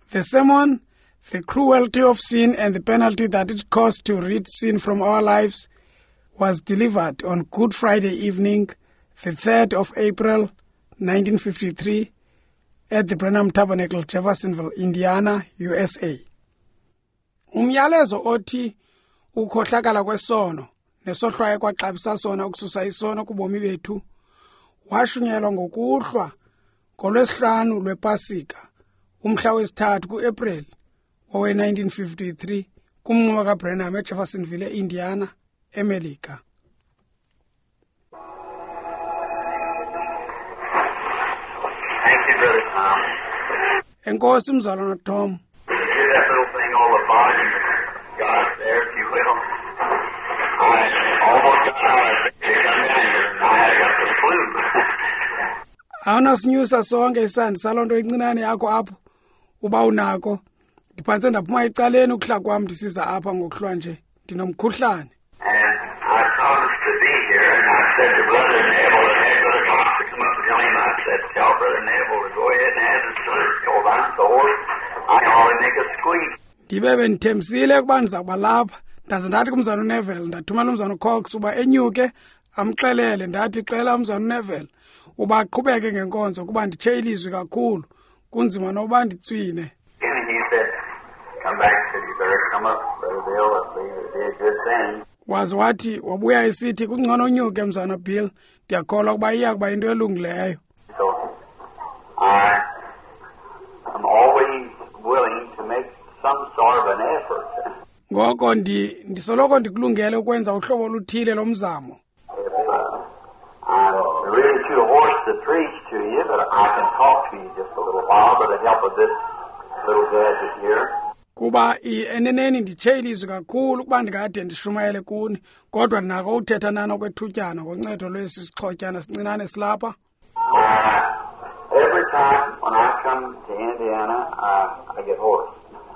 The sermon, The Cruelty of Sin and the Penalty That It Costs to Rid Sin from Our Lives, was delivered on Good Friday evening, the 3rd of April, 1953, at the Branham Tabernacle, Jeffersonville, Indiana, USA. Umyalezo othi ukhohlakala kwesono nesohlwayo kwaxabisa sona ukususa isono kubomi bethu washunyelwa ngokuhlwa ngolwesihlanu lwePasika umhla wesithathu kuApril owe-1953 kumnquma kaBranham eJeffersonville, Indiana, eMelika. Thank you, Brother Tom. Enkosi mzalwana Tom. Hear that little thing, all the volume of God there, if you will. I almost got out of bed to come down here, and I had got the flu. Awunasinyusa sonke isandi salonto incinane yakho apho uba unako. Ndiphantse ndaphuma ecaleni ukuhla kwam ndisiza apha ngokuhlwa nje ndinomkhuhlane. And I promised to be here, and I said to Brother Neville, and had Brother Cox to come up to tell him, I said, tell Brother Neville to go ahead and have his service, because I'm sore. I can only make a squeak. Ndibe bendithembisile ukuba ndizawuba lapha ndaze ndathi kumzana uNeville ndathumela umzana uCox uba enyuke amxelele ndathi xela umzana uNeville uba aqhubeke ngenkonzo kuba nditshe ilizwi kakhulu kunzima noba nditswine. And he said, come back, said you better come up, Brother Bill, it'd be a good thing. Wazi wathi wabuya esithi kungcono unyuke mzana Bill ndiyakholwa ukuba iya kuba into elungileyo. So I'm always willing to make some sort of an effort. Ngoko ndisoloko ndikulungele ukwenza uhlobo oluthile lomzamo. I'm really too hoarse to preach to you, but I can talk to you just a little while with the help of this little gadget here. Kuba eneneni nditshe ilizwi kakhulu ukuba ndingade ndishumayele kuni kodwa ndinako uthetha nani kwethutyana ngoncedo lwesi sixhotyana sincinane silapha. Every time when I come to Indiana, I get hoarse.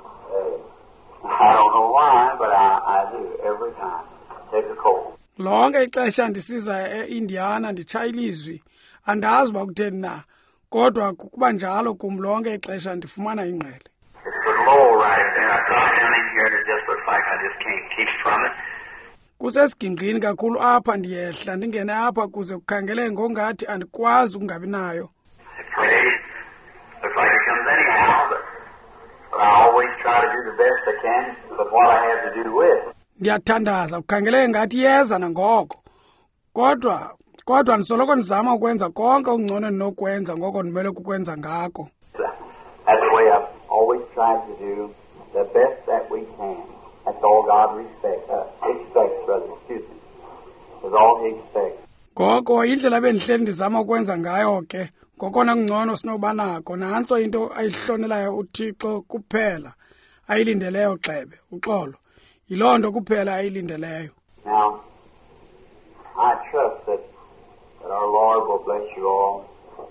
I don't know why, but I do every time. Take a cold. Lonke ixesha ndisiza eIndiana nditsha ilizwi andazi uba kutheni na kodwa kuba njalo kum lonke ixesha ndifumana ingqele. It's a low right there. I drop down in here and it just looks like I just can't keep from it. Kusesigingqini kakhulu apha ndiyehla ndingene apha kuze kukhangele ngongathi andikwazi ukungabi nayo. I pray. Looks like it comes anyhow, but I always try to do the best I can with what I have to do with. Ndiyathandaza kukhangele ngathi yeza nangoko. Kodwa ndisoloko ndizama ukwenza konke ungcono ndinokwenza ngoko ndimele kukwenza ngako. That's the way I've always tried to do the best that we can. That's all God expects, brother. Excuse me. That's all He expects. Ngoko indlela bendihleli ndizama ukwenza ngayo ke ngokona kungcono sinoba nako nantso into ayihlonelayo uThixo kuphela ayilindeleyo Xebe uxolo yiloo nto kuphela ayilindeleyo. Now I trust that our Lord will bless you all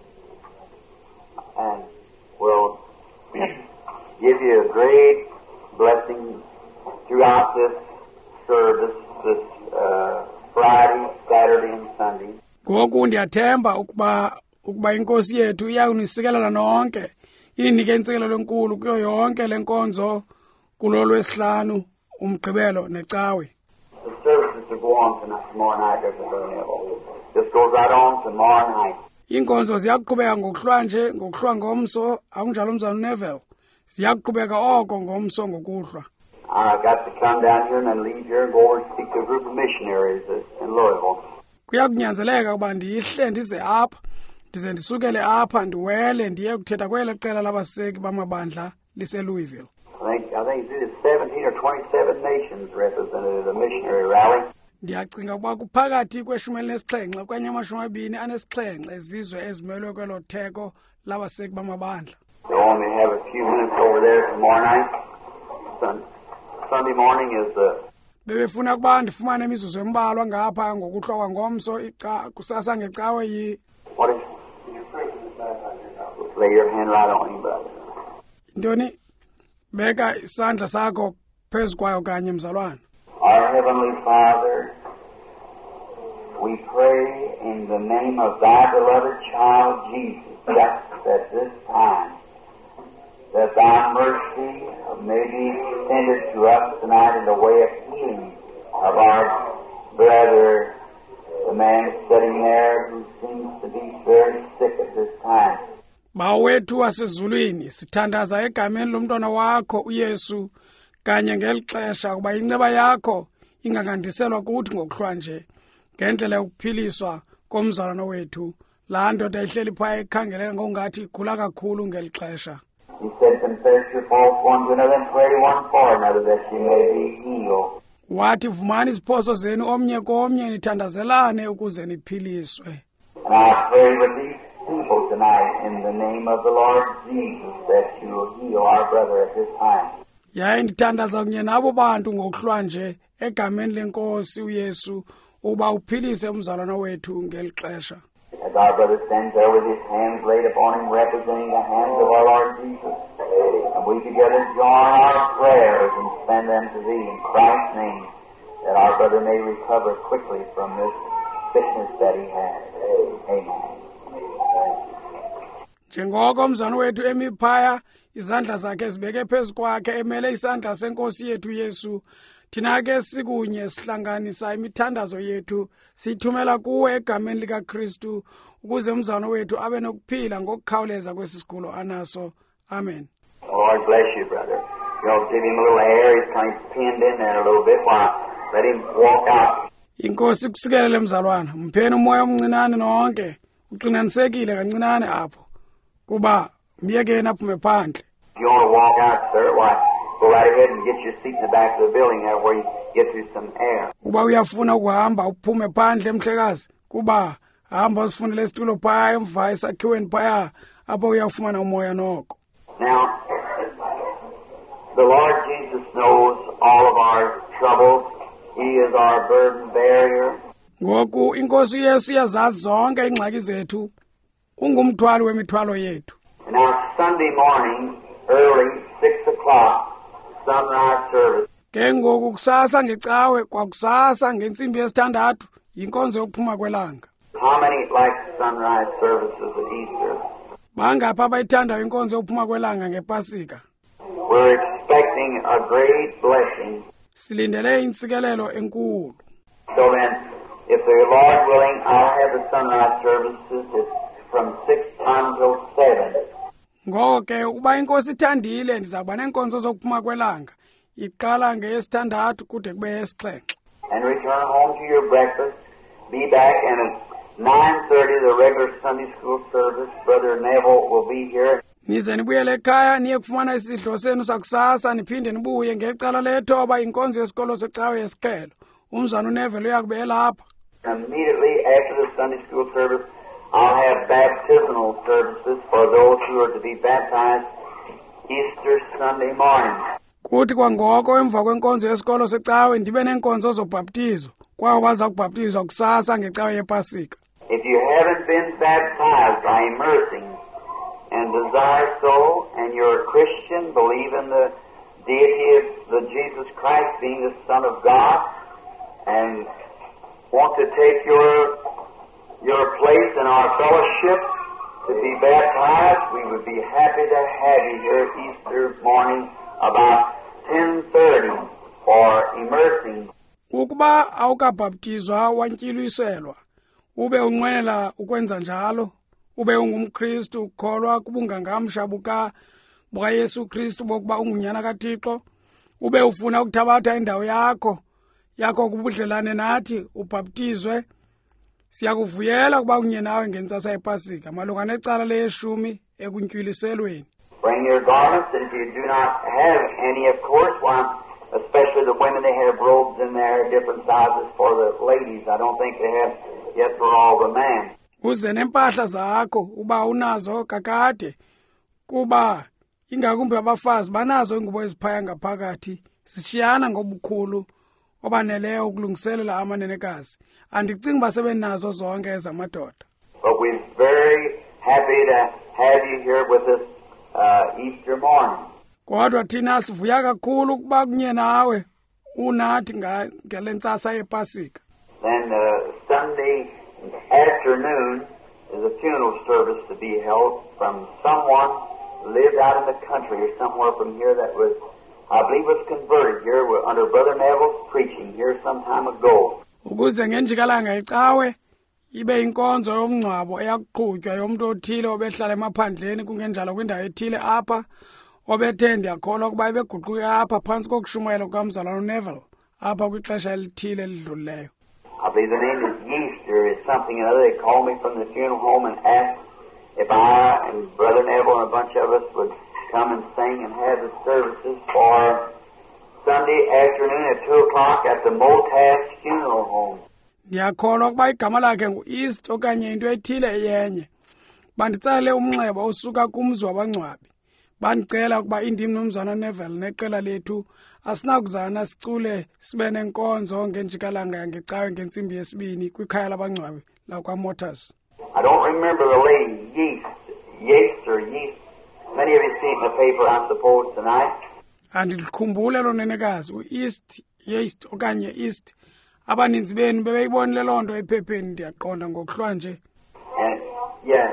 and will give you a great blessing throughout this service, this Friday, Saturday, and Sunday. Ngoku ndiyathemba ukuba inkosi yethu iyawunisikelela nonke inike intsikelelo enkulu kuyo yonke lenkonzo kulo lwesihlanu umgqibelo necawe. The services will go on tomorrow night, This goes right on tomorrow night. Inkonzo ziyaqhubeka ngokuhlwa nje ngokuhlwa ngomso akunjalo mzana uNeville ziyaqhubeka oko ngomso ngokuhlwa. I got to come down here and then leave here and go over and speak to a group of missionaries in Louisville. Kuyakunyanzeleka ukuba ndihle ndize apha ndize ndisukele apha ndiwele ndiye kuthetha kwele qela labaseki bamabandla lise-Louisville. I think it is 17 or 27 nations represented at the missionary rally. Ndiyacinga ukuba kuphakathi kwe-17 okanye 27 ezizwe ezimelwe kwelo theko labaseki bamabandla. They only have a few minutes over there tomorrow night. Sunday morning is the... Bebefuna ukuba ndifumane imizuzu embalwa ngapha ngokuhlwa kwangomso kusasa ngecawe yi... What is... Lay your hand right on him, brother. Ntoni? Beka isandla sakho phezu kwayo kanye mzalwane. Our Heavenly Father, we pray in the name of thy beloved child Jesus, just at this time, that thy mercy may be extended to us tonight in the way of healing of our brother, the man sitting there who seems to be very sick at this time. Bawethu wasezulwini sithandaza egameni lomntwana wakho uYesu kanye ngelixesha kuba inceba yakho ingangandiselwa kuthi ngokuhlwa nje ngendlela yokuphiliswa komzalwana wethu laa ndoda ihleli phaya ekhangeleka ngongathi igula kakhulu ngelixesha. He said, confess your faults one to another and pray one for another that you may be healed. Wathi vumani iziphoso zenu omnye komnye nithandazelane ukuze niphiliswe. And I pray with these people tonight in the name of the Lord Jesus that you will heal our brother at this time. Yaye ndithandaza kunye nabo bantu ngokuhlwa nje egameni lenkosi uYesu uba uphilise umzalwana wethu ngelixesha. As our brother stands there with his hands laid upon him, representing the hands of our Lord Jesus, and we together join our prayers and send them to thee in Christ's name, that our brother may recover quickly from this sickness that he has. Amen. Njengoko umzalwana wethu emi phaya izandla zakhe zibeke phezu kwakhe emele isandla senkosi yethu Yesu, thina ke sikunye sihlanganisa imithandazo yethu siyithumela kuwe egameni likaKristu ukuze umzalwana wethu abe nokuphila ngokukhawuleza kwesisigulo anaso. Amen. Lord bless you, brother. You'll give him a little air. He's kind of pinned in there a little bit. Why? Let him walk out. Inkosi kusikelele mzalwana, mpheni umoya omncinane nonke, uqinanisekile kancinane apho. Kuba miyekeni aphume phandle. If you want to walk out, sir, why, go right ahead and get your seat in the back of the building there where you get through some air. Uba uyafuna ukuhamba uphume phandle mhlekazi, kuba hamba usifunele isitulo phaya emva esakhiweni phaya apho uyafumana umoya noko. Now, the Lord Jesus knows all of our troubles. He is our burden bearer. Ngoku inkosi uYesu yazazi zonke ingxaki zethu. Ungumthwali wemithwalo yethu. Now, Sunday morning, early, 6 o'clock, sunrise service. Ke ngoku kusasa ngecawe kwakusasa ngentsimbi yesithandathu yinkonzo yokuphuma kwelanga. How many like sunrise services at Easter? Bangapha abayithandayo inkonzo yokuphuma kwelanga ngepasika. We're expecting a great blessing. Silindele intsikelelo enkulu. So then, if the Lord willing, I'll have the sunrise services from 6 until 7. Ngoko ke uba inkosi ithandile ndizakuba nenkonzo zokuphuma kwelanga iqala ngeyesithandathu kude kube yesixhenxe. And return home to your breakfast. Be back, and at 9:30 the regular Sunday school service. Brother Neville will be here. Nize nibuyele ekhaya niye kufumana isidlo senu sakusasa niphinde nibuye ngecala lethoba inkonzo yesikolo secawe yesiqhelo. Umzana uNeville uyakube lapha. Immediately after the Sunday school service, I'll have baptismal services for those who are to be baptized Easter Sunday morning. Kuthi kwangoko emva kwenkonzo yesikolo secawe ndibe nenkonzo zobhaptizo kwabo baza kubhaptizwa kusasa ngecawe yepasika. If you haven't been baptized by immersing and desire so, and you're a Christian, believe in the deity of the Jesus Christ being the Son of God, and want to take your place in our fellowship to be baptized, we would be happy to have you here Easter morning about 10:30 for immersing. Ukuba awukabhaptizwa wantyiluselwa ube unqwenela ukwenza njalo, ube ungumKristu ukholwa kubungangamsha bukaYesu Kristu bokuba ungunyana kaThixo, ube ufuna ukuthabatha indawo yakho kubudlelane nathi ubhaptizwe, siyakuvuyela kuba unye nawe ngentsasa yepasika malunga necala leyeshumi ekuntywiliselweni. Bring your garments, and if you do not have any, of course, why, especially the women, they have robes in there, different sizes for the ladies. I don't think they have yet for all the men. Uze nempahla zakho uba unazo kakade, kuba ingakumbi abafazi banazo ingubo eziphaya ngaphakathi sishiyana ngobukhulu obaneleyo ukulungiselela amanenekazi. Andicingi basebenazo zonke ezamadoda. But we're very happy to have you here with us Easter morning. Kodwa thina sivuya kakhulu ukuba kunye nawe unathi ngelentsasa yepasika. Then Sunday afternoon is a funeral service to be held from someone lived out in the country or somewhere from here that was, I believe, was converted here under Brother Neville's preaching here some time ago. Ukuze ngenjikalanga icawe ibe inkonzo yomngcwabo eyakuqhutywa yomuntu othile obehlala emaphandleni kungenjalo kwindawo ethile apha obethe ndiyakholwa ukuba ibeguquke apha phantsi kokushumayela kukamzalwana Neville apha kwixesha elithile elidlulileyo. I believe the name is Yeast or is something or other. They called me from the funeral home and asked if I and Brother Neville and a bunch of us would come and sing and have the services for Sunday afternoon at 2 o'clock at the Motas Funeral Home. Ndiyakholwa ukuba igama lakhe ngu-East okanye into ethile yenye. Banditsale umnxeba osuka kumzi wabangcwabi. Bandicela ukuba indim nomzana Neville neqela lethu asinakuzana sicule sibe nenkonzo ngenjikalanga yangecawe ngentsimbi yesibini kwikhaya labangcwabi lakwaMotas. I don't remember the lady, Yeast or Yeast. Many of you see it in the paper, I suppose, tonight. Andikhumbule lo nenekazi u-East, Yeast okanye East. Abaninzi benu bebeyibonile loo nto ephepheni ndiyaqonda ngokuhlwa nje. And yes.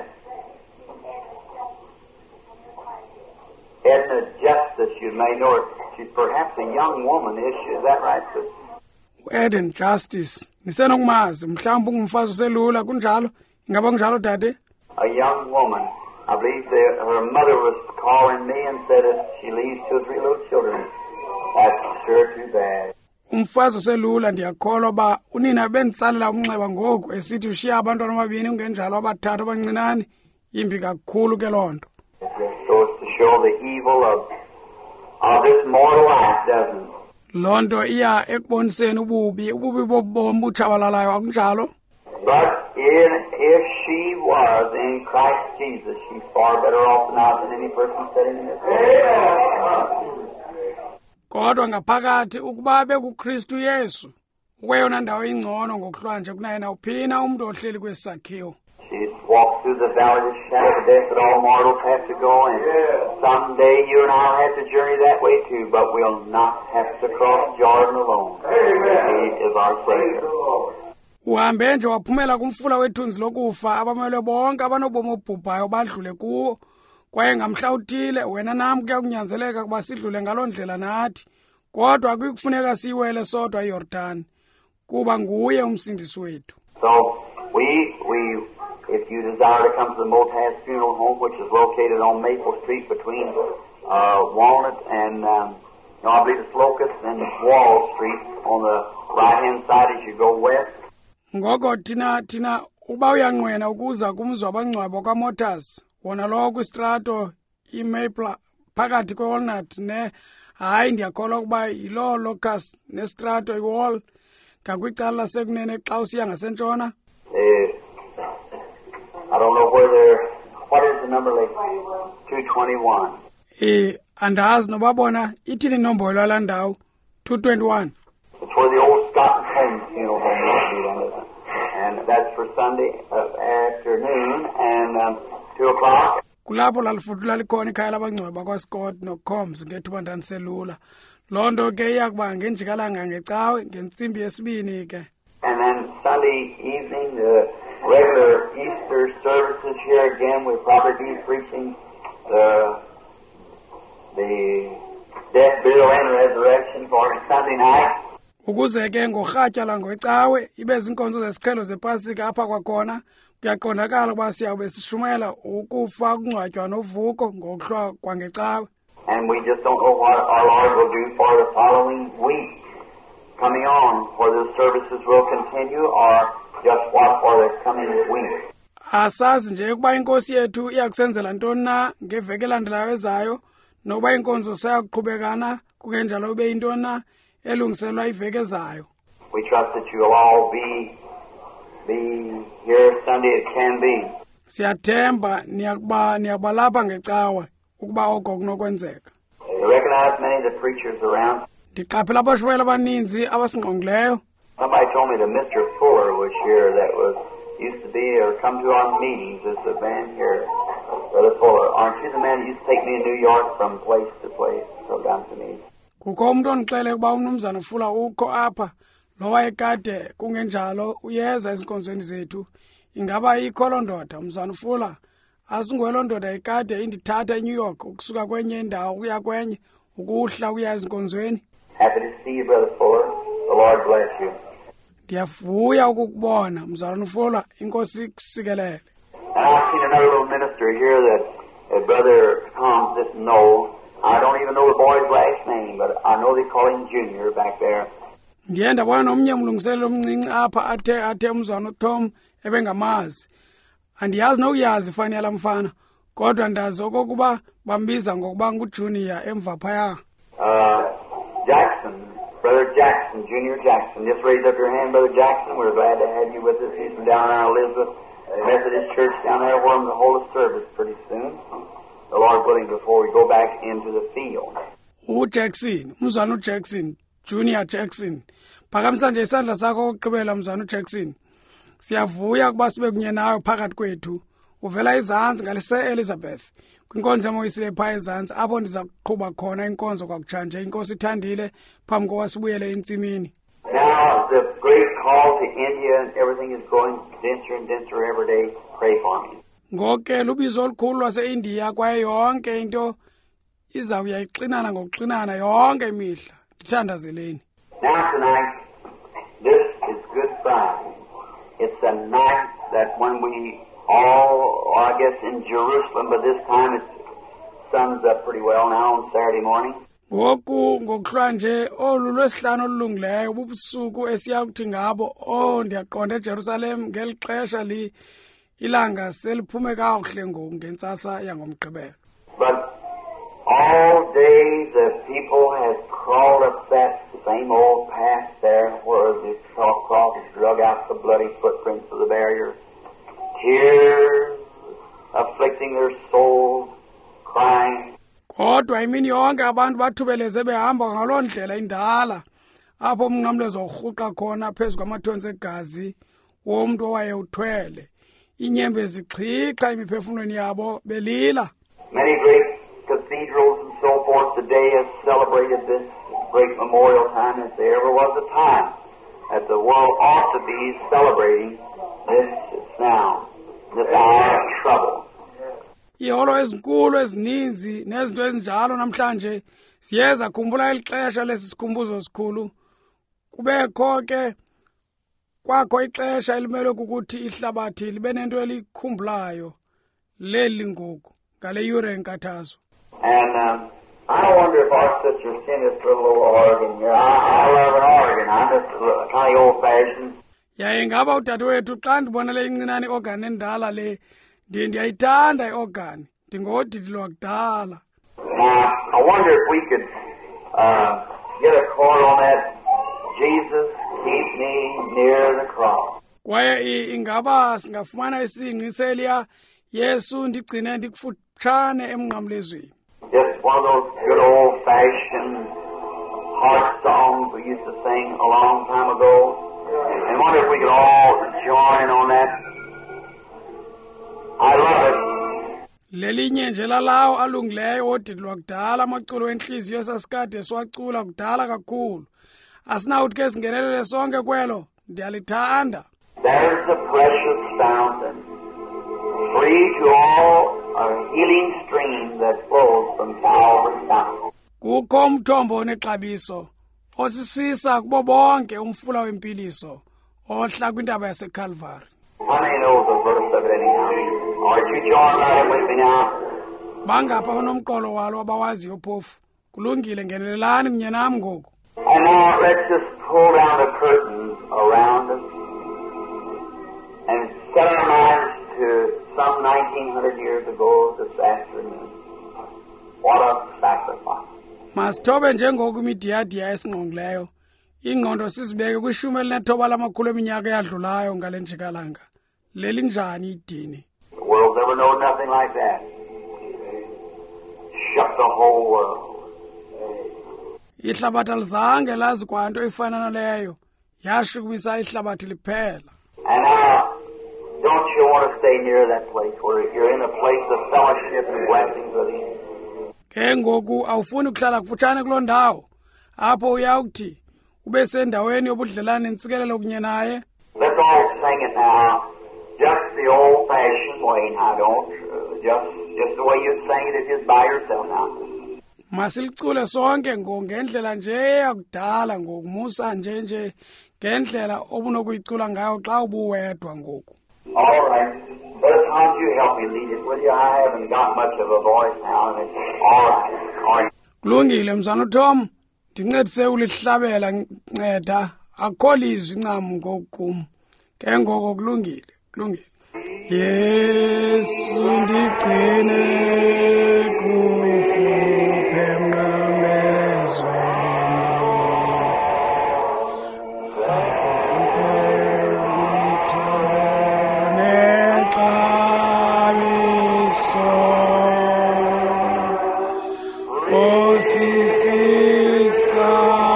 Edna Justice, you may know her. She's perhaps a young woman, is she? Is that right, sister? Edna Justice. Nisenokumazi mhlawumbe ungumfazi uselula kunjalo? Ingaba kunjalo dade? A young woman. I believe her mother was calling me and said that she leaves 2 or 3 little children. That's sure too bad. Umfazi uselula ndiyakholwa ba unina benditsalela umnxeba ngoku esithi ushiya abantwana ababini ungenjalo abathathu abancinane imbi kakhulu ke loo nto. It just goes to show the evil of this mortal life, doesn't it? Loo nto iya ekuboniseni ububi bobomi butshabalalayo akunjalo. But if she was in Christ Jesus, she's far better off now than any person sitting in this room. Kodwa ngaphakathi ukuba bekuKristu Yesu kweyona ndawo ingcono ngokuhlwa nje kunayena uphina umuntu ohleli kwesakhiwo. She's walked through the valley of the shadow of death that all mortals have to go, and someday you and I will have to journey that way too, but we'll not have to cross Jordan alone. He is our Savior. Uhambe nje waphumela kumfula wethunzi lokufa abamele bonke abanobomi obhubhayo badlule kuwo kwaye ngamhla uthile wena nam kuya kunyanzeleka kuba sidlule ngaloo ndlela nathi kodwa akukufuneka siyiwele sodwa iYordani kuba nguye umsindisi wethu. So if you desire to come to the Motas Funeral Home, which is located on Maple Street between Walnut and I believe it's Locust and Wall Street on the right-hand side as you go west. Ngoko thina uba uyanqwena ukuza kumzi wabangcwaba kwaMotas wona lowo kwistrato iMaple phakathi kweWalnut hayi ndiyakholwa ukuba yiloo Locust nestrato iWall ngakwicala lasekunene xa usiya ngasentshona. I don't know what is the number like? 221. Andazi noba bona ithini inombolo yala ndawo 221. It's where the old Scott and Holmes funeral home used to be, isn't it? And that's for Sunday afternoon and 2 o'clock. Kulapho lalifudula likhona ikhaya labangcwaba kwaScott noCombs ngethuba ndandiselula. Loo nto ke iyakuba ngenjikalanga ngecawe ngentsimbi yesibini ke. And then Sunday evening, the regular Easter services here again, we'll probably be preaching the death, burial, and resurrection for Sunday night. Ukuze ke ngorhatya langocawe ibe zinkonzo zesiqhelo zepasika apha kwakhona kuyaqondakala ukuba siyawube sishumayela ukufa ukungcwatywa novuko ngokuhlwa kwangecawe. And we just don't know what our Lord will do for the following week coming on, whether the services will continue or just what for the coming week. Asazi nje ukuba inkosi yethu iyakusenzela ntoni na ngeveki elandelayo ezayo nokuba inkonzo sayaqhubekana kungenjalo ube into na elungiselwa iveki ezayo. We trust that you will all be here Sunday it can be. Siyathemba niyakuba lapha ngecawa ukuba oko kunokwenzeka. You recognize many of the preachers around. Ndiqaphela abashumayeli abaninzi abasingqongileyo. Somebody told me that Mr. Fuller was here that used to be or come to our meetings as a man here. Brother Fuller, aren't you the man that used to take me in New York from place to place, so down to me? Kukho umuntu ondixele ukuba umnumzana Fuller ukho apha lo wayekade kungenjalo uyeza ezinkonzweni zethu ingaba ikho loo ndoda umzana Fuller asingwelo ndoda ikade indithatha eNew York ukusuka kwenye indawo ukuya kwenye ukuhla ukuya ezinkonzweni. Happy to see you, Brother Fuller. The Lord bless you. Ndiyavuya ukukubona mzalwane Fuller, inkosi ikusikelele. And I've seen another little minister here that Brother Tom didn't know. I don't even know the boy's last name, but I know they call him Junior back there. Ndiye ndabona nomnye mlungiselelo omncinci apha athe umzalwane Tom ebengamazi. Andiyazi nokuyazi ifani yala mfana, kodwa ndazi okokuba bambiza ngokuba nguJunior emva phaya. Jackson, Brother Jackson, Junior Jackson. Just raise up your hand, Brother Jackson. We're glad to have you with us. He's from down around Elizabeth Methodist Church down there, where I'm going to hold a service pretty soon. The Lord willing, before we go back into the field. Jackson, umzalwane Jackson, Junior Jackson. Phakamisa nje isandla sakho ukugqibela mzalwane Jackson. Siyavuya kuba sibe kunye nawe phakathi kwethu. Uvela izansi ngalise Elizabeth. Kwinkonzo emoyisile phaya ezantsi apho ndiza kuqhuba khona inkonzo kwakutshanje inkosi ithandile phambi kokuba sibuyele entsimini. Now the great call to India and everything is going denser and denser every day. Pray for me. Ngoke lubizo olukhulu lwase-India kwaye yonke into izawuya ixinana ngokuxinana yonke imihla. Ndithandazeleni. Now tonight, this is Good Friday. It's a night that when we all, I guess in Jerusalem, but this time it suns up pretty well now on Saturday morning. Ngoku ngokuhlwa nje olu lwesihlanu olulungileyo bubusuku esiya kuthi ngabo ndiyaqonda eJerusalem ngeli xesha ilanga seliphume kakuhle ngoku ngentsasa yangomgqibelo. But all day the people have crawled up that same old path there where the cross drug out the bloody footprints of the barrier. Tears afflicting their souls, crying. Kodwa imini yonke abantu bathubeleze behamba ngaloo ndlela indala apho umnqamlezo urhuqa khona phezu kwamathonsi egazi womuntu owayewuthwele. Inyembe zixhixa imiphefumlweni yabo belila. Many great cathedrals and so forth today have celebrated this great memorial time as there ever was a time that the world ought to be celebrating this now, this hour of trouble. Iholo ezinkulu ezininzi nezinto ezinjalo namhlanje siyeza khumbula ilixesha lesisikhumbuzo sikhulu. Kubekho ke kwakho ixesha elimele ukuthi ihlabathi libe nento elikhumbulayo leli ngoku ngale yure enkathazo. And I wonder if our sister sent us a little organ here. I love an organ. I'm just kind of old-fashioned. Yaye ngaba udadewethu xa ndibonele incinane organ endala le ndiyayithanda iorgan ndingodidi lwakudala. Now I wonder if we could get a chord on that. Jesus, keep me near the cross. Kwaye ingaba singafumana isingqi seliya Yesu ndigcine ndikufutshane emnqamlezweni. Just one of those good old-fashioned heart songs we used to sing a long time ago. And wonder if we could all join on that. I love it. Lelinye nje lalawo alungileyo odidi lwakudala amaculo enhliziyo esasikade siwacula kudala kakhulu. Asinawuthi ke singenelele sonke kwelo, ndiyalithanda. There's a precious fountain, free to all, a healing stream that flows from Calvary's fountain. Kukho umthombo onexabiso osisisa kubo bonke umfula wempiliso ohla kwintaba yaseCalvary. How many knows the verse of it anyhow? Aren't you joined right with me now? Bangapha banomqolo walo abawaziyo phofu. Kulungile ngenelelani kunye nami ngoku. And now let's just pull down the curtains around us and set our minds to some 1900 years ago this afternoon. What a sacrifice. Masithobe njengoku imidiyadiya esingqongileyo. Ingqondo sizibeke kwishumi elinethoba lamakhulu eminyaka eyadlulayo ngale njikalanga. Leli njani idini? The world's never known nothing like that. Shook the whole world. Ihlabathi alizange lazi kwanto ifana naleyo. Yashukumisa ihlabathi liphela. And now, don't you want to stay near that place where you're in a place of fellowship and blessings with Him? Ke ngoku awufuni ukuhlala kufutshane kuloo ndawo apho uyawuthi ube sendaweni yobudlelane nentsikelelo kunye naye. Let's all sing it now, just the old-fashioned way. Now, don't just the way you're saying it, just by yourself now. Masilicule sonke ngendlela nje yakudala ngokumusa nje ngendlela obunokuyicula ngayo xa ubuwedwa ngoku. All right. Brother Tom, you help me lead it, will you? I haven't got much of a voice now. And all right. Kulungile mzana Tom, ndincedise ulihlabela nceda akho lizwi ncam ngoku. Ke ngoko kulungile. Yesu ndigcine kufuphe emnqamlezweni apho kukho umthombo nexabiso osisisa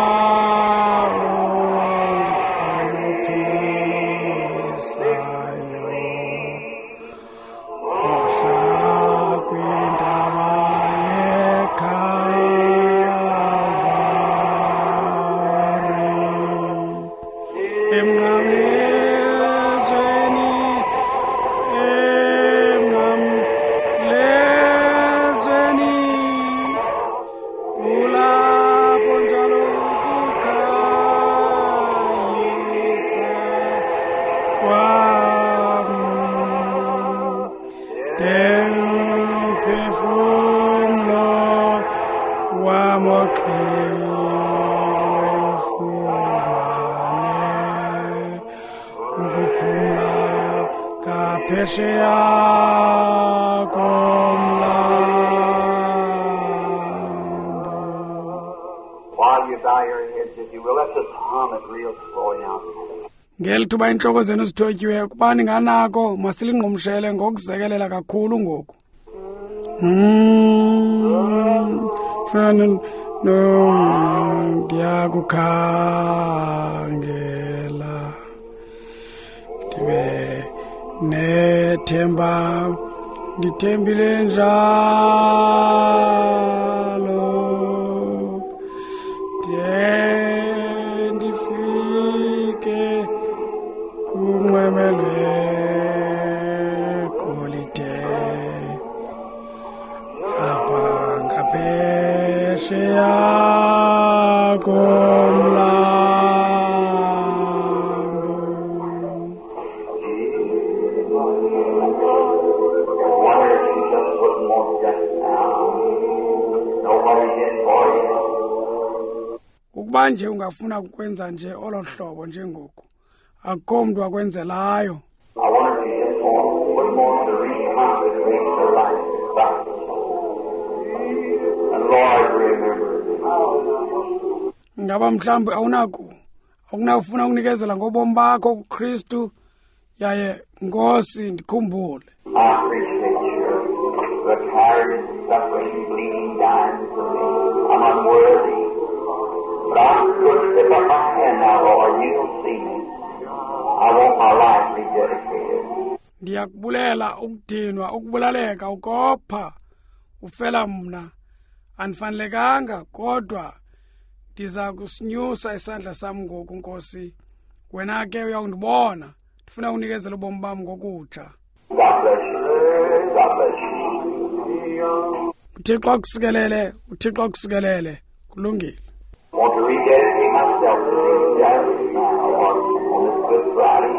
While you bow your heads, if you will, let's just hum it real slow now. Ngelithuba intloko zenu zithotyiweyo kuba ninganako masilingqumshele ngokuzekelela kakhulu ngoku. Ndiyakukhangela ndibe nethemba ndithembile njalo de ndifike kunqweme lwegolide apha ngaphesheya komlambo. Ukuba nje ungafuna ukwenza nje olo hlobo njengoku akukho mntu akwenzelayo. Ngaba mhlawumbi awunawufuna ukunikezela ngobomi bakho kuKristu yaye Nkosi ndikhumbule. I'm unworthy. But I'm going to slip up my hand now, Lord. You don't see me. I want my life rededicated. Ndiyakubulela ukudinwa, ukubulaleka, ukopha, ufela mna. Andifanelekanga kodwa ndiza kusinyusa isandla sam ngoku Nkosi. Wena ke uyawundibona. Ndifuna unikezela ubomi bam ngokutsha. God bless you. God bless you. Uthixo akusikelele. Kulungile. I want to rededicate myself to these Sabbaths now, Lord, on this Good Friday.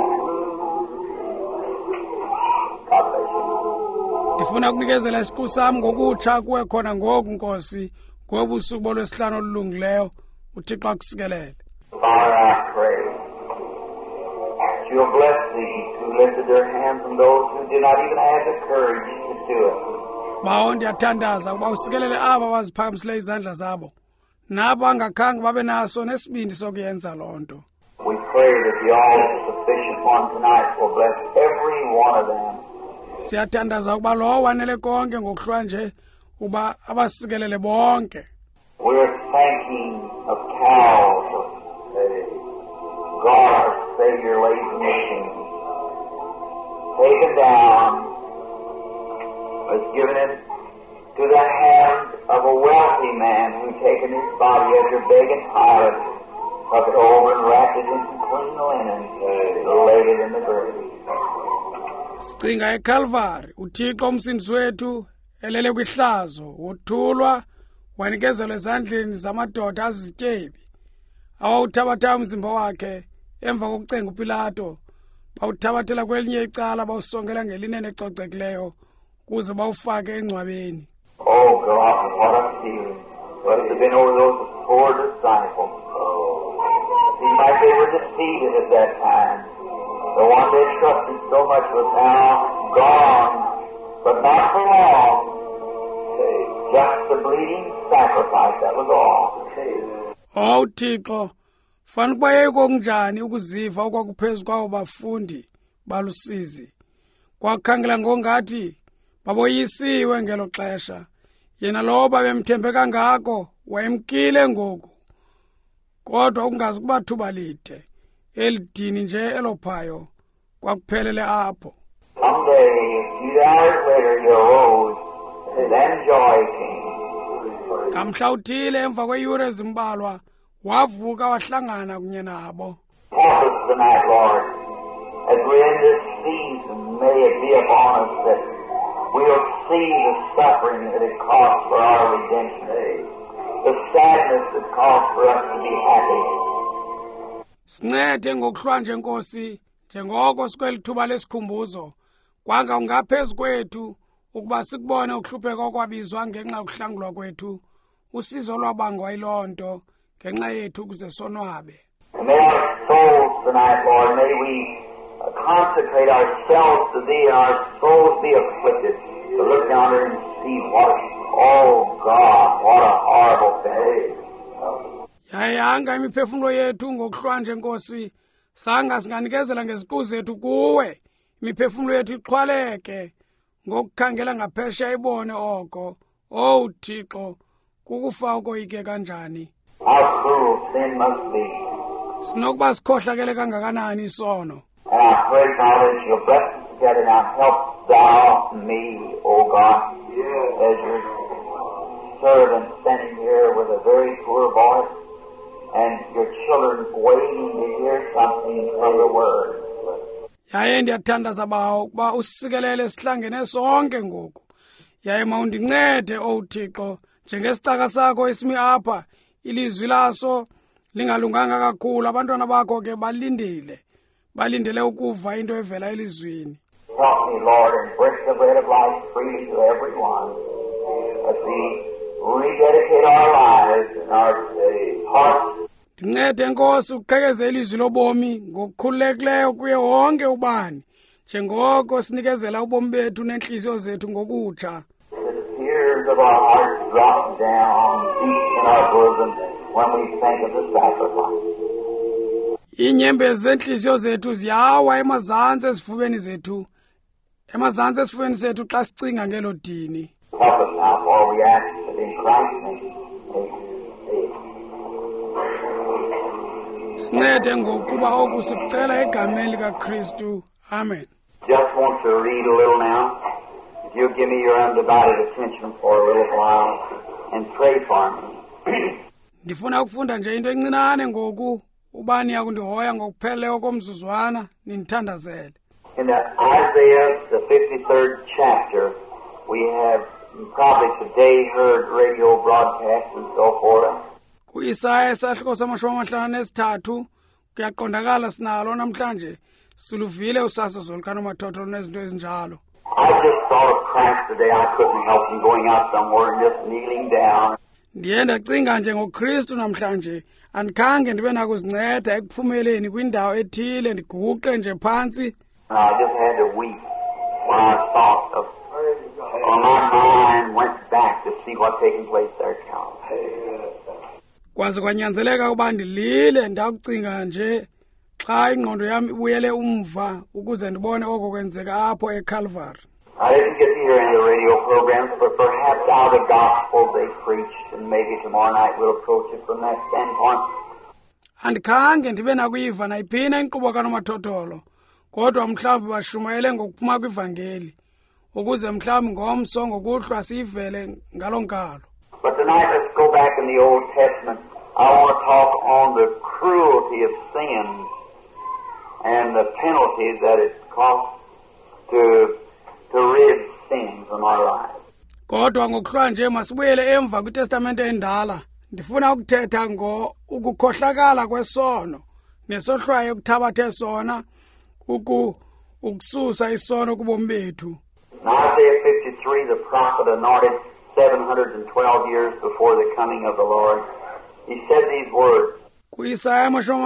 God bless you. Ndifuna kunikezela isiqu sam ngokutsha kuwe khona ngoku Nkosi ngobusuku bolwesihlanu olulungileyo. Uthixo akusikelele. Father, I pray that you'll bless these who lifted their hands and those who did not even have the courage to do it. Bawo ndiyathandaza ukuba usikelele aba baziphakamisile izandla zabo nabo angakhange babe naso nesibindi sokuyenza loo nto. We pray that the all-sufficient one tonight will bless every one of them. Siyathandaza ukuba lowo wanele konke ngokuhlwa nje uba abasikelele bonke. We're thanking of cows of God our Savior laid in the machine, taken down, was given it to the hand of a wealthy man who taken his body after begging Pilate, took it over and wrapped it in some clean linen, and laid it in the grave. Sicinga eCalvary uThixo umsindisi wethu elele kwihlazo wothulwa wanikezelwa ezandleni zamadoda azizityebi awawuthabatha umzimba wakhe emva kokucenga uPilato bawuthabathela kwelinye icala bawusongela ngelinene ecocekileyo kuze bawufake engcwabeni. Oh God, what a feeling. What has been over those poor disciples. Seemed like they were defeated at that time. The one they trusted so much was now gone, but not for long. Just the bleeding sacrifice, that was all. Thixo, fanele kuba yekonjani ukuziva okwakuphezu kwawo bafundi balusizi. Kwakhangela ngongathi baboyisiwe ngelo xesha. Yena lo babemthembe kangako wayemkile ngoku. Kodwa ukungazi kuba thuba lide. Elidini nje elophayo kwakuphelele apho. Someday, a few hours later, he arose, then joy came. Kamhla uthile emva kweyure ezimbalwa wavuka wahlangana kunye nabo. Help us tonight, Lord, as we're in this season, may it be upon us that we'll see the suffering that it costs for our redemption, the sadness that costs for us to be happy. Sincede ngokuhlwa nje Nkosi njengoko sikwelithuba lesikhumbuzo kwanga ungaphezu kwethu ukuba sikubone ukuhlupheka okwabizwa ngenxa yokuhlangulwa kwethu usizo lwabangwa yilonto ngenxa yethu kuze sonwabe. May our souls tonight, Lord, may we consecrate ourselves to Thee and our souls be afflicted to look down there and see what, oh God, what a horrible thing. Yayanga imiphefumulo yethu ngokuhlwa nje Nkosi sanga singanikezela ngeziqu zethu kuwe imiphefumulo yethu iqhwaleke ngokukhangela ngaphesheya ibone oko Thixo kukufa ukoyike kanjani. How cruel sin must be. Sinokuba sikhohlakele kangakanani isono. And I pray now that you'll bless us together now. Help thou me, O God, as your servant standing here with a very poor voice and your children waiting to hear something from the Word. Yaye ndiyathandaza bawo ukuba usikelele sihlangene sonke ngoku. Yaye mawundincede Thixo njengesitaka sakho esimi apha ilizwi laso lingalunganga kakhulu abantwana bakho ke balindele ukuva into evela elizwini. Help me, Lord, and break the bread of life freely to everyone as we rededicate our lives and our hearts. Ndincede Nkosi uqhekeze ilizwi lobomi ngokukhululekileyo kuye wonke ubani njengoko sinikezela ubomi bethu nenhliziyo zethu ngokutsha. The tears of our hearts drop down deep in our bosom when we think of the sacrifice. Inyembezi zenhliziyo zethu ziyawa emazantsi esifubeni sethu xa sicinga ngelo dini. Help us now, for we ask it in Christ's name. Sincede ngokuba oku sikucela egameni likaKristu. Amen. Just want to read a little now. If you'll give me your undivided attention for a little while and pray for me. Ndifuna ukufunda nje into encinane ngoku ubani yakundihoya ngokupheleleyo komzuzwana nindithandazele. In Isaiah, the 53rd chapter, we have probably today heard radio broadcasts and so forth. Ku-Isaya isahluko sama-53 kuyaqondakala sinalo namhlanje siluvile usasazo lukanomathotholo nezinto ezinjalo. I just thought of Christ today. I couldn't help him going out somewhere and just kneeling down. Ndiye ndacinga nje ngoKristu namhlanje andikhange ndibe nakuzinceda ekuphumeleni kwindawo ethile ndiguqe nje phantsi. I just had to weep when I thought of my mind went back to see what's taking place there at Calvary. Kwaze kwanyanzeleka uba ndilile ndakucinga nje xa ingqondo yami ibuyele umva ukuze ndibone oko kwenzeka apho eCalvary. I didn't get to hear any of the radio programs, but perhaps out of the gospel they preached, and maybe tomorrow night we'll approach it from that standpoint. Andikhange ndibe nakuyiva nayiphina inkqubo kanomathotholo, kodwa mhlawumbi bashumayele ngokuphuma kwivangeli, ukuze mhlawumbi ngomso ngokuhlwa siyivele ngalo nkalo. But tonight let's go back in the Old Testament. I want to talk on the cruelty of sin and the penalty that it costs to rid sin from our lives. Kodwa ngokuhlwa nje masibuyele emva kwiTestamente endala. Ndifuna ukuthetha ukukhohlakala kwesono nesohlwayo ukuthabathe sona ukususa isono kubomi bethu. In Isaiah 53, the prophet anointed 712 years before the coming of the Lord, he said these words. Ku-Isaya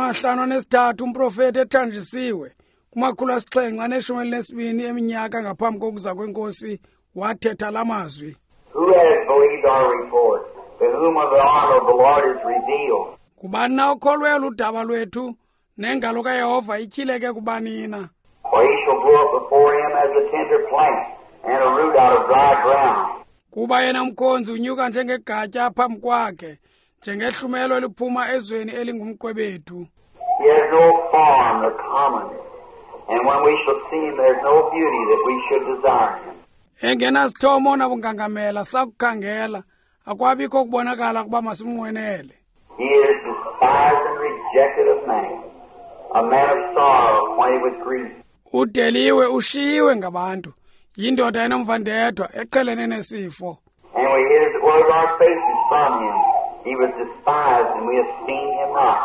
53 umprofeti ethanjisiwe kumakhulu asixhenxe aneshumi elinesibini eminyaka ngaphambi kokuza kwenkosi wathetha la mazwi. Who has believed our report? To whom of the arm of the Lord is revealed? Kubani na ukholwela udaba lwethu nengalo kaYehova ityhileke kubanina? For he shall grow up before him as a tender plant, and a root out of dry ground. Kuba yena mkhonzi unyuka njengegatya phambi kwakhe, njengehlumelo eliphuma ezweni elingumqwebethu. He has no form nor commonness, and when we shall see him, there is no beauty that we should desire him. Engenasithomo nabungangamela sakukhangela, akwabikho kubonakala kuba masimnqwenele. He is despised and rejected of man, a man of sorrow, acquainted with grief. Udeliwe ushiyiwe ngabantu, yindoda enomvandedwa eqhelene nesifo. And we hid as it was our faces from him. He was despised, and we esteemed him not.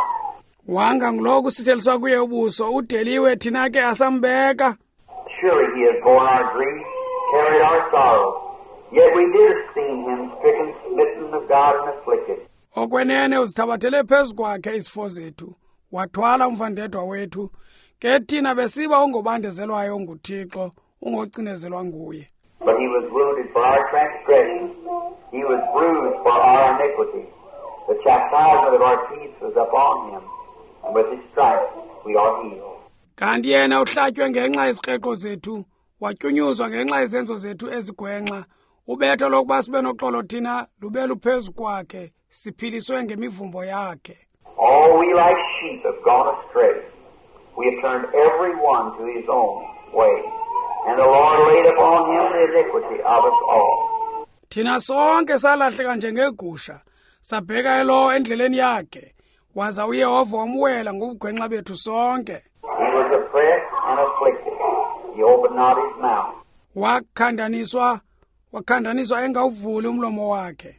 Wanga nguloku sitheliswa kuye ubuso, udeliwe thina ke asambeka. Surely he has borne our grief, carried our sorrows. Yet we did esteem him stricken, smitten of God, and afflicted. Okwenene uzithabathele phezu kwakhe izifo zethu, wathwala umvandedwa wethu. Ke thina besiba ungobandezelwayo nguThixo, ungocinezelwa nguye. But he was wounded for our transgressions, he was bruised for our iniquity. The chastisement of our peace was upon him, and with his stripes we are healed. Kanti yena uhlatywe ngenxa yezikreqo zethu, watyunyuzwa ngenxa yezenzo zethu ezigwenxa. Ubetho lokuba sibe noxolo thina lube luphezu kwakhe, siphiliswe ngemivumbo yakhe. All we like sheep have gone astray. We have turned every one to his own way, and the Lord laid upon him the iniquity of us all. Thina sonke salahleka njengegusha, sabheka elo endleleni yakhe, waza uYehova wamwela ngobugwenxa bethu sonke. He was oppressed and afflicted. He opened not his mouth. Wakhandaniswa engawuvuli umlomo wakhe.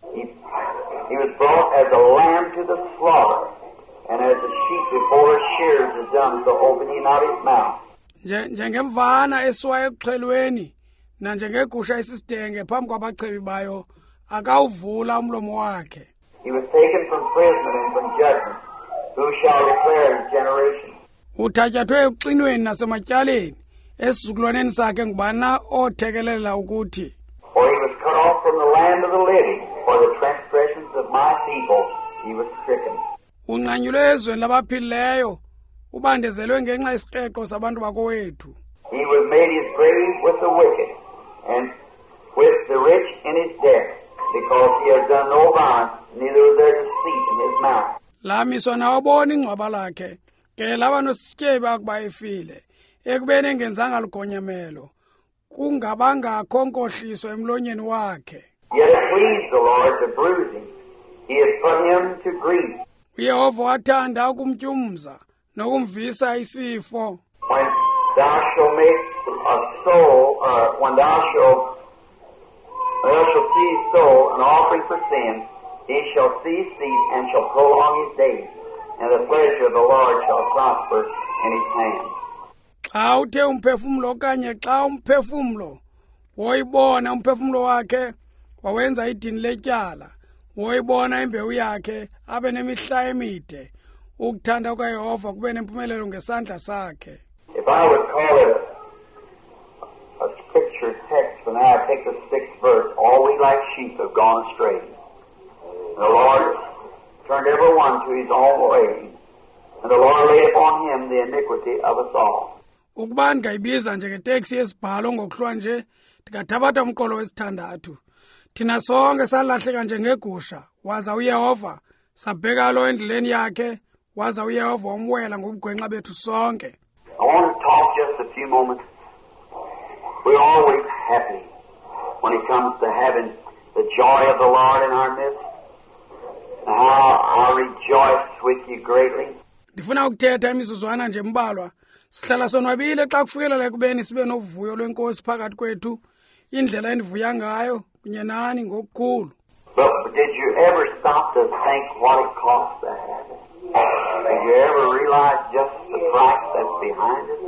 He was brought as a lamb to the slaughter, and as a sheep before her shears is dumb, so opened he not his mouth. Njengemvana esiwa ekuxhelweni, na njengegusha esisidenge phambi kwabachebi bayo, akawuvula umlomo wakhe. He was taken from prison and from judgment. Who shall declare his generation? Uthatyathwe ekuxinweni nasematyaleni, esizukulwaneni sakhe ngubana othekelela ukuthi. For he was cut off from the land of the living, for the transgressions of my people he was stricken. Unqanyulwe ezweni labaphilileyo, ubandezelwe ngenxa yesiqeqo sabantu bakowethu. He was made his grave with the wicked, and with the rich in his death, because he has done no violence, neither was there deceit in his mouth. Lamiswa nawobona ingcwaba lakhe, ke laba nosityebi akuba efile, ekubeni engenzanga lugonyamelo, kungabangakho nkohliso emlonyeni wakhe. Yet it pleased the Lord to bruise him. He has put him to grief. uYehova wathanda ukumtyumza nokumvisa isifo. When thou shalt make a soul, when thou shalt see his soul an offering for sin, he shall see his seed and shall prolong his days, and the pleasure of the Lord shall prosper in his hand. Xa uthe umphefumlo okanye xa umphefumlo woyibona umphefumlo wakhe wawenza idini letyala, woyibona imbewu yakhe abe nemihla emide, ukuthanda kaYehova kube nempumelelo ngesandla sakhe. If I would call it a scripture text, for now I take the 6th verse, all we like sheep have gone astray. The Lord turned every one to his own way, and the Lord laid upon him the iniquity of us all. Ukuba ndingayibiza njengeteksi yesibhalo ngokuhlwa nje, ndingathabatha umqolo wesithandathu. Thina sonke salahleka njengegusha, waza uYehova, sabheka lo endleleni yakhe, waza uYehova wamwela ngobugwenxa bethu sonke. I want to talk just a few moments. We're always happy when it comes to having the joy of the Lord in our midst. And how I rejoice with you greatly. Ndifuna ukuthetha imizuzwana nje mbalwa, Sihlala sonwabile xa kufikela ekubeni sibe novuyo lwenkosi phakathi kwethu, indlela endivuya ngayo kunye nani ngokukhulu. But did you ever stop to think what it cost to have it? Did you ever realize just the price that's behind it?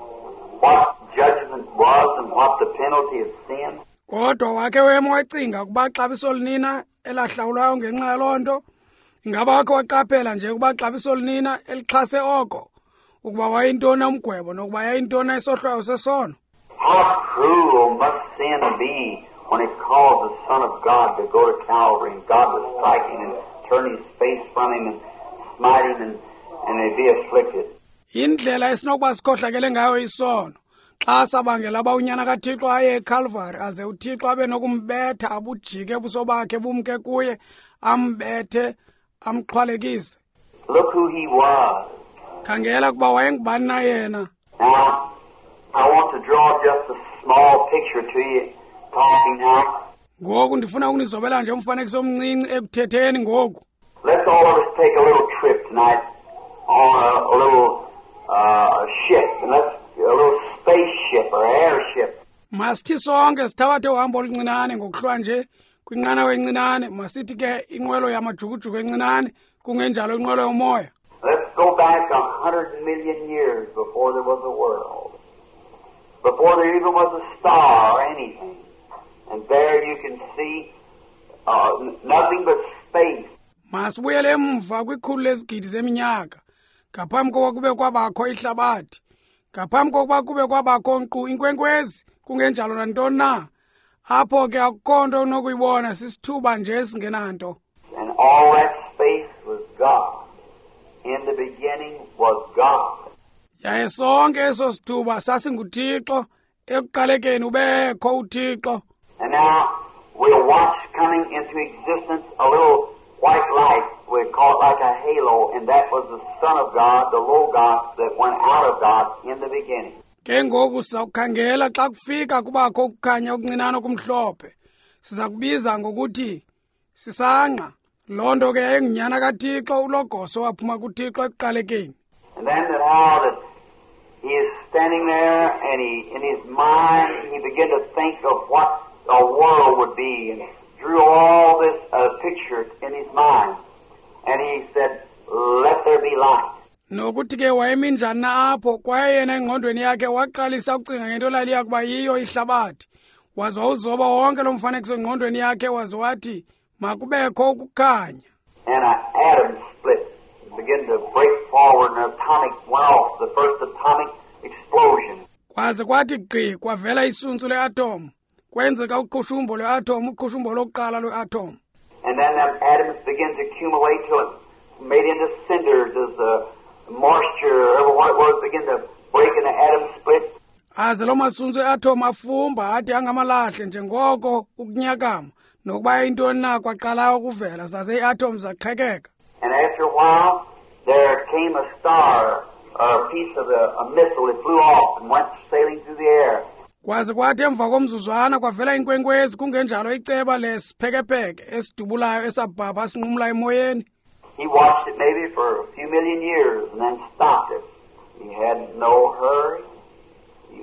What judgment was and what the penalty of sin? Kodwa wakhe wema wacinga ukuba xabiso linina elahlawulwayo ngenxa yaloo nto, ingaba wakhe waqaphela nje ukuba xabiso linina elixhase oko, ukuba wayintoni umgwebo nokuba yayintoni isohlwayo sesono. How cruel must sin be when it caused the Son of God to go to Calvary and God to strike him and turn his face from him and smite him and he'd be afflicted. Indlela esinokuba sikhohlakele ngayo isono xa sabangela aba unyana kaThixo aye eCalvary aze uThixo abe nokumbetha abujike ebuso bakhe bumke kuye ambethe amxhwalekise. Look who he was. Khangela kuba wayengubani na yena. Now, I want to draw just a small picture to you, talking now. Ngoku ndifuna ukunizobela nje umfanekiso omncinci ekuthetheni ngoku. Let's all of us take a little trip tonight on a little ship, and a little spaceship or airship. Masithi sonke sithabathe uhambo oluncinane ngokuhlwa nje kwinqanawa encinane, masithi ke inqwelo yamajukujuku encinane kungenjalo inqwelo yomoya. Let's go back 100 million years before there was a world, before there even was a star or anything. And there you can see nothing but space. Masibuyele emva kwikhulu lezigidi zeminyaka, ngaphambi kokuba kube kwabakho ihlabathi, ngaphambi kokuba kube kwabakho nkqu inkwenkwezi, kungenjalo nantoni na. Apho ke akukho nto unokuyibona, sisithuba nje esingenanto. And all that space was God. In the beginning was God. Yaye sonke eso sithuba sasinguThixo, ekuqalekeni ubekho uThixo. And now we'll watch coming into existence a little white light, we call it like a halo, and that was the Son of God, the Logos, that went out of God in the beginning. Ke ngoku sawukhangela xa kufika kubakho ukukhanya okuncinane okumhlophe, siza kubiza ngokuthi sisanqa. Loo nto ke engunyana kaThixo, uLogos owaphuma kuThixo ekuqalekeni. And then that how that he is standing there, and in his mind he began to think of what a world would be, and drew all this picture in his mind. And he said, let there be light. Nokuthi ke wayemi njani na apho, kwaye yena engqondweni yakhe waqalisa ukucinga ngento laliya kuba yiyo ihlabathi. Waze wawuzoba wonke lo mfanekiso engqondweni yakhe waze wathi makubekho ukukhanya. And an atom split, began to break forward, and an atomic went off, the first atomic explosion. Kwaze kwathi gqi kwavela isunsu leatom, kwenzeka uqhushumbo lweatom, uqhushumbo lokuqala lweatom. And then them atoms began to accumulate till it made into cinders as the moisture, or what it was, began to break and the atom split. Aze lo masunsu eatom afumba athi angamalahle njengoko ukunyakama, nokuba intoni na kwaqala ukuvela zaze iatom zaqhekeka. And after a while, there came a star, a piece of a missile that flew off and went sailing through the air. Kwaze kwathi emva komzuzwana kwavela inkwenkwezi, kungenjalo iceba lesiphekepeke esidubulayo esabhabha sinqumla emoyeni. He watched it maybe for a few million years and then stopped it. He had no hurry. He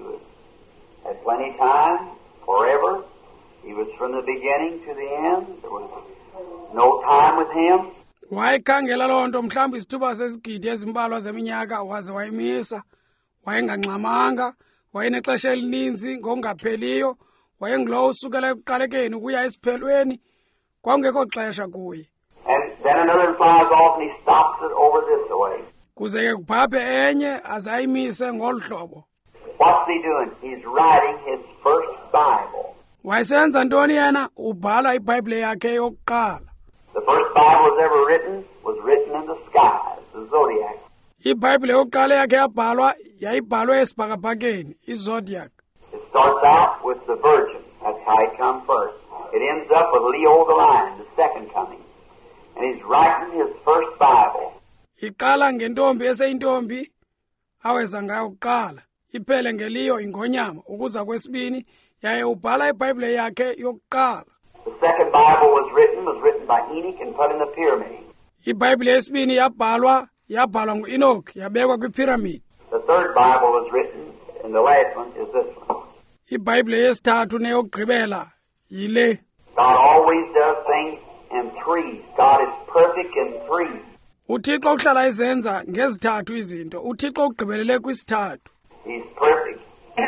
had plenty of time, forever. He was from the beginning to the end. There was no time with him. Wayikhangela loo nto mhlawumbi isithuba sezigidi ezimbalwa zeminyaka waze wayimisa. Wayengangxamanga, wayenexesha elininzi ngokungapheliyo, wayengulo usukela ekuqalekeni ukuya esiphelweni, kwangekho xesha kuye. And then another flies off and he stops it over this way. Kuze ke kubhabhe enye aze ayimise ngolu hlobo. What's he doing? He's writing his first Bible. Wayesenza ntoni yena? Ubhala iBhayibhile yakhe yokuqala. The first Bible was ever written was written in the skies, the zodiac. iBhayibhile yokuqala yakhe yayibhalwe esibhakabhakeni, iZodiac. It starts out with the Virgin. That's how he come first. It ends up with Leo the Lion, the second coming. And he's writing his first Bible. Iqala ngentombi eseyintombi aweza ngayo kuqala, iphele ngeliyo ingonyama ukuza kwesibini, yaye ubhala iBhayibhile yakhe yokuqala. The second Bible was written by Enoch and put in the pyramid. iBhayibhile yesibini yabhalwa nguEnoch, yabekwa kwipiramid. The third Bible was written, and the last one is this one. iBhayibhile yesithathu neyokugqibela yile. God always does things in threes. God is perfect in threes. uThixo uhlala izenza ngezithathu izinto. uThixo ugqibelele kwisithathu. He's perfect.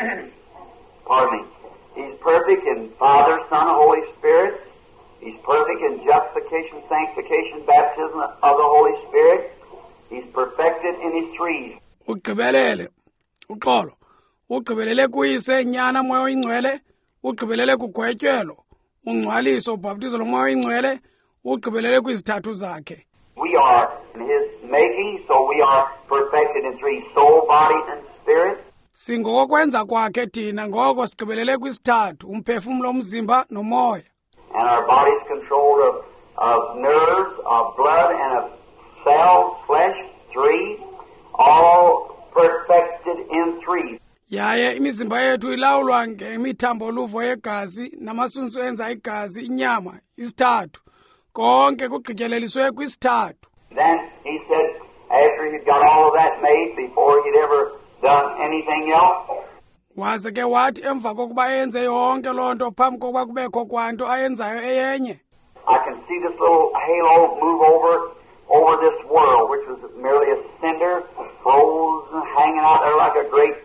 Pardon me. He's perfect in Father, Son, and Holy Spirit. He's perfect in justification, sanctification, baptism of the Holy Spirit. He's perfected in his threes. ugqibelele uxolo ugqibelele kuyise nyana moya oyingcwele, ugqibelele kugwetyelo, ungcwaliso, ubhaptizo lomoya oyingcwele, ugqibelele kwizithathu zakhe. We are in his making, so we are perfected in three: soul, body, and spirit. Singokwenza kwakhe thina ngoko sigqibelele kwisithathu, umphefumulo, umzimba nomoya. And our body's controlled of nerves, of blood, and of cells, flesh, three, all perfected in three. Yaye imizimba yethu ilawulwa ngemithambo luvo yegazi namasunsu enza igazi, inyama, isithathu. Konke kugqityeliswe kwisithathu. Then he said, after he'd got all of that made, before he'd ever done anything else, waze ke wathi emva kokuba enze yonke loo nto phambi kokuba kubekho kwanto ayenzayo eyenye. I can see this little halo move over this world, which was merely a cinder, frozen, hanging out there like a great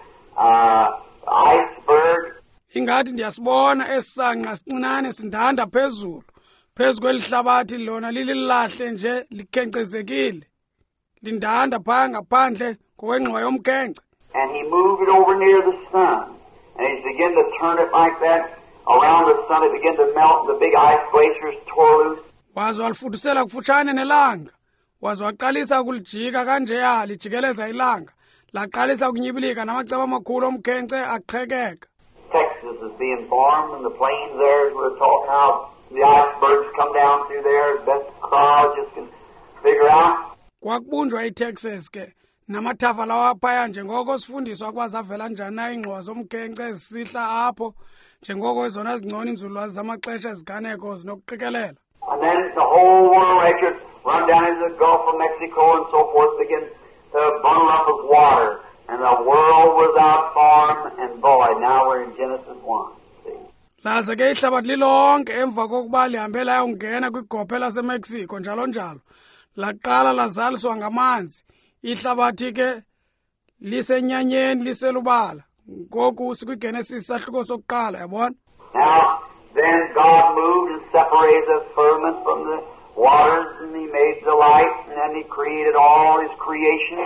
iceberg. Ingathi ndiyasibona esisangqa sincinane sindanda phezulu kweli hlabathi, lona lililahle nje likhenkcezekile, lindanda phaa ngaphandle ngokwengxwa yomkhenkce. And he moved it over near the sun, and he began to turn it like that around the sun. It began to melt, the big ice glaciers tore loose. Waze walifudusela kufutshane nelanga, waze waqalisa ukulijika kanjeya lijikeleza ilanga, laqalisa ukunyibilika namaceba amakhulu omkhenkce aqhekeka. Texas is being formed, and the plains there, we're talking how the icebergs come down through there, as best crowd just can figure out. Kwakubunjwa iTexas ke namathafa lawa phaya, njengoko sifundiswa ukuba zavela njani na ingxowa zomkhenkce ezisihla apho, njengoko ezona zingcono inzululwazi zamaxesha eziganeko zinokuqikelela. And then the whole world, after it run down into the Gulf of Mexico and so forth, began to bundle up with water. And the world without form and void. Now we're in Genesis 1. See? Laze ke ihlabathi lilonke emva kokuba lihambe layongena kwigophe laseMexico njalo njalo, laqala lazaliswa ngamanzi. Ihlabathi ke lisenyanyeni liselubala. Ngoku sikwiGenesis sahluko sokuqala, yabona. Now, then God moved and separated the firmament from the waters, and he made the light, and then he created all his creation.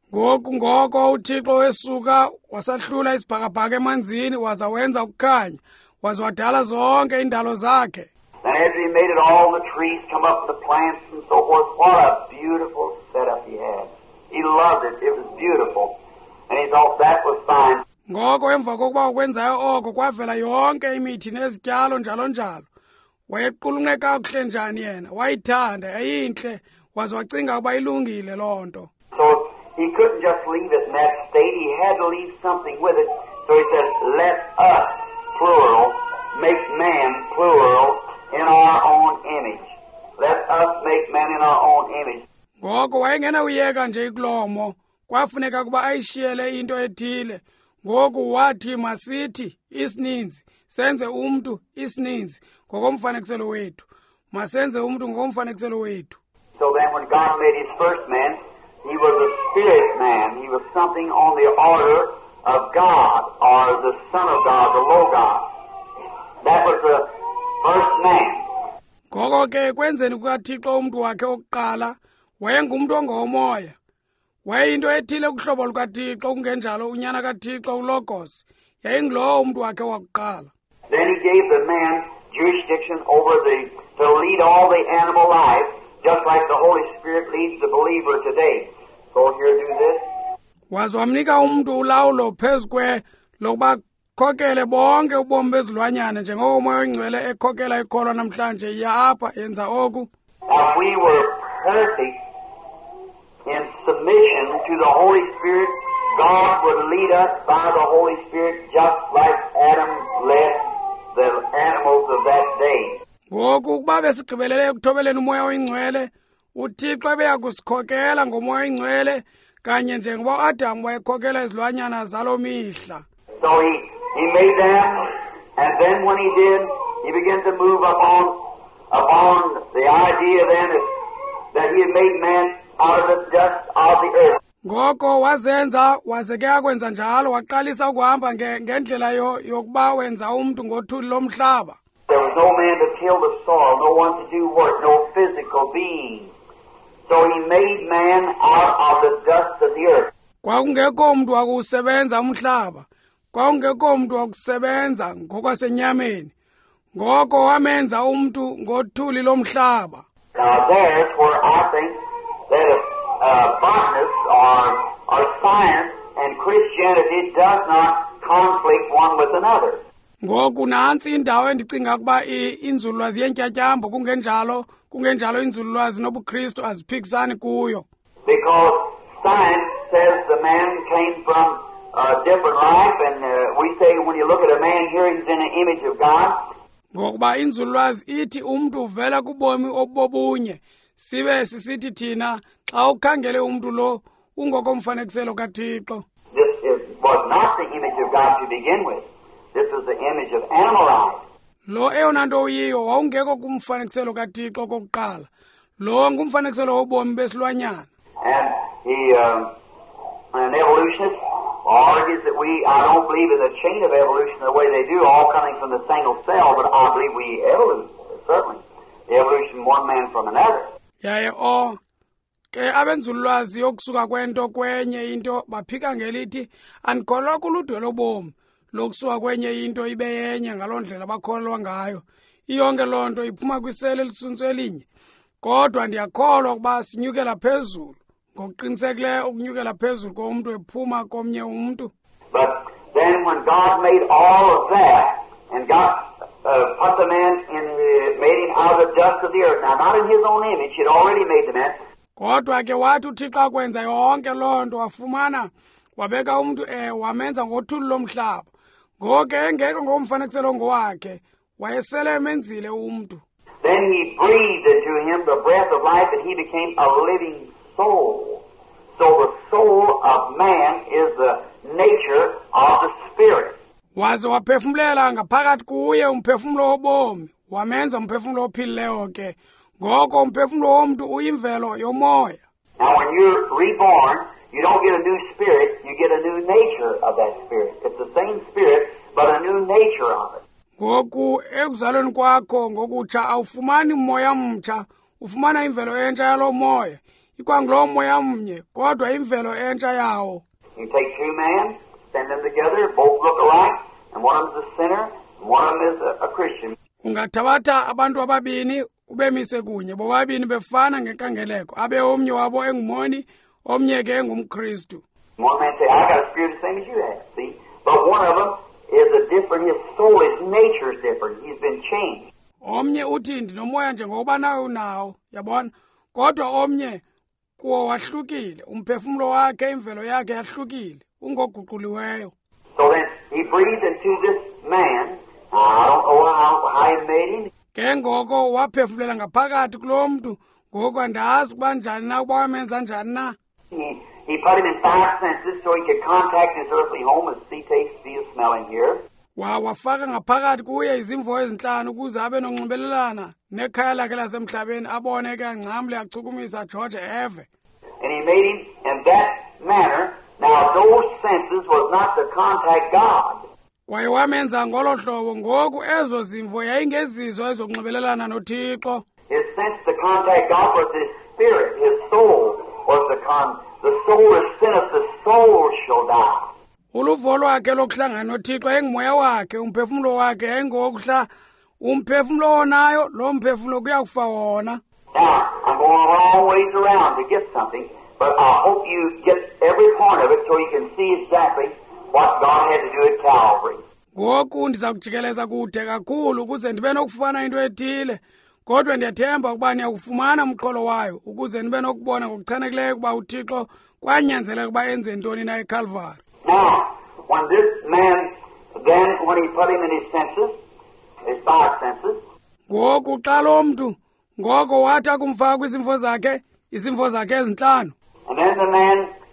Ngoko uThixo wesuka wasahlula isibhakabhaka emanzini, waza wenza ukukhanya, waze wadala zonke indalo zakhe. And after he made it, all the trees come up, the plants and so forth. What a beautiful setup he had. He loved it. It was beautiful. And he thought that was fine. Ngoko emva kokuba ukwenzayo oko kwavela yonke imithi nezityalo njalo njalo. Wayequlunqe kakuhle njani yena, wayithanda, yayinhle, waze wacinga ukuba ilungile loo nto. So he couldn't just leave it in that state. He had to leave something with it. So he said, let us, plural, make man, plural, in our own image. Let us make man in our own image. Ngoko wayengena uyeka nje ikulomo, kwafuneka kuba ayishiyele into ethile. Ngoku wathi masithi isininzi, senze umntu isininzi ngokomfanekiselo wethu. Masenze umntu ngokomfanekiselo wethu. So then when God made his first man, he was a spirit man. He was something on the order of God, or the Son of God, the Logos. That was the first man. Ngoko ke kwenzeni kukaThixo umntu wakhe oqala, wayengumntu ongomoya. Wayeyinto ethile kuhlobo lukaThixo, kungenjalo unyana kaThixo uLogos. Yayingulowo umntu wakhe wakuqala. Then he gave the man jurisdiction over to lead all the animal life, just like the Holy Spirit leads the believer today. Go here, do this. Waze wamnika umntu ulawulo phezu lokuba khokele bonke ubomi bezilwanyana njengoko umoya oyingcwele ekhokela ikholwa namhlanje apha yenza oku. Now, if we were perfect in submission to the Holy Spirit, God would lead us by the Holy Spirit just like Adam led the animals of that day. Ngoku ukuba besigqibelele ekuthobeleni umoya oyingcwele, uThixo ebeya kusikhokela ngomoya oyingcwele kanye njengoba uAdam wayekhokela izilwanyana zalo mihla. So he made them, and then when he did, he began to move upon the idea then that he had made man out of the dust of the earth. Ngoko wazenza wazeke akwenza njalo waqalisa ukuhamba ngendlela yokuba wenza umuntu ngothuli lomhlaba. There was no man to till the soil, no one to do work, no physical being. So he made man out of the dust of the earth. Kwakungekho umuntu wakusebenza umhlaba. Kwakungekho umuntu wakusebenza ngokwasenyameni. Ngoko wamenza umuntu ngothuli lomhlaba. Now there's where I think that botanists or science and Christianity does not conflict one with another. Ngoku nansi indawo endicinga ukuba inzululwazi yentyatyambo kungenjalo inzululwazi nobuKristu aziphikisani kuyo. Because science says the man came from a different life, and we say when you look at a man here, he's in the image of God. Ngokuba inzululwazi ithi umuntu uvela kubomi obobunye, sibe sisithi thina xa ukhangele umuntu lo ungokomfanekiselo kaThixo. This was not the image of God to begin with. This is the image of animal life. Lo eyona nto uyiyo wawungekho kumfanekiselo kaThixo kokuqala. Lo ngumfanekiselo wobomi besilwanyana. And an evolutionist argues that I don't believe in the chain of evolution the way they do, all coming from the single cell, but I believe we evolve, certainly. The evolution one man from another. Yaye ke abenzululwazi yokusuka kwento kwenye into baphika ngelithi andikholwa kuludwe lobomi lokusuka kwenye into ibe yenye ngaloo ndlela bakholwa ngayo. Iyonke loo nto iphuma kwisele elisuntsu elinye. Kodwa ndiyakholwa ukuba sinyukela phezulu ngokuqinisekileyo ukunyukela phezulu komuntu ephuma komnye umuntu. But then when God made all of that and put the man made him out of the dust of the earth, now not in his own image, he had already made the man. Kodwa ke wathi uThixo akwenza yonke loo nto wafumana wabeka umuntu wamenza ngothuli lomhlaba. Ngoke engekho ngomfanekiselo ngowakhe wayesele emenzile umuntu. Then he breathed into him the breath of life, and he became a living soul. So the soul of man is the nature of the spirit. Waze waphefumulela ngaphakathi kuye umphefumulo wobomi wamenza umphefumulo ophilileyo ke. Ngoko umphefumulo womuntu uyimvelo yomoya. Now when you're reborn, you don't get a new spirit, you get a new nature of that spirit. It's the same spirit, but a new nature of it. Ngoku ekuzalweni kwakho ngokutsha awufumani umoya mtsha, ufumana imvelo entsha yalo moya. Ikwangulo moya mnye, kodwa imvelo entsha yawo. You take two men, stand them together, both look alike, and one of them is a sinner, and one of them is a Christian. Ungathabatha abantu ababini ubemise kunye, bobabini befana ngenkangeleko, abe omnye wabo engumoni, omnye ke engumKristu. One man say, I got a spirit the same as you have, see? But one of them is a different, his soul, his nature is different. He's been changed. Omnye uthi ndinomoya njengoba nawe unawo, yabona? Kodwa omnye kuwo wahlukile, umphefumulo wakhe imvelo yakhe yahlukile, ungoguquliweyo. So then he breathed into this man. I don't know how he made him. Ke ngoko waphefumulela ngaphakathi kulo muntu, ngoko andazi kuba njani na kuba wamenza njani na. He put him in 5 senses so he could contact his earthly home and see, taste, feel, smell, and hear. Wafaka ngaphakathi kuye izimvo ezinhlanu ukuze abe nonxibelelana nekhaya lakhe lasemhlabeni abone ke ngcamle achukumisa George eve. And he made him in that manner. Now those senses was not to contact God. Kwaye wamenza ngolo hlobo ngoku ezo zimvo yayingezizo ezokunxibelelana noThixo. His sense to contact God was his spirit, his soul was the soul that sinneth, the soul shall die. Uluvo lwakhe lokuhlangana noThixo engimoya wakhe umphefumulo wakhe engokuhla umphefumulo onayo lo mphefumulo kuyakufa wona. Now, I'm going a long ways around to get something, but I hope you get every point of it so you can see exactly what God had to do at Calvary. Ngoku ndiza kujikeleza kude kakhulu ukuze ndibe nokufumana into ethile, kodwa ndiyathemba ukuba niyakufumana umqolo wayo ukuze nibe nokubona ngokuchanekileyo ukuba uThixo kwanyanzeleka ukuba enze ntoni na eCalvary. Now, when this man, then when he put him in his senses, his 5 senses, ngoku xa lo mntu ngoko wathi akumfaka izimvo zakhe ezinhlanu. and then the man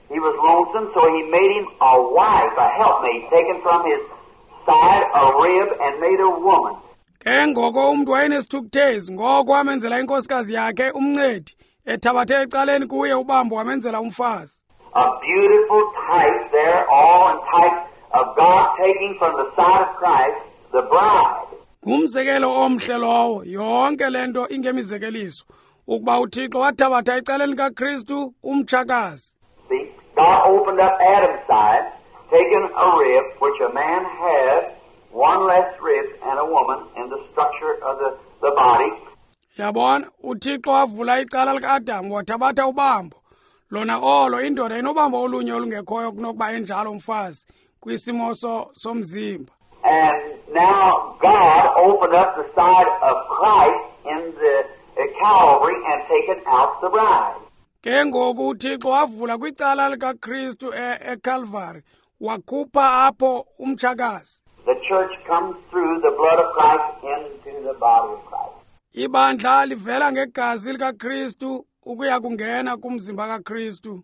He was lonesome, so he made him a wife, a helpmate, taken from his side a rib and made a woman. Ke ngoko umuntu wayenesithukuthezi ngoko wamenzela inkosikazi yakhe umncedi ethabathe ecaleni kuye ubambo wamenzela umfazi. A beautiful type there, all in type of God taking from the side of Christ the bride. Ngumzekelo omhle lowo, yonke lento ingemizekeliso ukuba uThixo wathabatha ecaleni kaKristu umtshakazi. See, God opened up Adam's side, taken a rib, which a man has, one less rib and a woman in the structure of the body. Yabona, uThixo wavula icala likaAdamu wathabatha ubambo. Lona olo indoda inobambo olunye olungekhoyo kunokuba enjalo umfazi kwisimo somzimba. And now God opened up the side of Christ in the Calvary and taken out the bride. Ke ngoku uThixo wavula kwicala likaKristu eCalvary wakhupha apho umtshakazi. The church comes through the blood of Christ into the body of Christ. Ibandla livela ngegazi likaKristu ukuya kungena kumzimba kaKristu.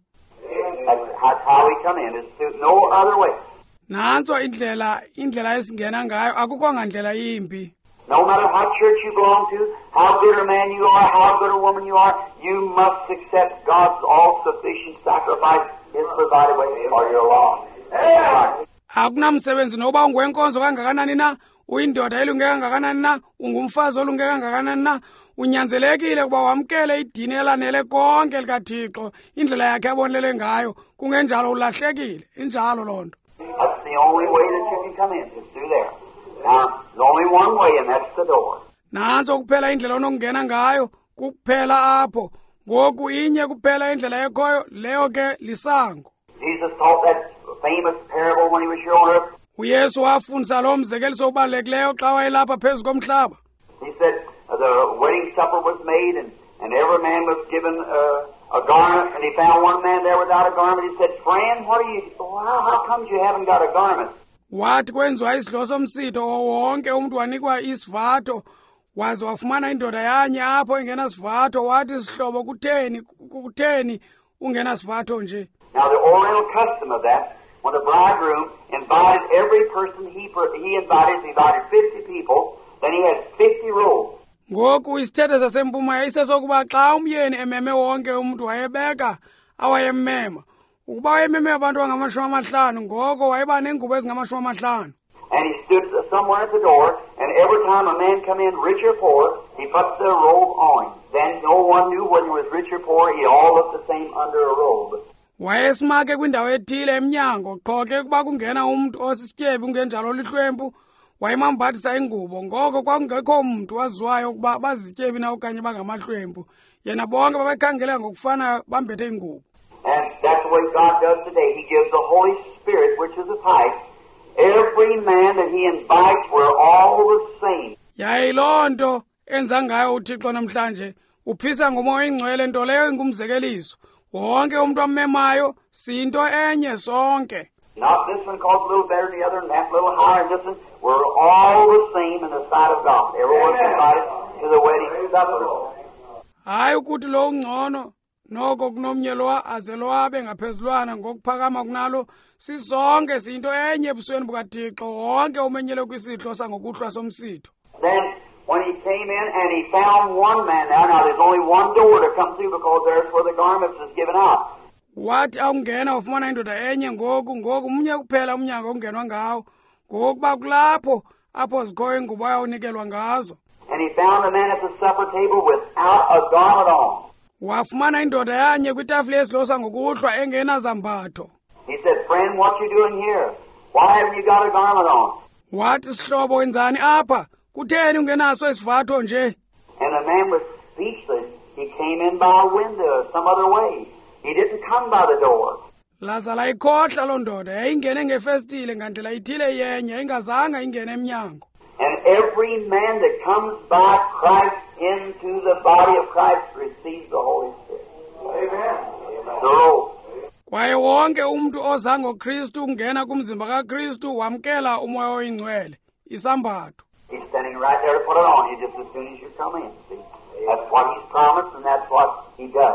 That's how we come in. It's through no other way. Nanso indlela esingena ngayo akukho ngandlela yimbi. No matter what church you belong to, how good a man you are, how good a woman you are, you must accept God's all-sufficient sacrifice, His provided way for your law. Akunamsebenzi noba ungwenkonzo kangakanani na, uyindoda elunge kangakanani na, ungumfazi olunge kangakanani na, unyanzelekile kuba wamkele idini elanele konke likaThixo, indlela yakhe abonelele ngayo, kungenjalo ulahlekile, injalo lonto. That's the only way that you can come in, is through there. Now, there's only one way, and that's the door. Nanso kuphela indlela onokungena ngayo, kuphela apho, ngoku inye kuphela indlela ekhoyo, leyo ke lisango. Jesus taught that famous parable when he was here on earth. uYesu wafundisa lo mzekeliso obalulekileyo xa wayelapha phezu komhlaba. He said the wedding supper was made, and every man was given a garment, and he found one man there without a garment. He said, "Friend, how comes you haven't got a garment?" Wathi kwenziwa isidlo somsitho wonke umuntu wanikwa isivatho, waze wafumana indoda yanye apho engenasivatho, wathi sihlobo kutheni ungenasivatho nje. Now the oriental custom of that, when the bridegroom invited every person he invited 50 people, then he had 50 robes. Ngoku isithethe sasempuma yayisesokuba xa umyeni ememe wonke umuntu wayebeka awayemmema. Ukuba wayememe abantu abangama-50, ngoko wayeba nengubo ezingama-50. And he stood somewhere at the door, and every time a man come in, rich or poor, he put the robe on him. Then no one knew whether he was rich or poor. He all looked the same under a robe. Wayesimake kwindawo ethile emnyango, qho ke kuba kungena umuntu osisityebi ungenjalo lihlwempu, wayemambathisa ingubo, ngoko kwakungekho umuntu waziwayo ukuba bazityebi na okanye bangamahlwempu. Yena bonke babekhangeleka ngokufanayo bambethe ingubo. And that's the way God does today. He gives the Holy Spirit, which is a type. Every man that He invites, we're all the same. Yayiloo nto enza ngayo uThixo namhlanje, uphisa ngomoya oyingcwele, nto leyo ingumzekeliso. Wonke umuntu amemayo sinto enye sonke. Not this one calls a little better than the other, and that little higher than this one. We're all the same in the sight of God. Everyone's invited to the wedding supper. Hayi ukuthi lo ungcono noko kunomnye lo aze lo abe ngaphezulwana ngokuphakama kunalo, sisonke sinto enye ebusweni bukaThixo, wonke umenyele kwisidlo sangokuhlwa somsitho. Then when he came in and he found one man now there's only one door to come through because there's where the garments is given out. Wathi awungena wafumana indoda enye ngoku umnye kuphela umnyango ongenwa ngawo, ngokuba kulapho apho zikhoyo ingubo yawunikelwa ngazo. And he found a man at the supper table without a garment on. Wafumana indoda yanye kwitafile yesidlo sangokuhlwa engenazambatho. He said, "Friend, what you doing here? Why haven't you got a garment on?" Wathi sihlobo wenzani apha? Kutheni ungenaso isivatho nje? And the man was speechless. He came in by a window some other way. He didn't come by the door. Lazala ikhohla lo ndoda yayingene ngefestile ngandlela ithile yenye, ingazanga ingene emnyango. And every man that comes by Christ into the body of Christ receives the Holy Spirit. Amen. The robe. Kwaye wonke umuntu oza ngoKristu ungena kumzimba kaKristu wamkela umoya oyingcwele, isambatho. He's standing right there to put it on you just as soon as you come in. See? That's what He's promised and that's what He does.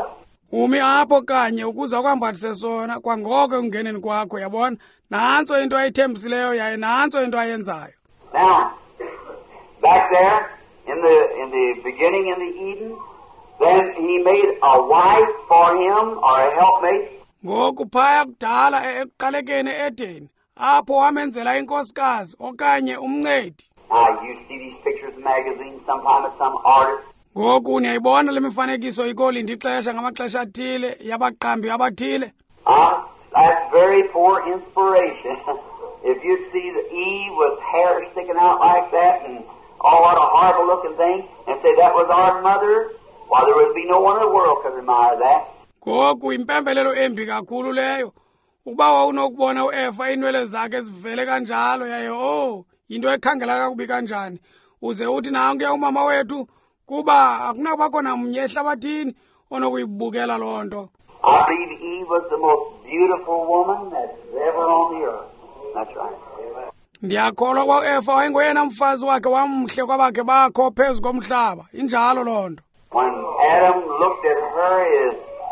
umi apho kanye ukuza kwambathise sona kwangoko ekungeneni kwakho yabona nantso into ayithembisileyo yaye nantso into ayenzayo. Now, back there in the beginning in the Eden, then he made a wife for him or a helpmate. Ngoku phaya kudala ekuqalekeni eEdeni apho wamenzela inkosikazi okanye umncedi. You see these pictures in magazines sometime at some artist. Ngoku niyayibona le mifanekiso ikolindi ixesha ngamaxesha athile yabaqambi abathile. That's very poor inspiration. If you see the Eve with hair sticking out like that and what a horrible looking thing, and say that was our mother, why there would be no one in the world could admire that. Ngoku impembelelo embi kakhulu leyo. Uba wawunokubona uEfa inwele zakhe zivele kanjalo yaye into ekhangela kakubi kanjani. Uze uthi nanke umama wethu kuba akunabakho namnye ehlabathini onokuyibukela loo nto. I believe Eve was the most beautiful woman that's ever on the earth. That's right. Ndiyakholwa kwa uEfa wayengoyena mfazi wakhe wamhle kwabakhe bakho phezu komhlaba. Injalo loo nto. When Adam looked at her,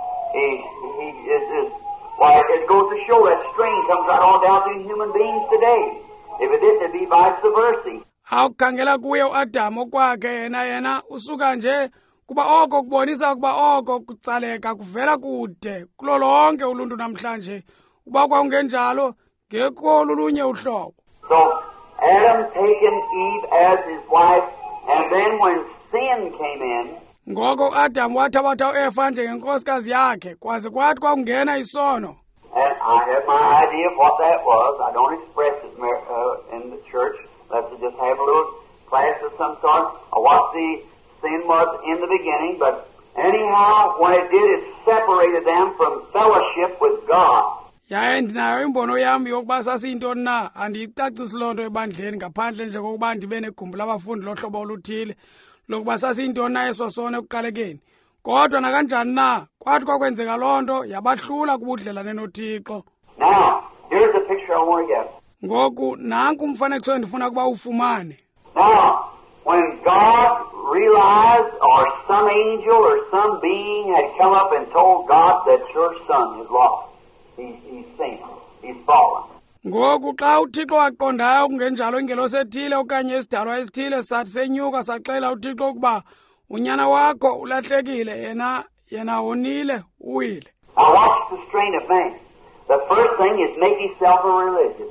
it goes to show that strain comes right on down through human beings today. If it didn't, it'd be vice versa. Awukhangela kuye uAdam okwakhe yena usuka nje kuba oko kubonisa ukuba oko kutsaleka kuvela kude kulo lonke uluntu namhlanje uba kwakungenjalo ngekho olunye uhlobo. So Adam taken Eve as his wife, and then when sin came in, ngoko uAdam wathabatha uEfa njengenkosikazi yakhe kwaze kwathi kwakungena isono. And I have my idea of what that was. I don't express it in the church. Let's just have a little class of some sort of what the sin was in the beginning. But anyhow, when it did, it separated them from fellowship with God. Yaye ndinayo imbono yami yokuba sasiyintoni na andiyicacisi loo nto ebandleni ngaphandle nje kokuba ndibe negumbi labafundi lohlobo oluthile lokuba sasiyintoni na eso sono ekuqalekeni. Kodwa nakanjani na kwathi kwakwenzeka loo nto yabahlula kubudlelane noThixo. Now, here's a picture I want to get. Ngoku nanku umfanekiso endifuna ukuba ufumane. Now, when God realized, or some angel or some being had come up and told God that your son is lost, he's sinned, he's fallen. Ngoku xa uThixo waqondayo kungenjalo ingelosi ethile okanye isidalwa esithile sathi senyuka saxela uThixo ukuba unyana wakho ulahlekile yena wonile uwile. Now watch the strain of man. The first thing is make himself a religion.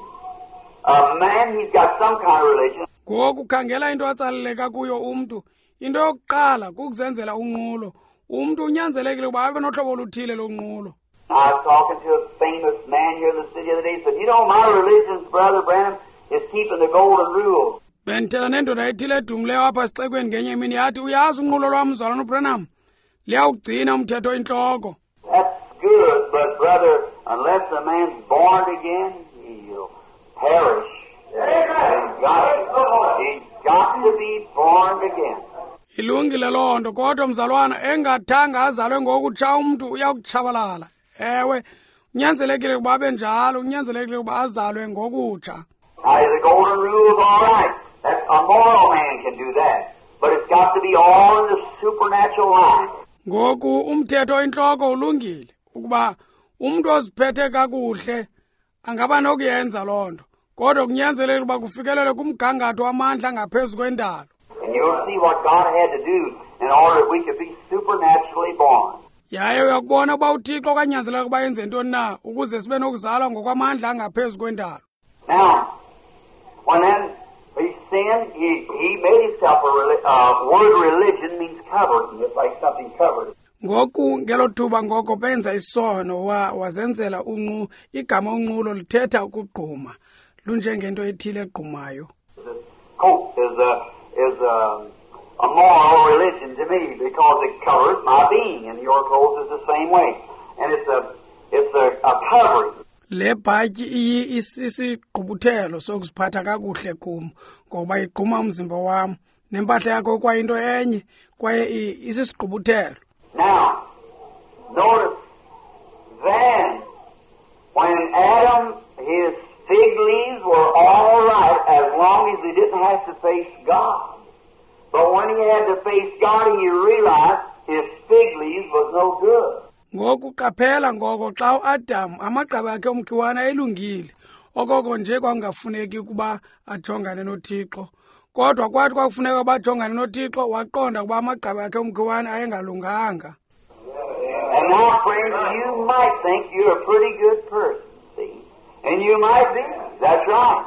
A man, he's got some kind of religion. Ngoku khangela into atsaleleka kuyo umntu. Into yokuqala kukuzenzela unqulo. Umntu unyanzelekile ukuba abe nohlobo oluthile lonqulo. I was talking to a famous man here in the city the other day. He said, you know, my religion's, Brother Branham, is keeping the golden rule. Bendithela nendoda ethile edumileyo apha sixekweni ngenye imini yathi uyazi unqulo lwam mzalwana uBranham liyawugcina umthetho intloko. That's good, but brother, unless a man's born again, he'll perish. He's got to be born again. Ilungile loo nto kodwa mzalwana engathanga azalwe ngokutsha umntu uyakutshabalala. Ewe unyanzelekile ukuba abe njalo unyanzelekile ukuba azalwe ngokutsha. The golden rule is all right. That's a moral man can do that. But it's got to be all in the supernatural line. Ngoku umthetho intloko ulungile ukuba umuntu oziphethe kakuhle angaba nokuyenza loo nto. Kodwa kunyanzelekile ukuba kufikelele kumgangatho wamandla ngaphezulu kwendalo. And you'll see what God had to do in order that we could be supernaturally born. Yaye uyakubona uba uThixo kanyanzeleka ukuba yenze ntoni na ukuze sibe nokuzalwa ngokwamandla angaphezulu kwendalo. Now, when then he sinned, he made himself a word religion means covered, just like something covered. Ngoku ngelo thuba ngoko benza isono wazenzela igama unqulo lithetha ukugquma lunjengento ethile egqumayo. The coat is a moral religion to me because it covers my being, and your clothes is the same way, and it's a covering. Le bhatyi iyi isisigqubuthelo sokuziphatha kakuhle kum ngoba igquma umzimba wam nempahla yakho kwayinto enye kwaye isisigqubuthelo. Now, notice then when Adam, his fig leaves were all right as long as he didn't have to face God. But when he had to face God, he realized his fig leaves was no good. ngoku qaphela ngoko xa uAdam amagqabi akhe omkhiwane elungile okoko nje kwangafuneki kuba ajongane noThixo kodwa kwathi kwakufuneka uba ajongane noThixo waqonda kuba amagqabi akhe omkhiwane ayengalunganga. And now, friends, you might think you're a pretty good person, see? And you might be. That's right.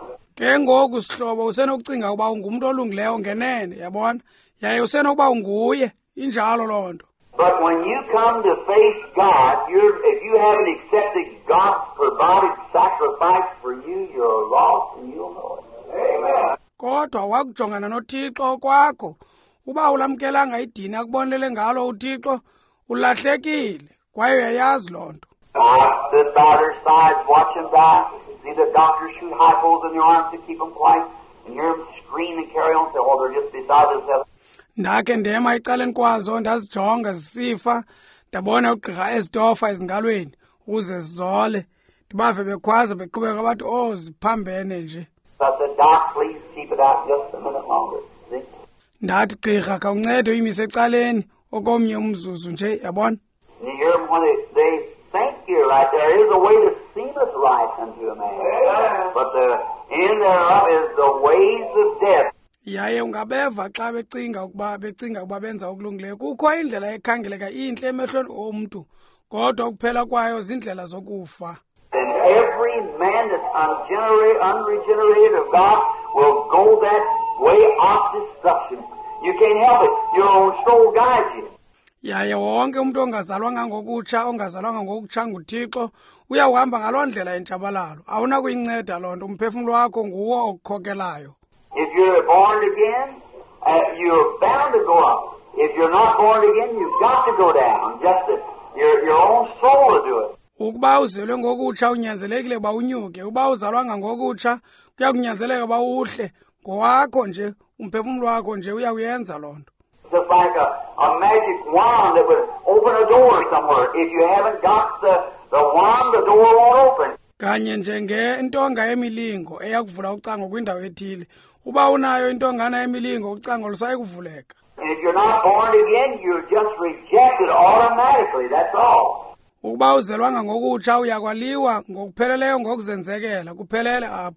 Ke ngoku sihlobo usenokucinga uba ungumntu olungileyo ngenene, yabona? Yaye usenokuba unguye, injalo loo nto. But when you come to face God, if you haven't accepted God's provided sacrifice for you, you're lost and you'll know it. Amen. Kodwa wakujongana noThixo kwakho, uba ulamkelanga idini akubonelele ngalo uThixo, ulahlekile, kwaye uyayazi loo nto. I stood by their sides, watch them die, see the doctors shoot high holes in their arms to keep them quiet, and hear them scream and carry on, say, oh, they're just beside themselves. Ndakhe ndema ecaleni kwazo ndazijonga zisifa ndabona ugqirha ezitofa ezingalweni ukuze zizole ndibave bekhwaza beqhubeka bathi oh ziphambene nje. But the doc, please keep it out just a minute longer. See? Ndathi gqirha khawuncede uyimise ecaleni okomnye umzuzu nje yabona. And you hear them when they think you're right. There is a way that seemeth right unto a man, but the end thereof is the ways of death. Yaye ungabeva xa becinga ukuba benza okulungileyo kukho indlela ekhangeleka intle emehlweni omntu kodwa ukuphela kwayo zindlela zokufa. And every man that's unregenerated of God will go that way of destruction. You can't help it. Your own soul guides you. Yaye wonke umuntu ongazalwanga ngokutsha ongazalwanga ngokutsha nguThixo uyahamba ngaloo ndlela yentshabalalo awunakuyinceda loo nto umphefumulo wakho nguwo okukhokelayo. If you're born again, you're bound to go up. If you're not born again, you've got to go down. Just your own soul will do it. Ukuba uzelwe ngokutsha unyanzelekile uba unyuke, uba uzalwanga ngokutsha kuyakunyanzeleka uba uhle, ngowakho nje umphefumulo wakho nje uyakuyenza loo nto. Just like a magic wand that would open a door somewhere. If you haven't got the wand, the door won't open. Kanye njenge intonga yemilingo eyakuvula ucango kwindawo ethile. Uba unayo intongana yemilingo ucango lusayikuvuleka. And if you're not born again, you're just rejected automatically. That's all. Ukuba uzelwanga ngokutsha uyakwaliwa ngokupheleleyo ngokuzenzekela kuphelele apho.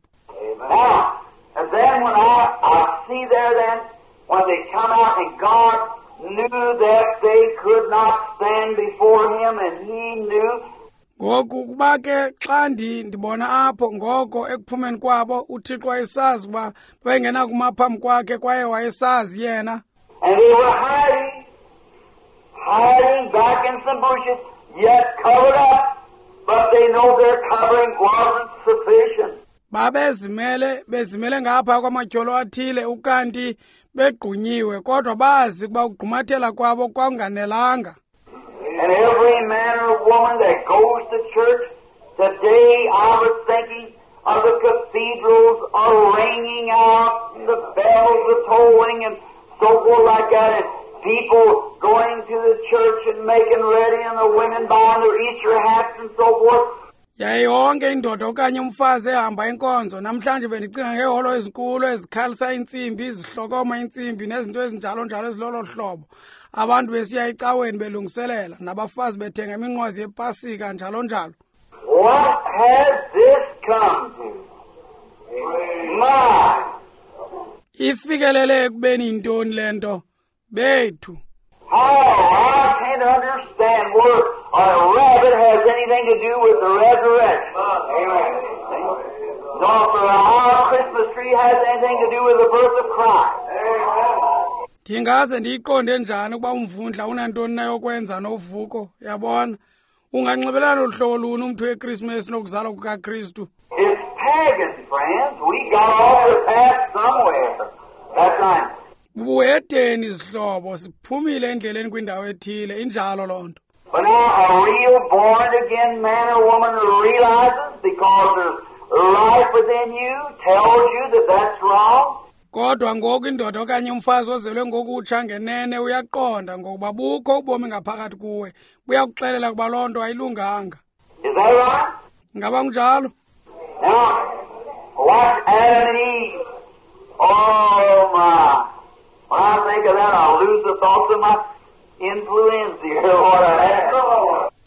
Now, and then when I see there then, when they come out and God knew that they could not stand before Him and He knew. Ngoku kuba ke xa ndibona apho ngoko ekuphumeni kwabo uThixo wayesazi uba bengena kuma phambi kwakhe kwaye wayesazi yena. And they were hiding back in some bushes, yet covered up, but they know their covering wasn't sufficient. Bezimele ngapha kwamatyholo athile ukanti begqunyiwe kodwa bazi kuba ugqumathela kwabo kwanganelanga. And every man or woman that goes to church today, I was thinking of the cathedrals are ringing out, and the bells are tolling, and so forth like that, and people going to the church and making ready, and the women buying their Easter hats and so forth. Yaye yonke indoda okanye umfazi ehamba inkonzo namhlanje bendicinga ngeholo ezinkulu ezikhalisa intsimbi izihlokoma intsimbi nezinto ezinjalo njalo ezilolo hlobo abantu besiya ecaweni belungiselela nabafazi bethenga iminqwazi yepasika njalo njalo. What has this come to? My. Ifikelele ekubeni intoni lento bethu. I can't understand where a rabbit has anything to do with the resurrection. Amen. Nor for our Christmas tree has anything to do with the birth of Christ. Ndingaze ndiyiqonde njani ukuba umvundla unantoni na yokwenza novuko yabona unganxibelana uhlobo luni umntu weChristmas nokuzalwa kukaKristu. It's pagan, friends. We got off the path somewhere. That's right. Bubuhedeni izihlobo siphumile endleleni kwindawo ethile injalo loo nto. But now a real born-again man or woman realizes because there's life within you tells you that that's wrong. Kodwa ngoku indoda okanye umfazi ozelwe ngokutsha ngenene uyaqonda ngokuba bukho ubomi ngaphakathi kuwe buyakuxelela kuba loo nto ayilunganga. Is that right? Ngaba kunjalo? Now, watch Adam and Eve. Oh my. When I think of that, I'll lose the thoughts of my influenza here. What a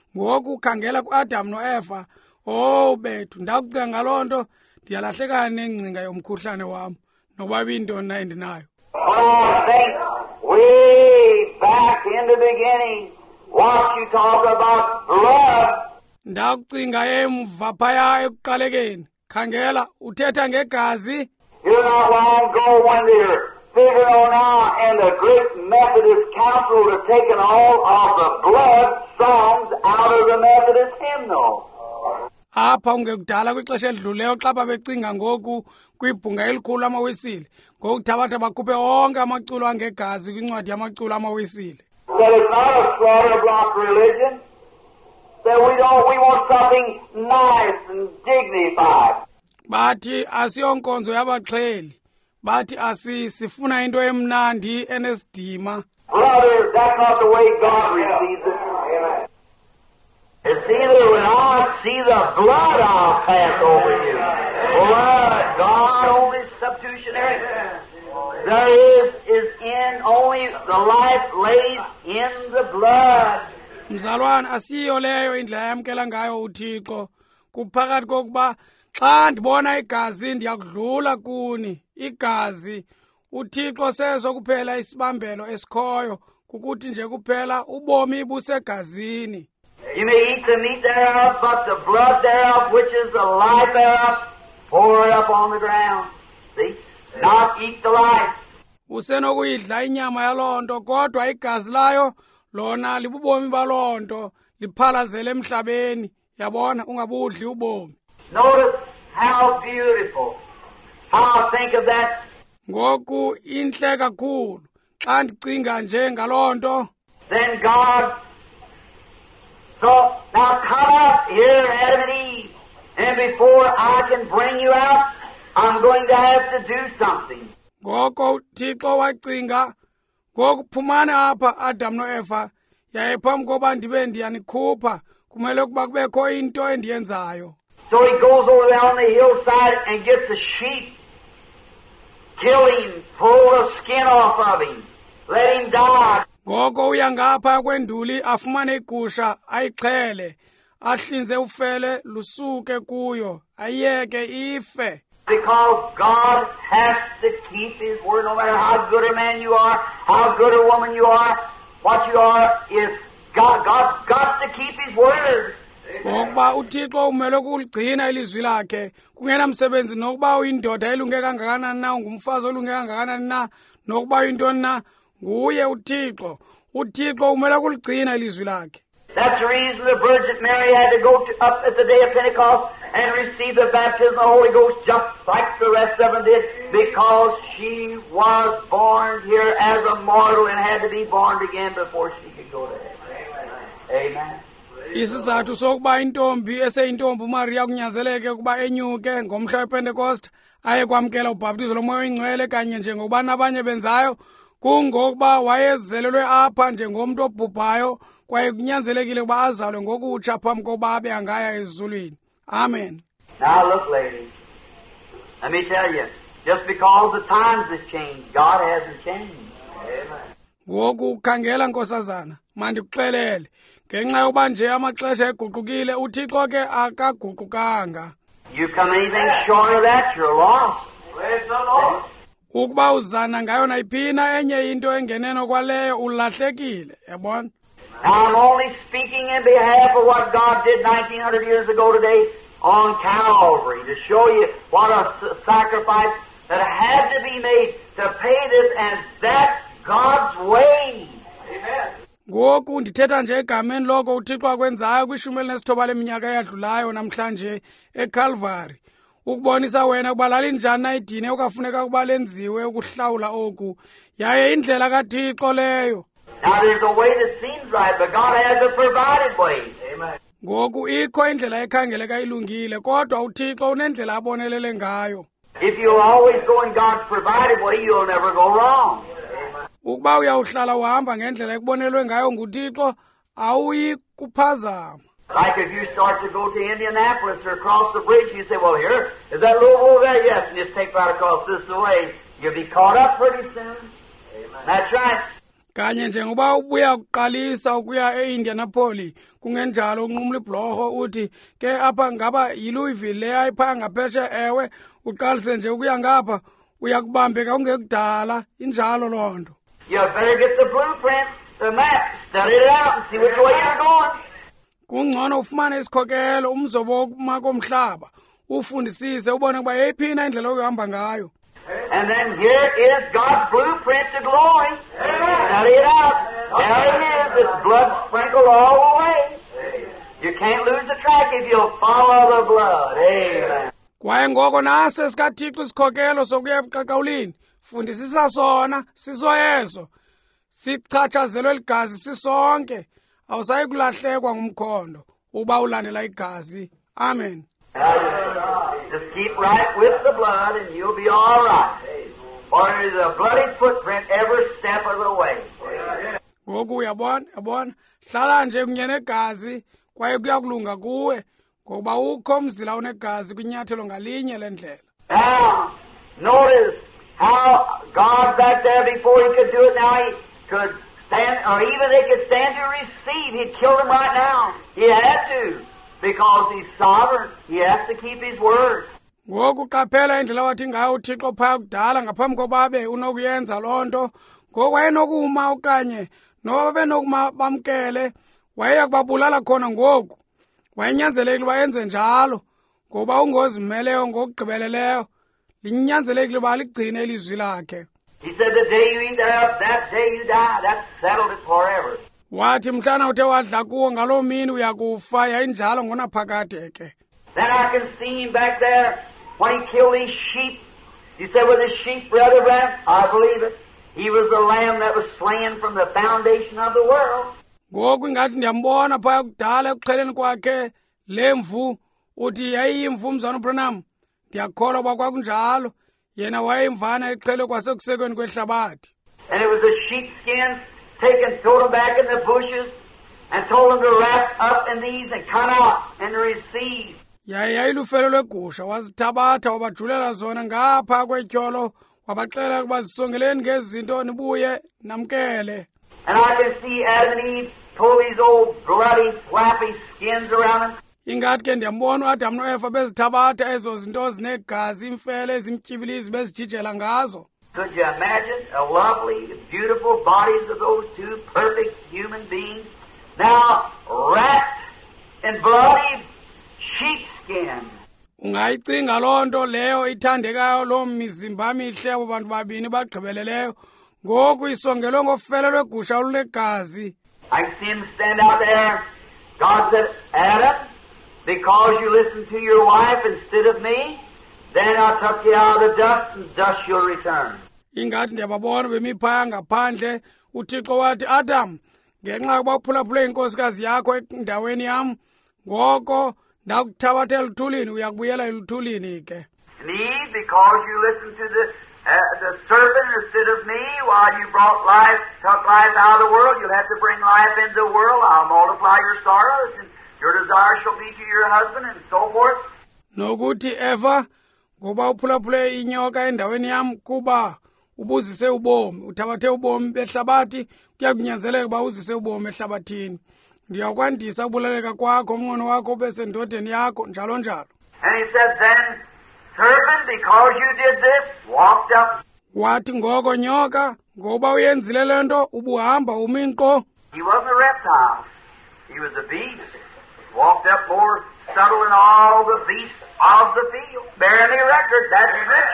ngoku khangela ku-Adam no-Eva, oh bethu ndakucinga ngaloo nto ndiyalahlekana nengcinga yomkhuhlane wam noba biyintoni na endinayo. Oh, think way back in the beginning, what you talk about blood. Ndakucinga emva phaya ekuqalekeni, khangela uthetha ngegazi. Here not long ago when they were figuring on now and the great Methodist Council had taken all of the blood songs out of the Methodist hymnal. Apha ungekudala kwixesha edluleyo xa babecinga ngoku kwibhunga elikhulu amawisile, ngokuthabatha bakhuphe onke amaculo angegazi kwincwadi yamaculo amawisile. That it's not a slaughter block religion. That we want something nice and dignified. Bathi asiyonkonzo yabaxheli, bathi sifuna into emnandi enesidima. Brother, that's not the way God receives it. Amen. It's either when I see the blood, I'll pass over you. Blood, God only substitutionary. There is in only the life lays in the blood. Mzalwane, asiyo leyo indlela yamkela ngayo uThixo, kuphakathi kokuba xa ndibona igazi ndiyakudlula kuni. Igazi uThixo seso kuphela isibambelo esikhoyo, kukuthi nje kuphela ubomi busegazini. You may eat the meat thereof, but the blood thereof, which is the life thereof, pour it up on the ground. See? Not eat the life. Usenokuyidla inyama yaloo nto, kodwa igazi layo lona libubomi baloo nto, liphalazele emhlabeni. Yabona, ungabudli ubomi. Notice how beautiful. How I think of that. Ngoku inhle kakhulu xa ndicinga nje ngaloo nto. Then God, so now come up here, Adam and Eve, and before I can bring you out, I'm going to have to do something. Ngoko uThixo wacinga, ngoku phumani apha Adam no-Eva, yaye phambi koba ndibe ndiyanikhupha, kumele ukuba kubekho into endiyenzayo. So he goes over there on the hillside and gets a sheep, kill him, pull the skin off of him, let him die. Ngoko uya ngapha kwenduli afumane igusha, ayixhele, ahlinze ufele lusuke kuyo, ayeke ife. Because God has to keep His word, no matter how good a man you are, how good a woman you are, what you are, is God's got to keep His word. Ngokuba uThixo umele ukuligcina ilizwi lakhe, kungenamsebenzi nokuba uyindoda elunge kangakanani na, ungumfazi olunge kangakanani na, nokuba uyintoni na, nguye uThixo. uThixo umele ukuligcina ilizwi lakhe. That's the reason the Virgin Mary had to go up at the day of Pentecost and receive the baptism of the Holy Ghost just like the rest of them did, because she was born here as a mortal and had to be born again before she could go to heaven. Amen. Isizathu sokuba intombi eseyintombi uMaria kunyanzeleke ukuba enyuke ngomhla wePentecost aye kwamkela ubhaptizo lomoya oyingcwele kanye njengokuba nabanye benzayo, kungokuba wayezelelwe apha njengomntu obhubhayo, kwaye kunyanzelekile ukuba azalwe ngokutsha phambi kokuba abe angaya ezulwini. Amen. Now look, ladies, let me tell you, just because the times have changed, God hasn't changed. Amen. Ngoku khangela nkosazana, mandikuxelele, ngenxa yokuba nje amaxesha eguqukile, uThixo ke akaguqukanga. You come anything short of that, you're lost. Praise the Lord. Ukuba uzana ngayo nayiphina enye into engeneno kwaleyo ulahlekile, yabona. Now I'm only speaking in behalf of what God did 1900 years ago today on Calvary, to show you what a sacrifice that had to be made to pay this, and that's God's way. Amen. Ngoku ndithetha nje egameni loko uThixo akwenzayo kwishumi elinesithoba leminyaka eyadlulayo namhlanje eCalvary, ukubonisa wena ukuba lalinjani na idini okafuneka ukuba lenziwe ukuhlawula oku, yaye indlela kaThixo leyo. Now there's a way that seems right, but God has a provided way. Amen. Ngoku ikho indlela ekhangeleka ilungile, kodwa uThixo unendlela abonelele ngayo. If you'll always go in God's provided way, you'll never go wrong. Ukuba uyawuhlala uhamba ngendlela ekubonelwe ngayo nguThixo, awuyi kuphazama. Like if you start to go to Indianapolis or across the bridge, you say, well, here, is that little over there? Yes, and just take right across this way. You'll be caught up pretty soon. Amen. That's right. kanye njengoba ubuya kuqalisa ukuya eIndianapolis kungenjalo unqumla ibhlorho uthi ke apha ngaba yiLouisville le ayipha ngapheshe ewe uqalise nje ukuya ngapha uyakubambeka ungekudala injalo lonto. You better get the blueprint, the map, study it out and see which way you're going. Kungcono ufumane isikhokelo umzobo wokuma komhlaba ufundisise ubone kuba yeyiphi na indlela okuhamba ngayo. And then here is God's blueprint to glory. Study it out. There it is. It's blood sprinkled all the way. You can't lose the track if you'll follow the blood. Amen. Kwaye ngoko nase sikaThixo isikhokelo sokuya ebuqaqawulini fundisisa sona sisoyeso sichatshazelwe ligazi sisonke awusayi kulahlekwa ngumkhondo uba ulandela igazi. Amen. Just keep right with the blood and you'll be all right. For there's a bloody footprint every step of the way. Ngoku uyabona hlala nje kunye negazi kwaye kuyakulunga kuwe ngoba ukho umzila unegazi kwinyathelo ngalinye lendlela. Now, notice how God back there before he could do it, now he could stand, or even they could stand to receive. He'd kill them right now. He had to, because he's sovereign. He has to keep his word. Ngoku qaphela indlela wathi ngayo uThixo phaya kudala ngaphambi kobabe unokuyenza lonto ngoku wayenokuma okanye noba benokuma bamkele wayeya kubabulala khona ngoku wayenyanzelekile uba yenze njalo ngoba ungozimeleyo ngokugqibeleleyo linyanzelekile uba ligcine ilizwi lakhe. He said, the day you eat thereof, that day you die. That settled it forever. Wathi mhlana uthe wadla kuwo ngaloo mini uyakufa yayinjalo ngonaphakade ke. Then I can see him back there when he killed these sheep. You said, with the sheep, Brother Branham? I believe it. He was the lamb that was slain from the foundation of the world. Ngoku ingathi ndiyambona phaya kudala ekuxheleni kwakhe lemvu uthi yayiyimvu mzana Branham. Ndiyakholwa uba kwakunjalo yena wayeyimvana exhelwe kwasekusekweni kwehlabathi. And it was the sheepskins taken, thrown them back in the bushes, and told them to wrap up in these and come out and receive. Yayilufelo lwegusha wazithabatha wabajulela zona ngapha kwetyholo wabaxela ukuba zisongeleni ngezinto nibuye namkele. And I can see Adam and Eve pull these old bloody flappy skins around them. Ingathi ke ndiyambona uAdam noEva bezithabatha ezo zinto zinegazi imfele ezimtyibilizi bezijijela ngazo. Could you imagine a lovely, beautiful bodies of those two perfect human beings now wrapped in bloody sheepskin? Ungayicinga loo nto leyo ithandekayo loo mizimba mihle abo bantu babini bagqibeleleyo ngoku isongelwe ngofele lwegusha olunegazi. I can see him stand out there. God said, Adam, because you listened to your wife instead of me, then I took you out of the dust, and dust you'll return. Ingathi ndiyababona bemiphaya ngaphandle uThixo wathi Adam ngenxa yokuba uphulaphule inkosikazi yakho endaweni yam ngoko ndakuthabatha eluthulini uyakubuyela eluthulini ke. And Eve, because you listened to the serpent instead of me, while you brought life, took life out of the world, you'll have to bring life into the world. I'll multiply your sorrows, and your desire shall be to your husband, and so forth. Nokuthi Eva ngoba uphulaphule inyoka endaweni yam kuba ubuzise ubomi uthabathe ubomi behlabathi kuyakunyanzeleka uba uzise ubomi ehlabathini ndiyakwandisa ukubulaleka kwakho umnqono wakho besendodeni yakho njalo njalo. And he said, then, serpent, because you did this, walked up. Wathi ngoko nyoka ngoba uyenzile le nto ubuhamba uminqo. He wasn't a reptile. He was a beast. Walked up more subtle than all the beasts of the field. Bearing the record, that's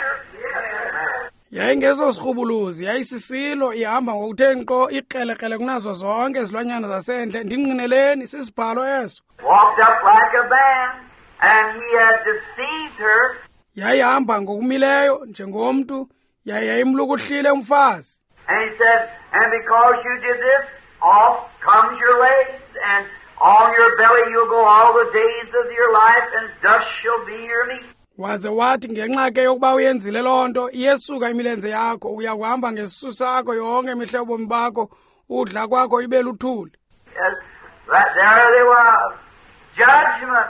scripture. Yayingezo sirhubuluzi yayisisilo ihamba ngokuthe nkqo iqeleqele kunazo zonke izilwanyana zasendle ndinqineleni sisibhalo eso. Walked up like a man, and he had deceived her. Yayihamba ngokumileyo njengomntu yayimlukuhlile umfazi. And he said, and because you did this, off comes your legs, and on your belly you'll go all the days of your life, and dust shall be your meat. Waze wathi ngenxa ke yokuba uyenzile loo nto iyesuka imilenze yakho uyakuhamba ngesisu sakho yonke imihle yobomi bakho udla kwakho ibe luthuli. Yes, right there they was. Judgment.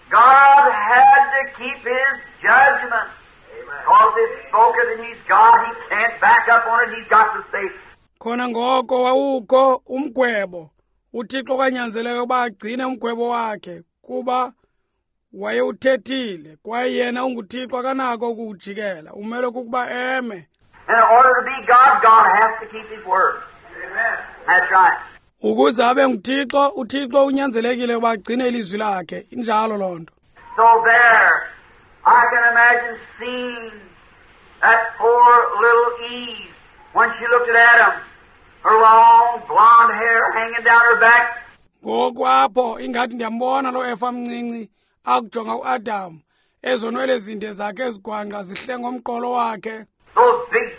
God had to keep his judgment. Because it's spoken and he's God, he can't back up on it, he's got to say. khona ngoko wawukho umgwebo uThixo kwanyanzeleka ukuba agcine umgwebo wakhe kuba wayewuthethile kwaye yena unguThixo akanako ukujikela umele ukuba eme. And in order to be God, God has to keep His word. Amen. That's right. Ukuze abe nguThixo, uThixo unyanzelekile ukuba agcine ilizwi lakhe, injalo loo nto. So there, I can imagine seeing that poor little Eve when she looked at Adam, her long blonde hair hanging down her back. Ngoku apho ingathi ndiyambona lo Efa mncinci akujonga uAdam, ezonwele zinde zakhe ezigwangqa zihle ngomqolo wakhe. Those big,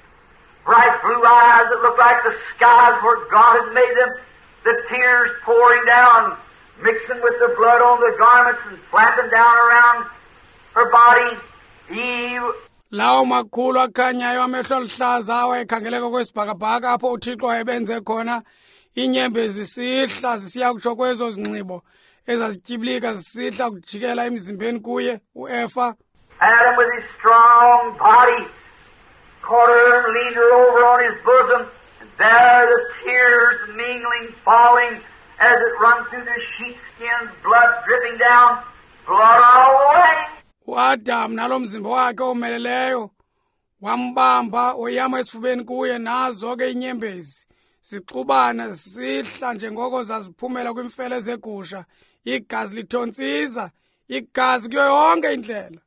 bright blue eyes that look like the skies where God has made them, the tears pouring down, mixing with the blood on the garments and flapping down around her body. Eve. Lawo makhulu akhanyayo amehlo aluhlaza awayekhangeleka kwesibhakabhaka apho uThixo wayebenze khona inyembezi zisihla zisiya kutsho kwezo zinxibo ezazityibilika zisihla kujikela emzimbeni kuye uEfa. Adam with his strong body caught her and leaned her over on his bosom, and there the tears mingling, falling as it runs through the sheepskins, blood dripping down, blood away. uAdam nalo mzimba wakhe omeleleyo wambamba oyama esifubeni kuye nazo ke inyembezi zixubana zisihla njengoko zaziphumela kwimfele zegusha igazi lithontsiza igazi kuyo yonke indlela.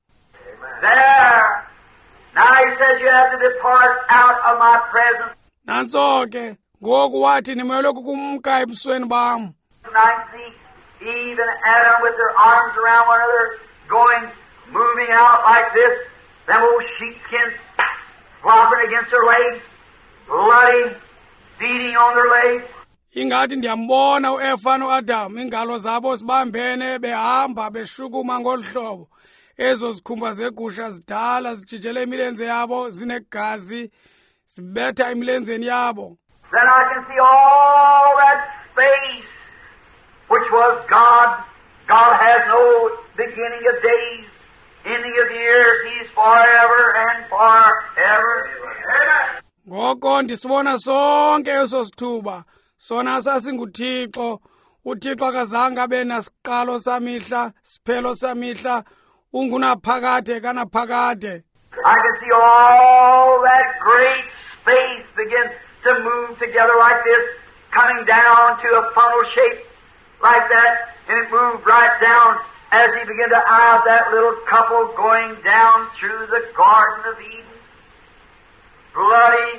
There. Now he says you have to depart out of my presence. Nantso ke ngoku wathi nimele kumka ebusweni bam. Tonight see Eve and Adam with their arms around one another going, moving out like this, them old sheepskins flopping against their legs, bloody, beating on their legs. Ingathi ndiyambona uEfa noAdam ingalo zabo sibambene behamba beshukuma ngolhlobo ezo zikhumba zegusha zidala zijijele imilenze yabo zinegazi zibetha emilenzeni yabo. Then I can see all that space which was God. God has no beginning of days, ending of years. He's forever and forever. Amen. Ngoko ndisibona sonke eso sithuba sona sasinguThixo. uThixo akazange abe nasiqalo samihla siphelo samihla ungunaphakade kanaphakade. I can see all that great space begin to move together like this, coming down to a funnel shape like that, and it moved right down as he began to eye that little couple going down through the Garden of Eden. Bloody,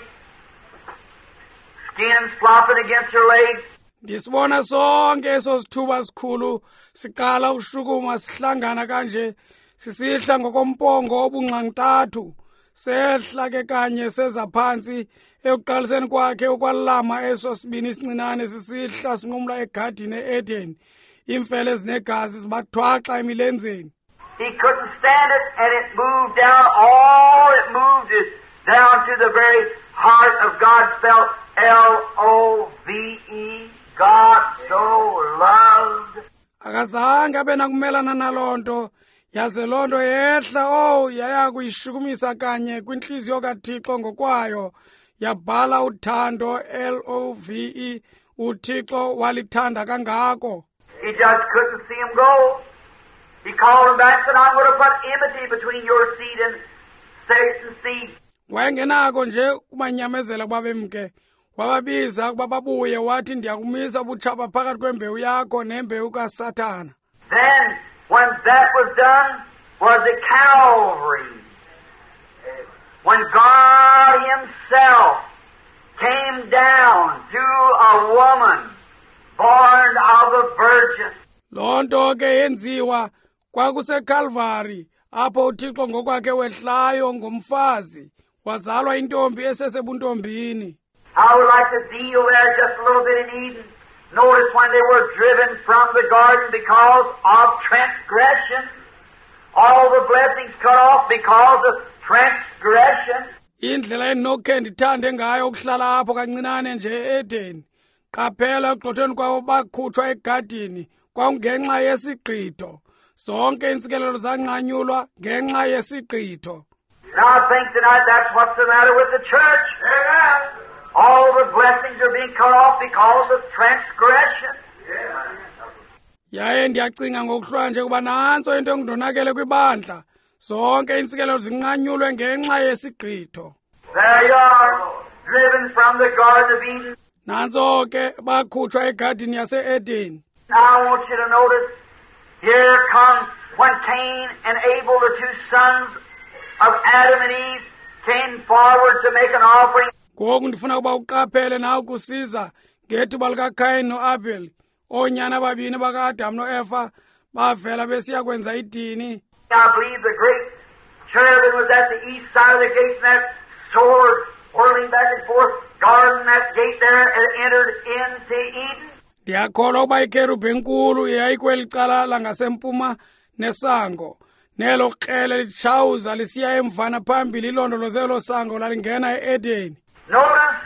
skins flopping against her legs. Ndisibona sonke eso sithuba sikhulu siqala ushukuma sihlangana kanje sisihla ngokompongo obunxantathu sehla ke kanye seza phansi ekuqaliseni kwakhe ukwalama eso sibini isincinane sisihla sinqumla egadini eEden imfele ezinegazi zibathwaxa emilenzeni. He couldn't stand it, and it moved down. All it moved is down to the very heart of God, spelled L-O-V-E. God so loved. Akazange abe nakumelana nalonto yaze lonto yehla yaya kuyishukumisa kanye kwinhliziyo kaThixo ngokwayo yabhala uthando LOVE uThixo walithanda kangako. He just couldn't see him go. He called him back and said, I'm going to put enmity between your seed and Satan's seed. Wayengenako nje kubanyamezela babemke wababiza ukuba babuye wathi ndiyakumisa ubutshaba phakathi kwembewu yakho nembewu kaSathana. Then when that was done was at Calvary, when God Himself came down to a woman born of a virgin. Lonto ke yenziwa kwakuseCalvary apho uThixo ngokwakhe wehlayo ngomfazi wazalwa intombi esesebuntombini. I would like to deal there just a little bit in Eden. Notice when they were driven from the garden because of transgression. All the blessings cut off because of transgression. Indlela enokhe ndithande ngayo ukuhlala apho kancinane nje eEden. Qaphela egxothweni kwabo bakhutshwa egadini kwakungenxa yesigqitho. Zonke intsikelelo zanqanyulwa ngenxa yesigqitho. And I think tonight that's what's the matter with the church. Amen. All the blessings are being cut off because of transgression. yaye ndiyacinga ngokuhlwa nje kuba nantso into engindonakele kwibandla zonke iintsikelelo zinqanyulwe ngenxa yesigqitho. There you are, driven from the Garden of Eden. Nantso ke bakhutshwa egadini yase-Edeni. Now I want you to notice, here comes when Cain and Abel, the two sons of Adam and Eve, came forward to make an offering. Ngoku ndifuna ukuba uqaphele nawe kusiza ngethuba likaKhayini no-Abel, oonyana babini baka-Adam no-Efa bavela besiya kwenza idini. I believe the great cherubim was at the east side of the gate, and that sword whirling back and forth, guarding that gate there, and entered into Eden. Ndiyakholwa ukuba ikherubhi enkulu yayikweli cala langasempuma nesango, nelo krele litshawuza lisiya emvana phambili ilondoloze lo sango lalingena e-Edeni. Notice,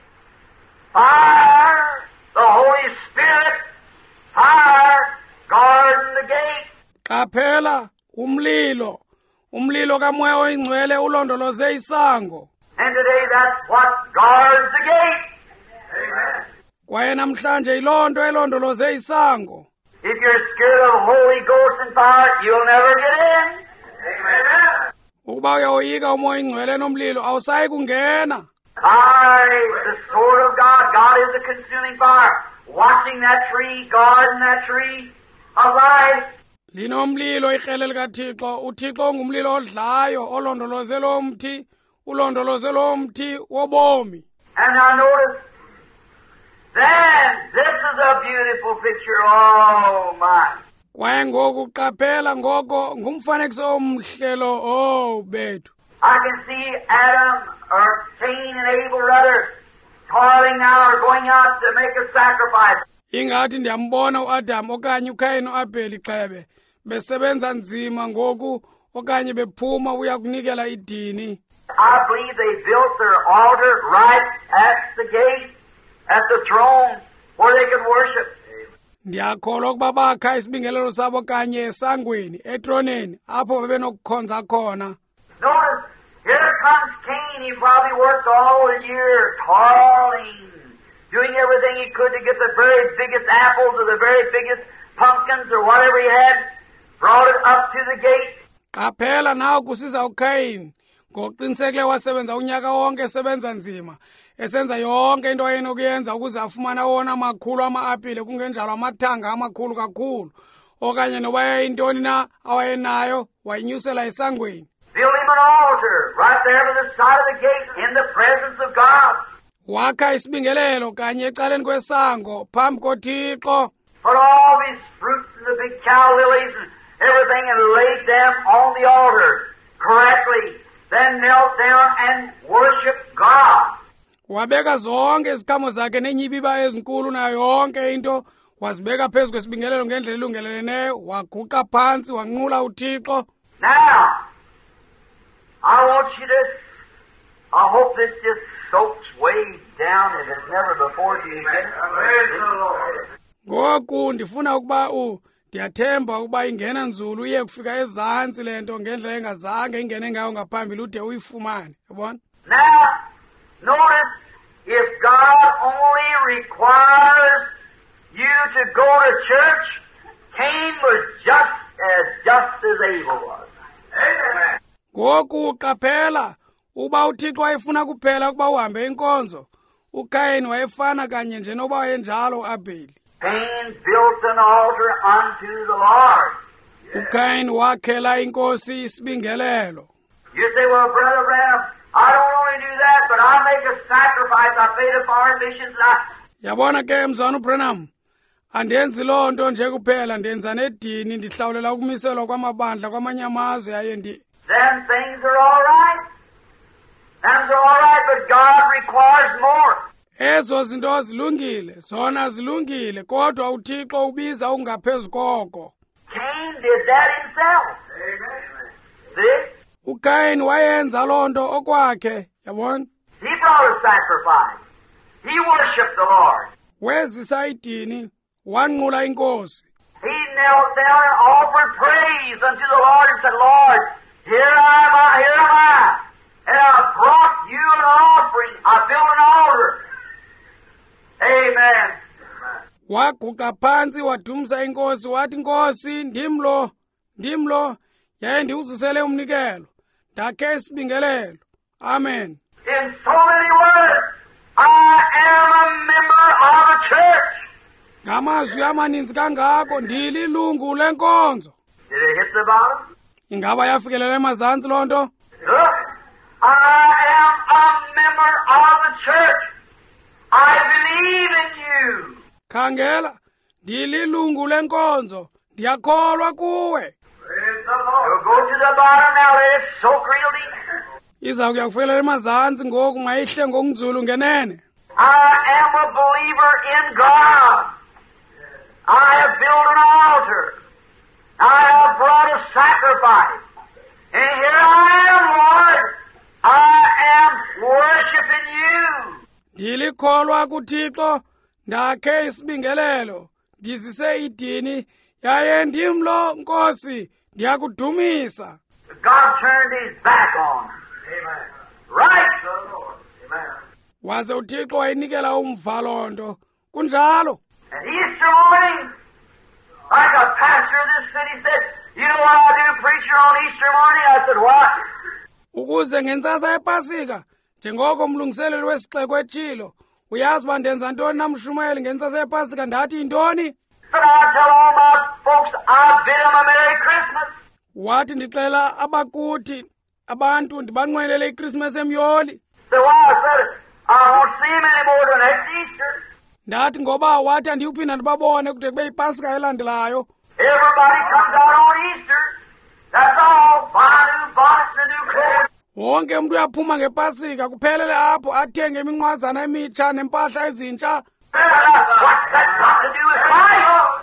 fire, the Holy Spirit, fire, guarding the gate. Qaphela, umlilo kamoya oyingcwele ulondoloze isango. And today that's what guards the gate. Amen. Kwaye namhlanje yiloo nto elondoloze isango. If you're scared of Holy Ghost and fire, you'll never get in. Amen. Ukuba uyawoyika umoya oyingcwele nomlilo awusayi kungena. The sword of God. God is a consuming fire. Watching that tree, guarding that tree of life. Linomlilo ikrele likaThixo, uThixo ungumlilo odlayo olondoloze lo mthi, ulondoloze lo mthi wobomi. And now notice, then this is a beautiful picture. Oh my. Kwaye ngoku qaphela ngoko ngumfanekiso omhle lo bethu. I can see Adam, or Cain and Abel rather, toiling now or going out to make a sacrifice. Ingathi ndiyambona uAdam okanye uKhayini noAbeli xebe besebenza nzima ngoku okanye bephuma uya kunikela idini. I believe they built their altar right at the gate, at the throne, where they could worship. Ndiyakholwa ukuba bakha isibingelelo sabo kanye esangweni, etroneni, apho bebenokukhonza khona. Notice, here comes Cain. He probably worked all the year, toiling, doing everything he could to get the very biggest apples or the very biggest pumpkins or whatever he had, brought it up to the gate. Qaphela nawe kusiza uKhayini, ngoqinisekile wasebenza unyaka wonke esebenza nzima, esenza yonke into ayenokuyenza ukuze afumana wona makhulu ama-apile kungenjalo amathanga amakhulu kakhulu, okanye noba yayintoni na awayenayo wayinyusela esangweni. Build him an altar right there by the side of the gate in the presence of God. Wakha isibingelelo kanye ecaleni kwesango phambi koThixo. Put all these fruits and the big cow lilies and everything and laid them on the altar correctly. Then knelt down and worshiped God. Wabeka zonke iziqhamo zakhe nenyibiba ezinkulu nayo yonke into wazibeka phezu kwesibingelelo ngendlela elungeleneyo, waguqa phantsi wanqula uThixo. Now, I want you to, I hope this just soaks way down as it's never before to you. Praise the Lord. Ngoku ndifuna ukuba ndiyathemba ukuba ingena nzulu iye kufika ezantsi lento ngendlela engazange ingene ngayo ngaphambili ude uyifumane, yabona? Now, notice, if God only requires you to go to church, Cain was just as Abel was. Amen. Ngoku qaphela, uba uThixo wayefuna kuphela ukuba uhambe inkonzo, uKhayini wayefana kanye nje noba wayenjalo uAbeli. Cain built an altar unto the Lord. uKhayini wakhela inkosi isibingelelo. You say, well, Brother Branham, I don't only do that, but I make a sacrifice. I pay the foreign missions. Yabona ke mzwana uBranham, andenzi loo nto nje kuphela, ndenza nedini, ndihlawulela ukumiselwa kwamabandla kwamanye amazwe yaye Then things are all right. Things are all right, but God requires more. Ezo zinto zilungile, zona zilungile, kodwa uThixo ubiza ungaphezu koko. Cain did that himself. Amen. See? uKhayini wayenza loo nto okwakhe, yabona? He brought a sacrifice. He worshipped the Lord. Wezisa idini, wanqula inkosi. He knelt down and offered praise unto the Lord and said, Lord, here am I, and I brought you an offering. I built an altar. waguqa phansi wadumisa inkosi wathi, Nkosi, ndim lo, yaye ndiwuzisele umnikelo, ndakhe isibingelelo. Amen. In so many words, I am a member of a church. Ngamazwi amaninzi kangako, ndililungu lenkonzo. Did it hit the bottom? Ingaba yafikelela emazantsi loo nto? Look, I am a member of the church. I believe in you. Khangela, ndililungu lenkonzo, ndiyakholwa kuwe. Praise the Lord. You'll go to the bottom now, let it soak real deep. Iza kuya kufikelela emazantsi ngoku, mayihle ngokunzulu ngenene. I am a believer in God. I have built an altar. I have brought a sacrifice. And here I am, Lord. I am worshiping you. Ndilikholwa kuThixo, ndakhe isibingelelo, ndizise idini, yaye ndim lo, Nkosi, ndiyakudumisa. God turned his back on her. Amen. Right. Amen. Waze uThixo wayinikela umva loo nto. Kunjalo. And Easter morning, like a pastor of this city said, you know what I do, preacher, on Easter morning? I said, what? Ukuze ngentsasa yePasika, njengoko umlungiseleli wesixeko etshilo, uyazi uba ndenza ntoni namshumayeli ngentsasa yePasika, ndathi yintoni? And I tell all my folks, I bid them a Merry Christmas. Wathi ndixela abakuthi, abantu ndibanqwenele iChristmas emyoli. So I said, I won't see them anymore till next Easter. Ndathi ngoba wathi andiyuphinda ndibabone kude kube yiPasika elandelayo. Everybody comes out on Easter. That's all. Buy new bonnets and new clothes. Wonke umuntu uyaphuma ngePasika, kuphelele apho athenge iminqwazana emitsha nempahla ezintsha. What's that got to do with Christ?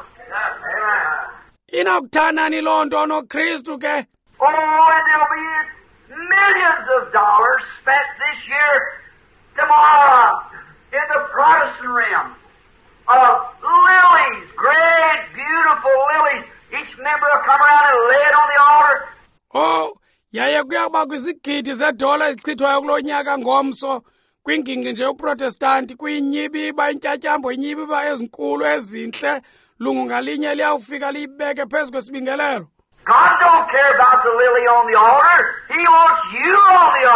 Inakuthanani loo nto noKristu ke? Oh, and there'll be millions of dollars spent this year, tomorrow, in the Protestant realm, of lilies, great, beautiful lilies. Each member will come around and lay it on the altar. Oh, yaye kuyakuba kwizigidi zedola ezichithwayo kulo nyaka ngomso, kwingingi nje uProtestanti, kuyinyibiba, intyatyambo inyibiba ezinkulu ezintle, lungu ngalinye liyawufika liyibeke phezu kwesibingelelo. God don't care about the lily on the altar. He wants you on the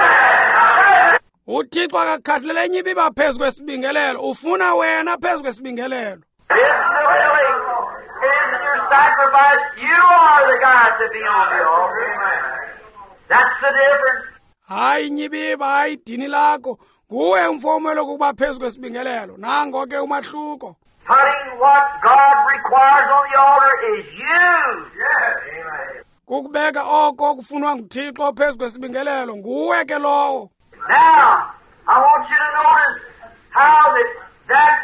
altar. uThixo akakhathalele inyibiba phezu kwesibingelelo, ufuna wena phezu kwesibingelelo. It isn't the lily. It isn't your sacrifice. You are the guy to be on the altar. That's the difference. Hayi inyibiba, hayi idini lakho, nguwe umfomelo kuba phezu kwesibingelelo. Nango ke umahluko. Putting what God requires on the altar is you. Yes. Amen. Kukubeka oko kufunwa nguThixo phezu kwesibingelelo, nguwe ke lowo. Now, I want you to notice how that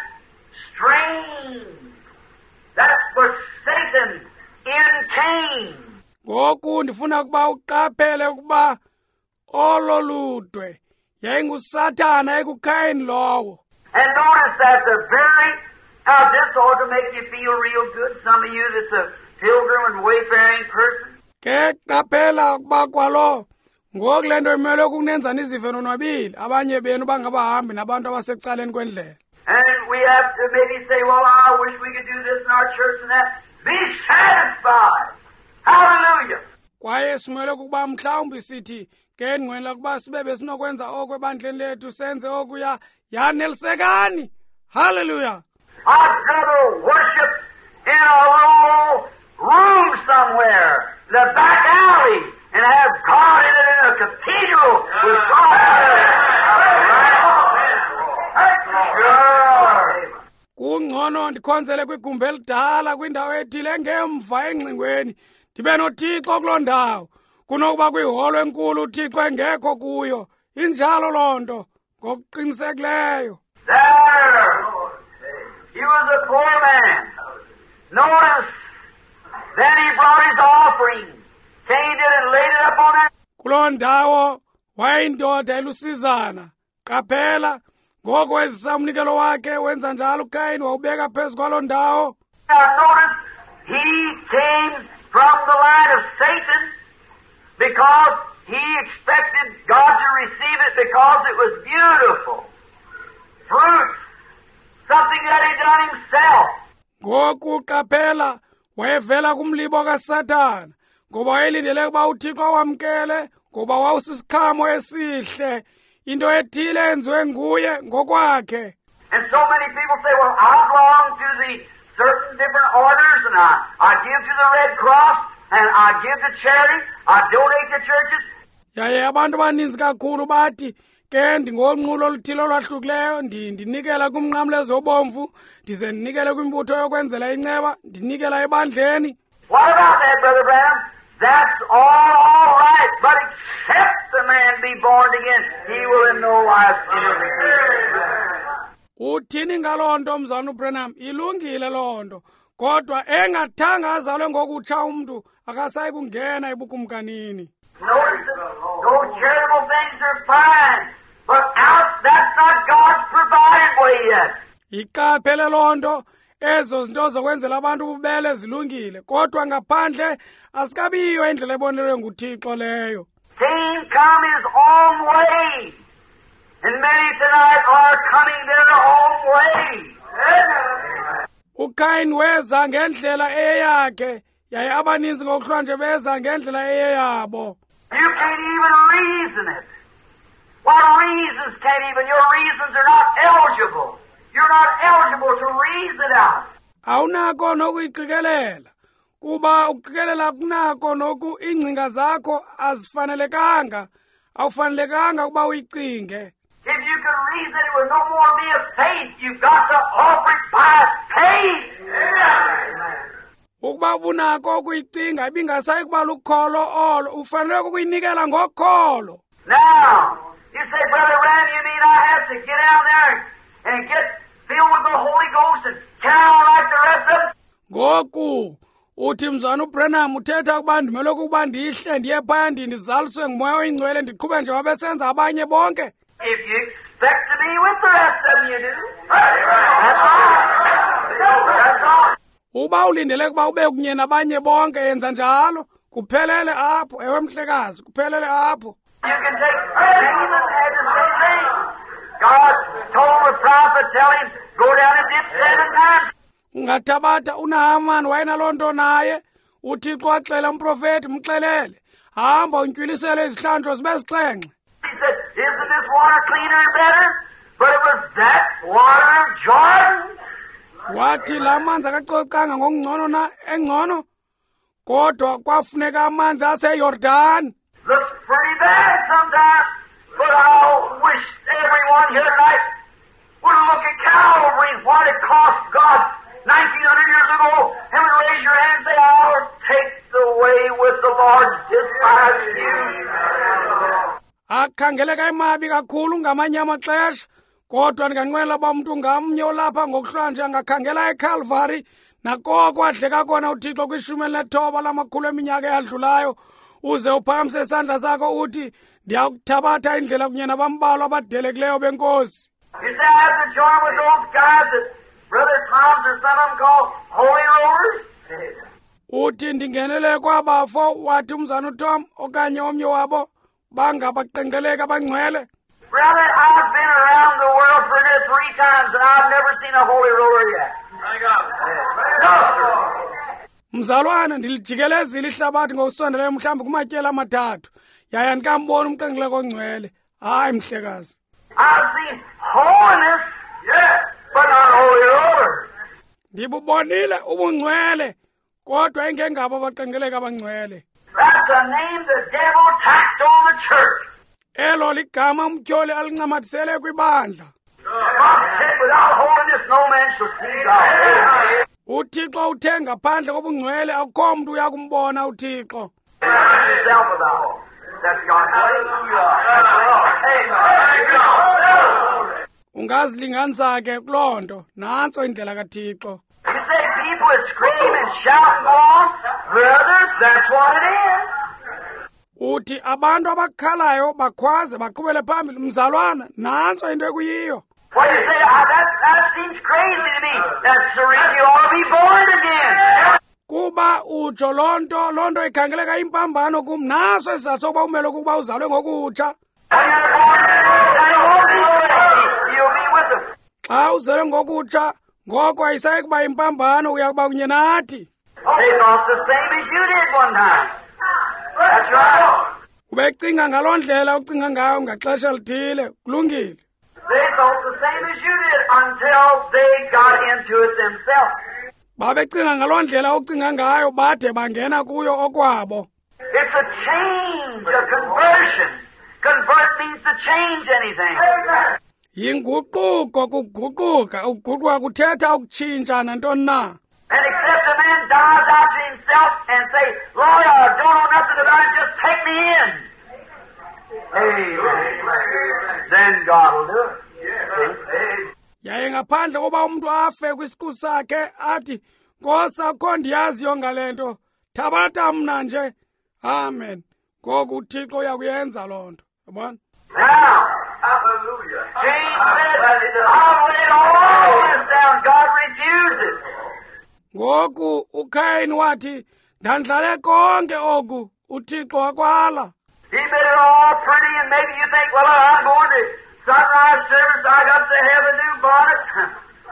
strain, that was Satan in Cain. Ngoku ndifuna ukuba uqaphele ukuba olo ludwe yayinguSathana ekuKhayini lowo. And notice that how this ought to make you feel real good. Some of you that's a pilgrim and wayfaring person. Ke qaphela ukuba kwalo ngoku le nto imele ukunenza nizive nonwabile, abanye benu bangabahambi nabantu abasecaleni kwendlela. And we have to maybe say, well, I wish we could do this in our church and that. Be satisfied. Hallelujah. Kwaye simele ukuba mhlawumbi sithi ke ndinqwenela ukuba sibe besinokwenza oko ebandleni lethu, senze okuya, yanelisekani. Hallelujah. I'd rather worship in a little room somewhere, the back alley, and have God in it in a cathedral with God. Kungcono ndikhonzele kwigumbi elidala kwindawo ethile engemva engxingweni, ndibe noThixo kuloo ndawo, kunokuba kwiholo enkulu uThixo engekho kuyo. Injalo loo nto ngokuqinisekileyo. There, he was a poor man. Notice, then he brought his offering, came in and laid it up on that. Kuloo ndawo wayindoda elusizana. Qaphela, ngoko wezisa umnikelo wakhe, wenza njalo uKhayini, wawubeka phezu kwaloo ndawo. Now notice, he came from the line of Satan because he expected God to receive it because it was beautiful. Fruits, something that he done himself. Ngoku qaphela wayevela kumlibo kaSathana ngoba wayelindele ukuba uThixo wamkele ngoba wawusisikhamo esihle into ethile enziwe nguye ngokwakhe. And so many people say, well, I belong to the certain different orders, and I give to the Red Cross, and I give to charity, I donate to churches. Yaye abantu abaninzi kakhulu bathi ke ndingolunqulo oluthile olwahlukileyo ndinikela kumnqamlezo obomvu ndize ndinikele kwimbutho yokwenzela inceba ndinikela ebandleni. What about that, Brother Branham? That's all right, but except the man be born again, he will in no wise enter. Uthini ngaloo nto mzana uBranham? Ilungile loo nto, kodwa engathanga azalwe ngokutsha umntu akasayi kungena ebukumkanini. Notice that those charitable things are fine, but out that's not God's provided way yet. Iqaphele loo nto, ezo zinto zokwenzela abantu ububele zilungile, kodwa ngaphandle asikabiyo indlela ebonelwe nguThixo leyo. Cain come his own way, and many tonight are coming their own way. uKayini weza ngendlela eyakhe, yaye abaninzi ngokuhlanje beza ngendlela eyeyabo. You can't even reason it. What reasons can't even? Your reasons are not eligible. You're not eligible to reason it out. Awunako nokuyiqikelela, kuba ukuqikelela kunako noku ingcinga zakho azifanelekanga, awufanelekanga kuba uyicinge. If you could reason it would no more be of faith, you've got to offer it by faith. Ukuba unako ukuyicinga ibingasayi kuba lukholo olo, ufanele ukuyinikela ngokholo. Now, you say, Brother Rand, you mean I have to get out there and get filled with the Holy Ghost and carry on like the rest of them? Ngoku uthi mzana uBranham uthetha ukuba ndimele ukuba ndihle ndiye phaya ndizaliswe ngumoya oyingcwele ndiqhube nje wabesenza abanye bonke. If you expect to be with the rest of them, you do. That's all. That's all. Uba ulindele kuba ube kunye nabanye bonke yenza njalo, kuphelele apho. Ewe mhlekazi, kuphelele apho. You can take Naaman had the same thing. God told the prophet, tell him, go down and dip 7 times. Ungathabatha uNahamani wayenaloo nto naye, uThixo waxela umprofeti mxelele, hamba untyilisele izihlandlo zibe 7. He said, isn't this water cleaner and better? But it was that water of Jordan. Wathi la manzi akacocanga ngokungcono na engcono, kodwa kwafuneka amanzi aseYordani. Looks pretty bad sometimes, but I wish everyone here tonight would look at Calvary, what it cost God 1900 years ago, and would raise your hand and say, I'll take the way with the Lord despise you. Akhangeleka imabi kakhulu ngamanye amaxesha, kodwa ndinganqwenela uba umntu ngamnye olapha ngokuhlanje angakhangela eCalvary nakoko adleka kona uThixo kwi19 lamakhulu eminyaka eyadlulayo, uze uphakamise isandla sakho uthi ndiyakuthabatha indlela kunye nabambalwa abadelekileyo benkosi. You say I have to join with those guys that Brother Tom's or some of them call holy rollers? Uthi ndingenele kwabafo wathi umzana uTom okanye omnye wabo bangabaqenqeleka abangcwele. Brother, I've been around the world for this 3 times and I've never seen a holy roller yet. No, sir. Mzalwana ndilijikelezile ihlabathi ngokusondeleyo mhlawumbe kumatyela amathathu, yaye andikamboni umqenqeleko ongcwele. Hayi mhlekazi. I've seen holiness, yes, but not holy rollers. Ndibubonile ubungcwele, kodwa ingengabo abaqenqeleka abangcwele. That's a name the devil tacked on the church. Elo ligama umtyholi alincamathisele kwibandla. God said, without holiness no man shall see God. uThixo uthe ngaphandle kobungcwele akukho mntu uyakumbona uThixo. Yourself without. That's God's way. Ungazilinganisa ke kuloo nto, nantso indlela kaThixo. You say people would scream and shout and go on. Brothers, that's what it is. Uthi abantu abakhalayo bakhwaze baqhubele phambili, mzalwana nantso into ekuyiyo. Well, you say, that seems crazy to me. That's the reason you ought to be born again. Kuba utsho loo nto ikhangeleka impambano kum, naso isizathu sokuba umele ukuba uzalwe ngokutsha. When you're born again, you'll be with them. xa uzele ngokutsha ngoko ayisayi kuba impambano uyakuba kunye nathi. They thought the same as you did one time. That's right. Ubecinga ngaloo ndlela ucinga ngayo ngaxesha lithile kulungile. They thought the same as you did until they got into it themselves. Babecinga ngaloo ndlela ucinga ngayo bade bangena kuyo okwabo. It's a change, a conversion. Convert means to change anything. Yinguquko kuguquka, ukuguquka kuthetha ukutshintsha nantoni na. And except a man dies out to himself and say, Lord, I don't know nothing about it, just take me in. Amen. Then God will do it. Yaye ngaphandle koba umuntu afe kwisiqu sakhe athi Nkosi akho ndiyaziyo ngale nto thabatha mna nje. Amen. Ngoku uThixo uyakuyenza loo nto. Yabona? Now, hallelujah. James said, I'll lay all this down. God refused it. Ngoku uKayini wathi ndandlale konke oku uThixo wakwala. He made it all pretty, and maybe you think, well, I'm going to sunrise service, I got to have a new bonnet.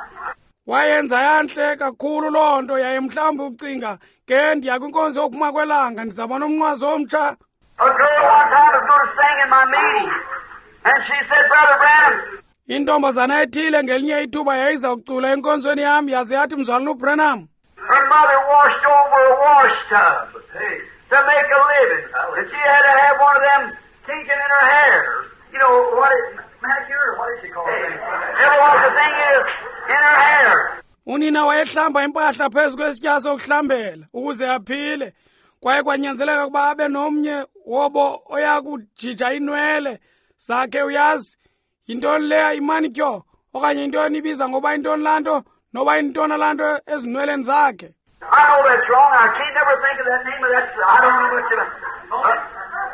Wayenza yantle kakhulu loo nto yaye mhlawumbi ucinga ke ndiya kwinkonzo yokuphuma kwelanga ndizaba nomnqwazi omtsha. A girl one time was going to sing in my meeting, and she said, Brother Branham, Intombazana ethile ngelinye ithuba yayiza kucula enkonzweni yami yaze yathi mzalwana uBranham. her mother washed over a wash tub to make a living, and she had to have one of them kinking in her hair. You know, what is manicure, or what is she called? Never was the thing is, in her hair. Unina wayehlamba impahla phezu kwesitya sokuhlambela ukuze aphile. Kwaye kwanyanzeleka ukuba abe nomnye wobo oyakujija inwele zakhe uyazi. Yintoni leya imanicure okanye intoni ibiza ngoba intoni lanto noba intona lanto ezinweleni zakhe. I know that's wrong. I can't never think of that name of that. I don't know much of it.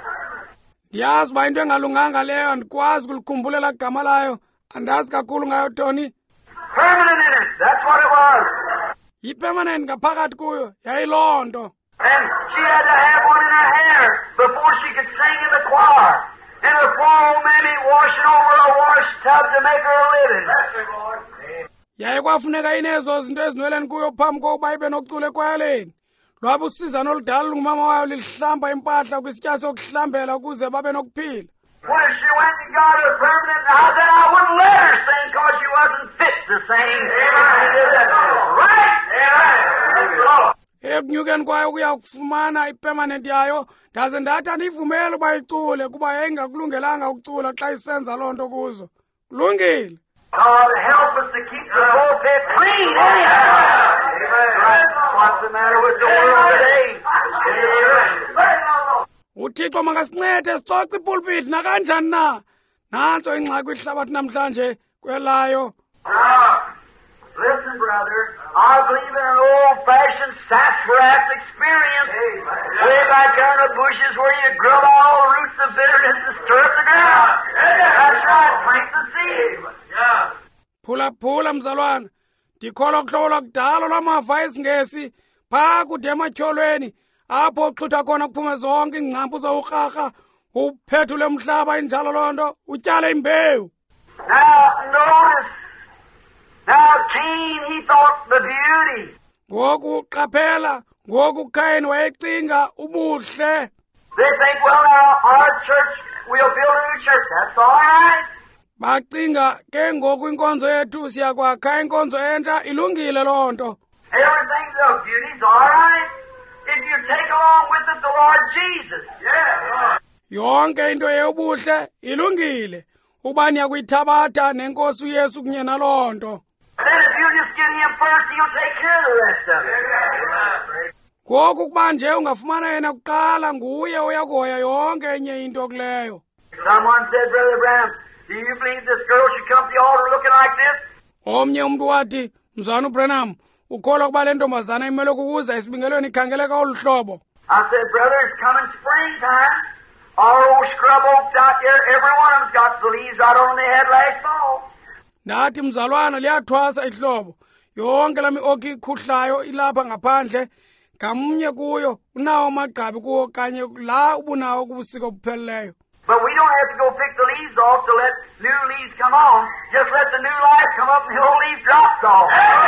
Ndiyazi uba into engalunganga leyo andikwazi kulikhumbulela igama layo andazi kakhulu ngayo Tony. Permanent in it. That's what it was. Yipermanent ngaphakathi kuyo yayiloo nto. And she had to have one in her hair before she could sing in the choir. And the poor old mammy washing over a wash tub to make her a living. That's it, Lord. Yaye kwafuneka inezo zinto ezinweleni kuyo phambi kokuba ibe nokucula ekwayaleni. Lwaba usiza noludala lungumama wayo lihlamba impahla kwisitya sokuhlambela ukuze babe nokuphila. When she went and got her permanent, I said I wouldn't let her sing because she wasn't fit to sing. Right? Amen. Ekunyukeni kwayo ukuya kufumana ipermanent yayo ndaze ndathi andiyivumele uba icule kuba yayingakulungelanga ukucula xa isenza loo nto kuzo. Kulungile. God help us to keep the pulpit clean, anyhow. Amen. What's the matter with the world today? uThixo makasincede sicoce ipulpit nakanjani na. Nantso ingxaki kwihlabathi namhlanje kwelayo. Listen, brother, I believe in an old-fashioned sassafras experience. Way back there in the bushes where you grub out all the roots of bitterness and stir up the ground. That's right, plant the seed. Phula mzalwana. Ndikholwa kuhlobo kudala lwamava esingesi phaa kude ematyholweni apho uxhutha khona kuphume zonke ingcampu zowurharha uphethule umhlaba injalo loo nto utyale imbewu. Now, notice. Now, Cain, he thought the beauty. Ngoku qaphela, ngoku uKayini wayecinga ubuhle. They think, well, now, our church, we'll build a new church. That's all right. Bacinga ke ngoku inkonzo yethu siyakwakha inkonzo entsha ilungile loo nto. Everything's of beauty's all right. If you take along with it the Lord Jesus. Yeah. Yonke into yobuhle ilungile. Uba niyakuyithabatha nenkosi uYesu kunye naloo nto. Then if you just get him first, he'll take care of the rest of it. Ngoku kuba nje ungafumana yena kuqala nguye oyakuhoya yonke enye into kuleyo. Someone said, Brother Branham, do you believe this girl should come to the altar looking like this? Omnye umuntu wathi, mzwana uBranham, ukholwa kuba le ntombazana imele kukuza esibingelweni ikhangeleka olu hlobo. I said, brother, it's coming springtime. Our old scrub oaks out there, every one of them's got the leaves right on they had last fall. Ndathi mzalwana liyathwasa ihlobo. Yonke lami oki ikhuhlayo ilapha ngaphandle. Ngamnye kuyo unawo amagqabi kuwo kanye la ubunawo kubusika obupheleleyo. But But we don't have to go pick the leaves off to let new leaves come on. Just let the new life come up and the old leaf drops off.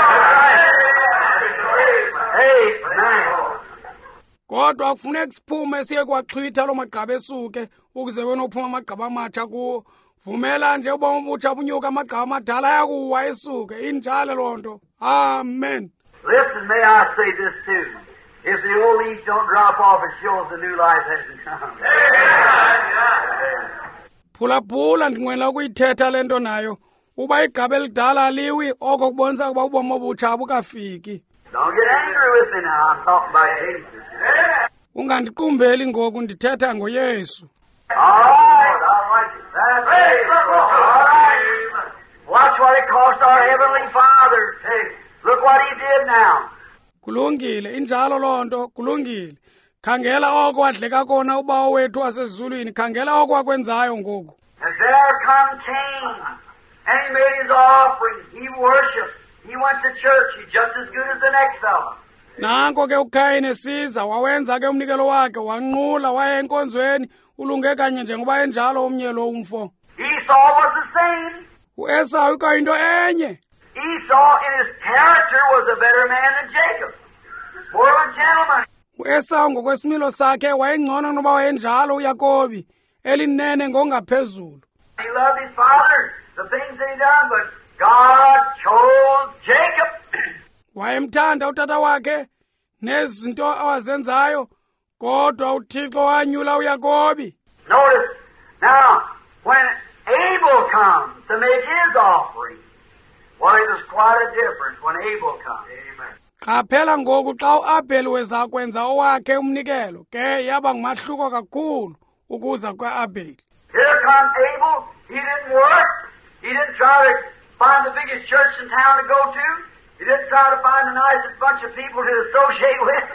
Amen. Kodwa kufuneka siphume siye kwaxhwitha lo magqaba esuke ukuze wena uphuma amagqaba amatsha kuwo. Vumela nje ubomi obutsha bunyuka amagqaba amadala ayakuwa esuke. Injalo loo nto. Amen. Listen, may I say this too. If the old leaves don't drop off, it shows the new life hasn't come. Phulaphula ndinqwenela ukuyithetha le nto nayo. Uba igqaba elidala aliwi oko kubonisa ukuba ubomi obutsha abukafiki. Don't get angry with me now. I'm talking about Jesus. Ungandiqumbeli ngoku ndithetha ngoYesu. All right. That's it. All right. Watch what it cost our Heavenly Father. Look what He did now. Kulungile, injalo loo nto, kulungile. Khangela oko wadleka kona ubawo wethu wasezulwini, khangela oko wakwenzayo ngoku. And there come Cain, and he made his offering. He worshipped. He went to church. He's just as good as the next fellow. Nanko ke uKhayini esiza, wawenza ke umnikelo wakhe, wanqula waya enkonzweni, ulunge kanye njengoba enjalo omnye lo umfo. Esau was the same. U-Esau ikayinto enye. Esau in his character was a better man than Jacob. More of a gentleman. U-Esau ngokwesimilo sakhe wayengcono kunoba wayenjalo uYakobi, elinene ngongaphezulu. He loved his father, the things that he done, but God chose Jacob. Wayemthanda utata wakhe nezinto awazenzayo, kodwa uThixo wanyula uYakobi. Notice, now, when Abel comes to make his offering, well, it was quite a difference when Abel comes. Amen. Qaphela ngoku xa uAbheli weza kwenza owakhe umnikelo, ke yaba ngumahluko kakhulu ukuza kwaAbheli. Here comes Abel. He didn't work. He didn't try to find the biggest church in town to go to. He didn't try to find the nicest bunch of people to associate with.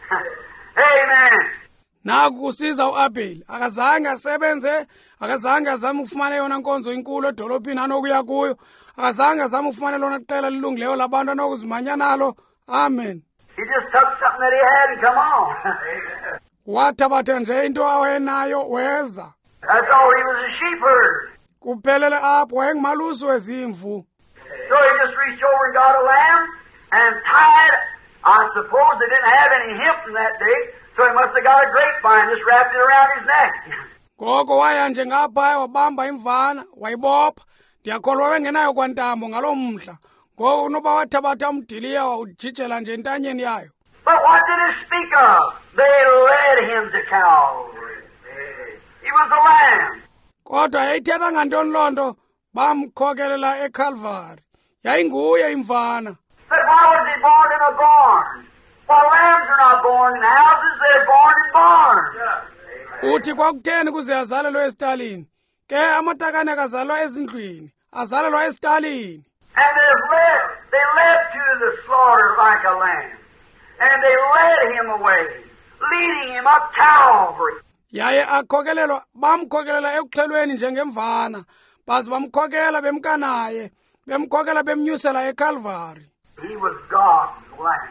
Amen. Naku kusiza uAbheli, akazange asebenze, akazange azame ukufumana yona nkonzo inkulu edolophini anokuya kuyo, akazange azame ukufumana lona qela lilungileyo labantu anokuzimanya nalo. Amen. He just took something that he had and come on. Wathabatha nje into awayenayo weza. That's all. He was a sheep herder. Kuphelele apho wayengumalusi wezimvu. So he just reached over and got a lamb and tied. I suppose they didn't have any hemp in that day, so he must have got a grapevine, just wrapped it around his neck. Ngoko waya nje ngapha wabamba imvana, wayibopha. Ndiyakholwa wayengenayo kwantambo ngaloo mhla. Ngoko unoba wathabatha umdiliya wawujijela nje entanyeni yayo. But what did it speak of? They led him to Calvary. He was a lamb. Kodwa yayithetha ngantoni loo nto? Bamkhokelela eCalvary. Yayinguye imvana. But why was he born in a barn? Well, lambs are not born in houses, they're born in barns. Uthi kwakutheni kuze azalelwe esitalini? Ke amatakane akazalwa ezindlwini, azalelwa esitalini. And they led to the slaughter like a lamb. And they led him away, leading him up Calvary. Yaye akhokelelwa, bamkhokelela ekuxhelweni njengemvana, baze bamkhokela bemkanaye, bemkhokela bemnyusela eCalvary. He was God's lamb.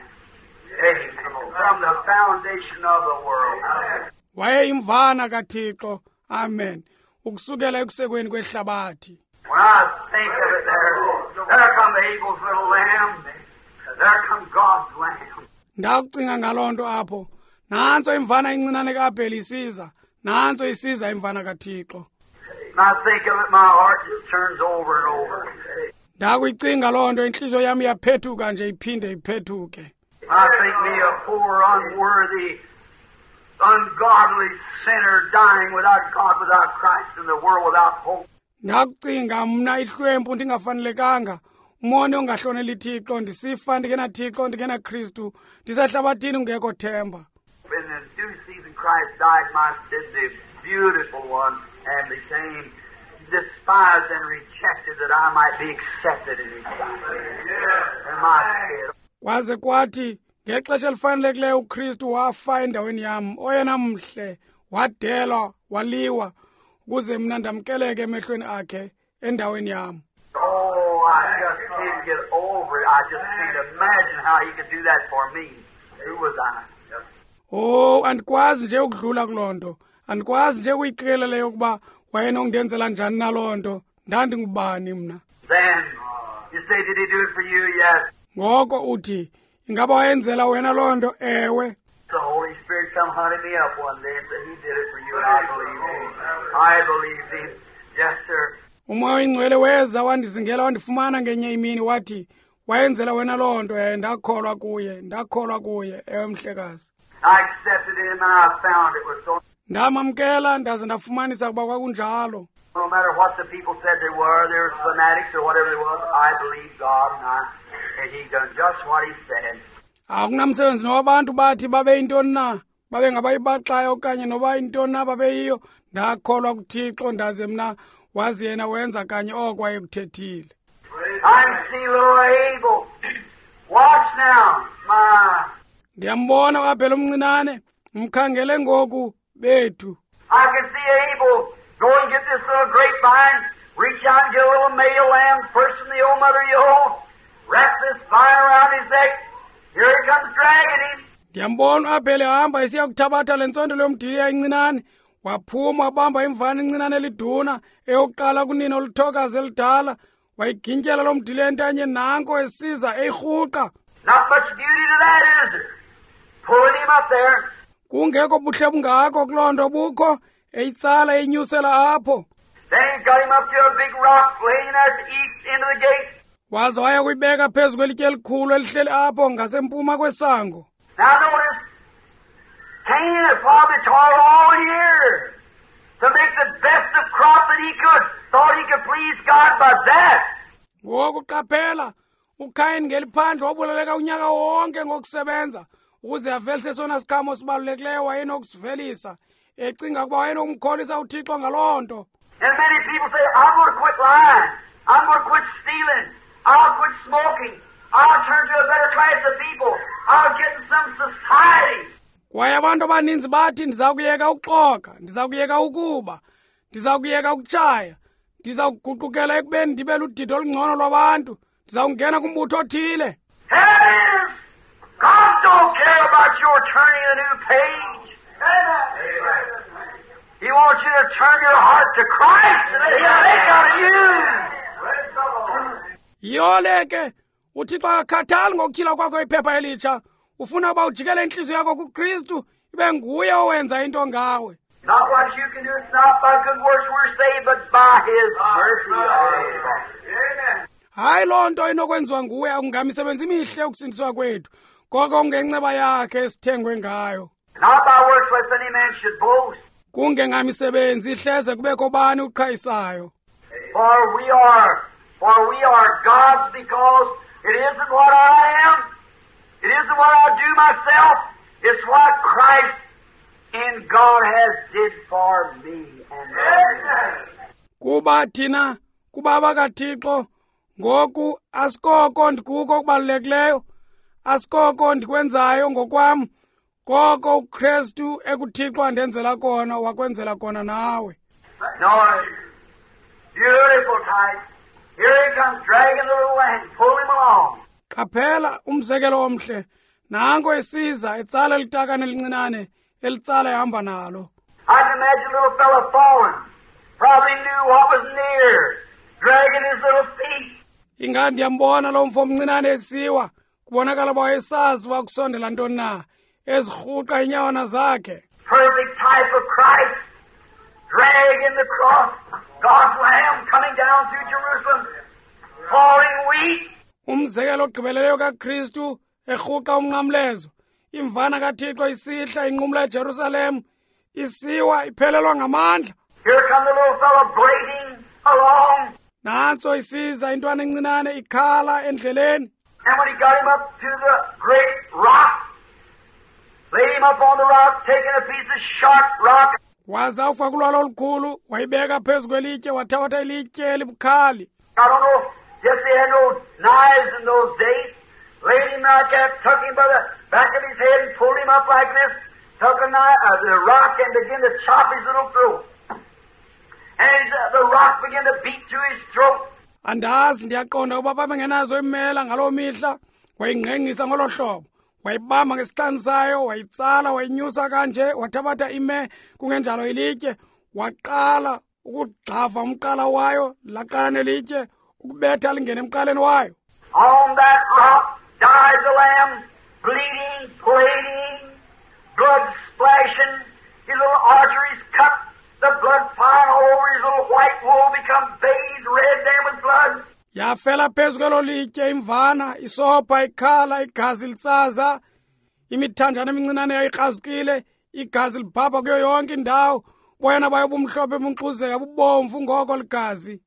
From the foundation of the world. Waye imvana kaThixo. Amen. Ukusukela ekusekweni kwehlabathi. When I think of it there come Abel's little lamb. There come God's lamb. Ndakucinga ngaloo nto apho. Nanso imvana incinane kaAbheli isiza. Nanso isiza imvana kaThixo. When I think of it, my heart just turns over and over. Ndakuyicinga loo nto inhliziyo yami yaphethuka nje iphinde iphethuke. I think me a poor, unworthy, ungodly sinner dying without God, without Christ, in the world without hope. Ndakucinga mna ihlwempu ndingafanelekanga, umoni ongahloneli Thixo, ndisifa ndingenaThixo, ndingenaKristu, ndisehlabathini kungekho themba. In the due season Christ died my sin, the beautiful one, and became despised and rejected that I might be accepted in His sight. And my sin. Kwaze kwathi ngexesha elifanelekileyo uKristu wafa endaweni yam, oyena mhle, wadelwa, waliwa, ukuze mna ndamkeleke emehlweni akhe endaweni yam. Oh, I just can't get over it. I just can't imagine how He could do that for me. Who was I? Oh, andikwazi nje ukudlula kuloo nto. andikwazi nje ukuyiqikelela ukuba wayenongenzela njani naloo nto, ndandingubani mna. Then, you say, did he do it for you? Yes. Ngoko uthi, ingaba wayenzela wena loo nto? Ewe. The Holy Spirit come hunting me up one day and said, he did it for you, and I believed him. I believed him. Yes, sir. Umoya oyingcwele weza wandizingela wandifumana ngenye imini wathi, wayenzela wena loo nto, ndakholwa kuye, ewe mhlekazi. I accepted him and I found it was so. Ndamamkela ndaze ndafumanisa ukuba kwakunjalo. No matter what the people said they were fanatics or whatever they was, I believed God and he done just what he said. Akunamsebenzi nowabantu bathi babe intoni na, babe ngabayibaxayo okanye noba intoni na babeyiyo, ndakholwa kuThixo ndaze mna wazi yena wenza kanye oko wayekuthethile. I'm seeing little Abel. Watch now, Ndiyambona waphela umncinane, mkhangele ngoku bethu. I can see Abel go and get this little grapevine, reach out and get a little male lamb, first from the old mother ewe, wrap this vine around his neck. Here he comes dragging him. Ndiyambona aphele hamba esiya kuthabatha le ntsondelo yomdiliya incinane, waphuma wabamba imvana incinane eliduna, eyokuqala kunina oluthokazi elidala, wayigintyela lo mdiliya entanyeni nanko esiza eyirhuqa. Not much beauty to that, is there? Pulling him up there. Kungekho buhle bungako kuloo nto bukho, eyitsala eyinyusela apho. Then he got him up to a big rock laying at the east end of the gate. Waze waya kuyibeka phezu kwelitye elikhulu elihleli apho ngasempuma kwesango. Now notice, Cain had probably toiled all year to make the best of crop that he could. Thought he could please God by that. Ngoku qaphela, uKhayini ngeliphandle wabulaleka unyaka wonke ngokusebenza, ukuze avelise sona siqhamo sibalulekileyo wayenokusivelisa, ecinga ukuba wayenomkholisa uThixo ngaloo nto. And many people say, I'm going to quit lying. I'm going to quit stealing. I'll quit smoking. I'll turn to a better class of people. I'll get in some society. Kwaye abantu abaninzi bathi ndiza kuyeka ukuxoka, ndiza kuyeka ukuba, ndiza kuyeka ukutshaya, ndiza kuguqukela ekubeni ndibe ludidi olungcono lwabantu, ndiza kungena kumbutho othile. Here it is. God don't care about your turning a new page. He wants you to turn your heart to Christ and let Him make out of you. Yole ke, uThixo akakhathali ngokutyhila kwakho iphepha elitsha, ufuna uba ujikele inhliziyo yakho kuKristu, ibe nguye owenza into ngawe. Not what you can do, it's not by good works we're saved, but by His mercy. Amen. Hayi loo nto inokwenziwa nguwe, akungamisebenzi imihle ukusindiswa kwethu, koko kungenceba yakhe esithengwe ngayo. Not by works lest any man should boast. Kungengamisebenzi ihleze kubekho bani uqhayisayo. For we are God's, because it isn't what I am, it isn't what I do myself, it's what Christ in God has did for me. Kuba thina, kuba bakaThixo, ngoku asikoko ndikuko okubalulekileyo, asikoko ndikwenzayo ngokwam, koko uKristu ekuThixo andenzela kona wakwenzela kona nawe. No, beautiful type. Here he comes dragging the little lamb, pull him along. Qaphela umzekelo omhle, nanko esiza etsala elitakane elincinane, elitsala ehamba nalo. I can imagine a little fellow falling, probably knew what was near, dragging his little feet. Ingani ndiyambona lo mfo omncinane esiwa, kubonakala uba wayesazi wakusondela ntoni na, ezirhuqa inyawana zakhe. Perfect type of Christ, dragging the cross, God's Lamb coming down through Jerusalem, falling wheat. Umzekelo ogqibeleleyo kaKristu erhuqa umnqamlezo, imvana kaThixo isihla inqumla eJerusalem, isiwa iphelelwa ngamandla. Here come the little fellow blading along. Nantso isiza intwana encinane ikhala endleleni. And when he got him up to the great rock, laid him up on the rock, taking a piece of sharp rock. Waza ufa kulwalo olukhulu, wayibeka phezu kwelitye, wathabatha ilitye elibukhali. I don't know, just they had no knives in those days. Laid him like that, took him by the back of his head and pulled him up like this, took a knife, the rock and began to chop his little throat. And the rock began to beat through his throat. Andazi ndiyaqonda uba babengenazo imela ngaloo mihla, wayingqengqisa ngolo hlobo, wayibamba ngesihlangu sayo, wayitsala, wayinyusa kanje, wathabatha ime kungenjalo ilitye, waqala ukugxava umqala wayo, laqala nelitye ukubetha lingene emqaleni wayo. On that rock died the lamb, bleeding, bleeding, blood splashing, his little arteries cut, the blood flying all over his little white wool become bathed red there with blood. Yafela phezu kwelo litye imvana, isopha, ikhala, igazi litsaza, imithanjana emincinane yayikrazukile, igazi libhabha kuyo yonke indawo, boyana bayo bumhlophe bunxuzeka bubomvu ngoko ligazi.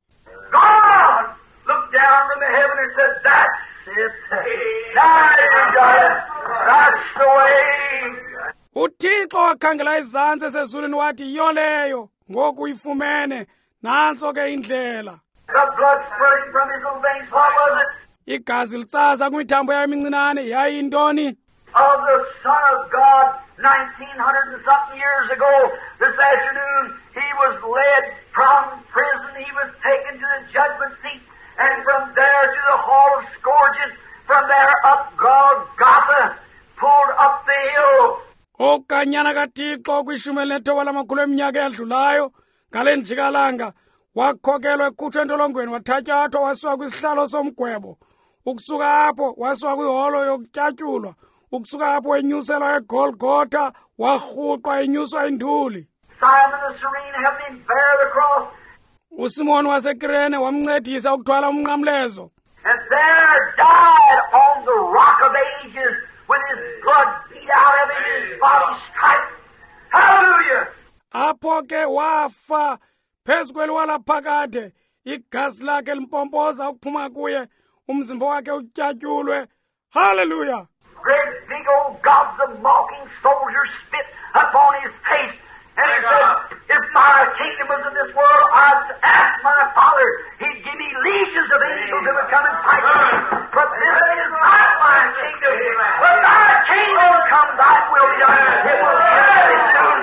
God looked down from the heaven and said, that's it. Now you got it. That's the way. uThixo wakhangela izantsi esezulwini wathi yiyo leyo, ngoku uyifumene, nantso ke indlela. The blood spurting from his little veins, what was it? Igazi litsaza kwimithambo yayo emincinane, yayintoni? Of the Son of God, 1900 and something years ago, this afternoon, he was led from prison, he was taken to the judgment seat, and from there to the hall of scourges, from there up Golgotha, pulled up the hill. Okanyana kaThixo kwishumi elinethoba lamakhulu eminyaka edlulayo, ngale njikalanga, wakhokelwa ekhutshwa entolongweni, wathatyathwa wasiwa kwisihlalo somgwebo. Ukusuka apho wasiwa kwiholo yokutyatyulwa, ukusuka apho wenyuselwa eGolgotha, warhuqwa enyuswa induli. Simon the Cyrene helped him bear the cross. uSimoni waseKirene wamncedisa ukuthwala umnqamlezo. And there died on the rock of ages with his blood beat out of him, his body striped. Hallelujah! Apho ke wafa phezu kweliwa laphakade, igazi lakhe limpompoza ukuphuma kuye, umzimba wakhe utyatyulwe. Hallelujah! Great big old gods of mocking soldiers spit upon his face. And he said, if my kingdom was in this world, I'd ask my Father, he'd give me legions of angels that would come and fight for me. But this is not my kingdom. When thy kingdom comes, thy will be done. It will be very soon.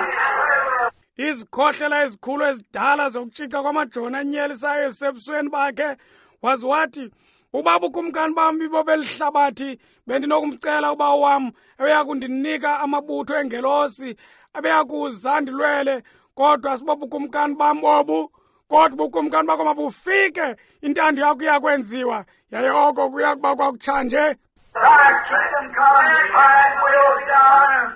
Izikhohlela ezikhulu ezidala zokutshixa kwamajoni anyelisayo esebusweni bakhe, waziwathi, ubaba ukumkani bam bibo belihlabathi, bendinokumcela uba wam ebeya kundinika amabutho engelosi, abeya kuza ndilwele, kodwa sibaba ukumkani bam bobu, kodwa ubukumkani bakho mabufike, intando yakho iyakwenziwa, yaye oko kuya kuba kwakutshanje. Thy kingdom come, thy will be done.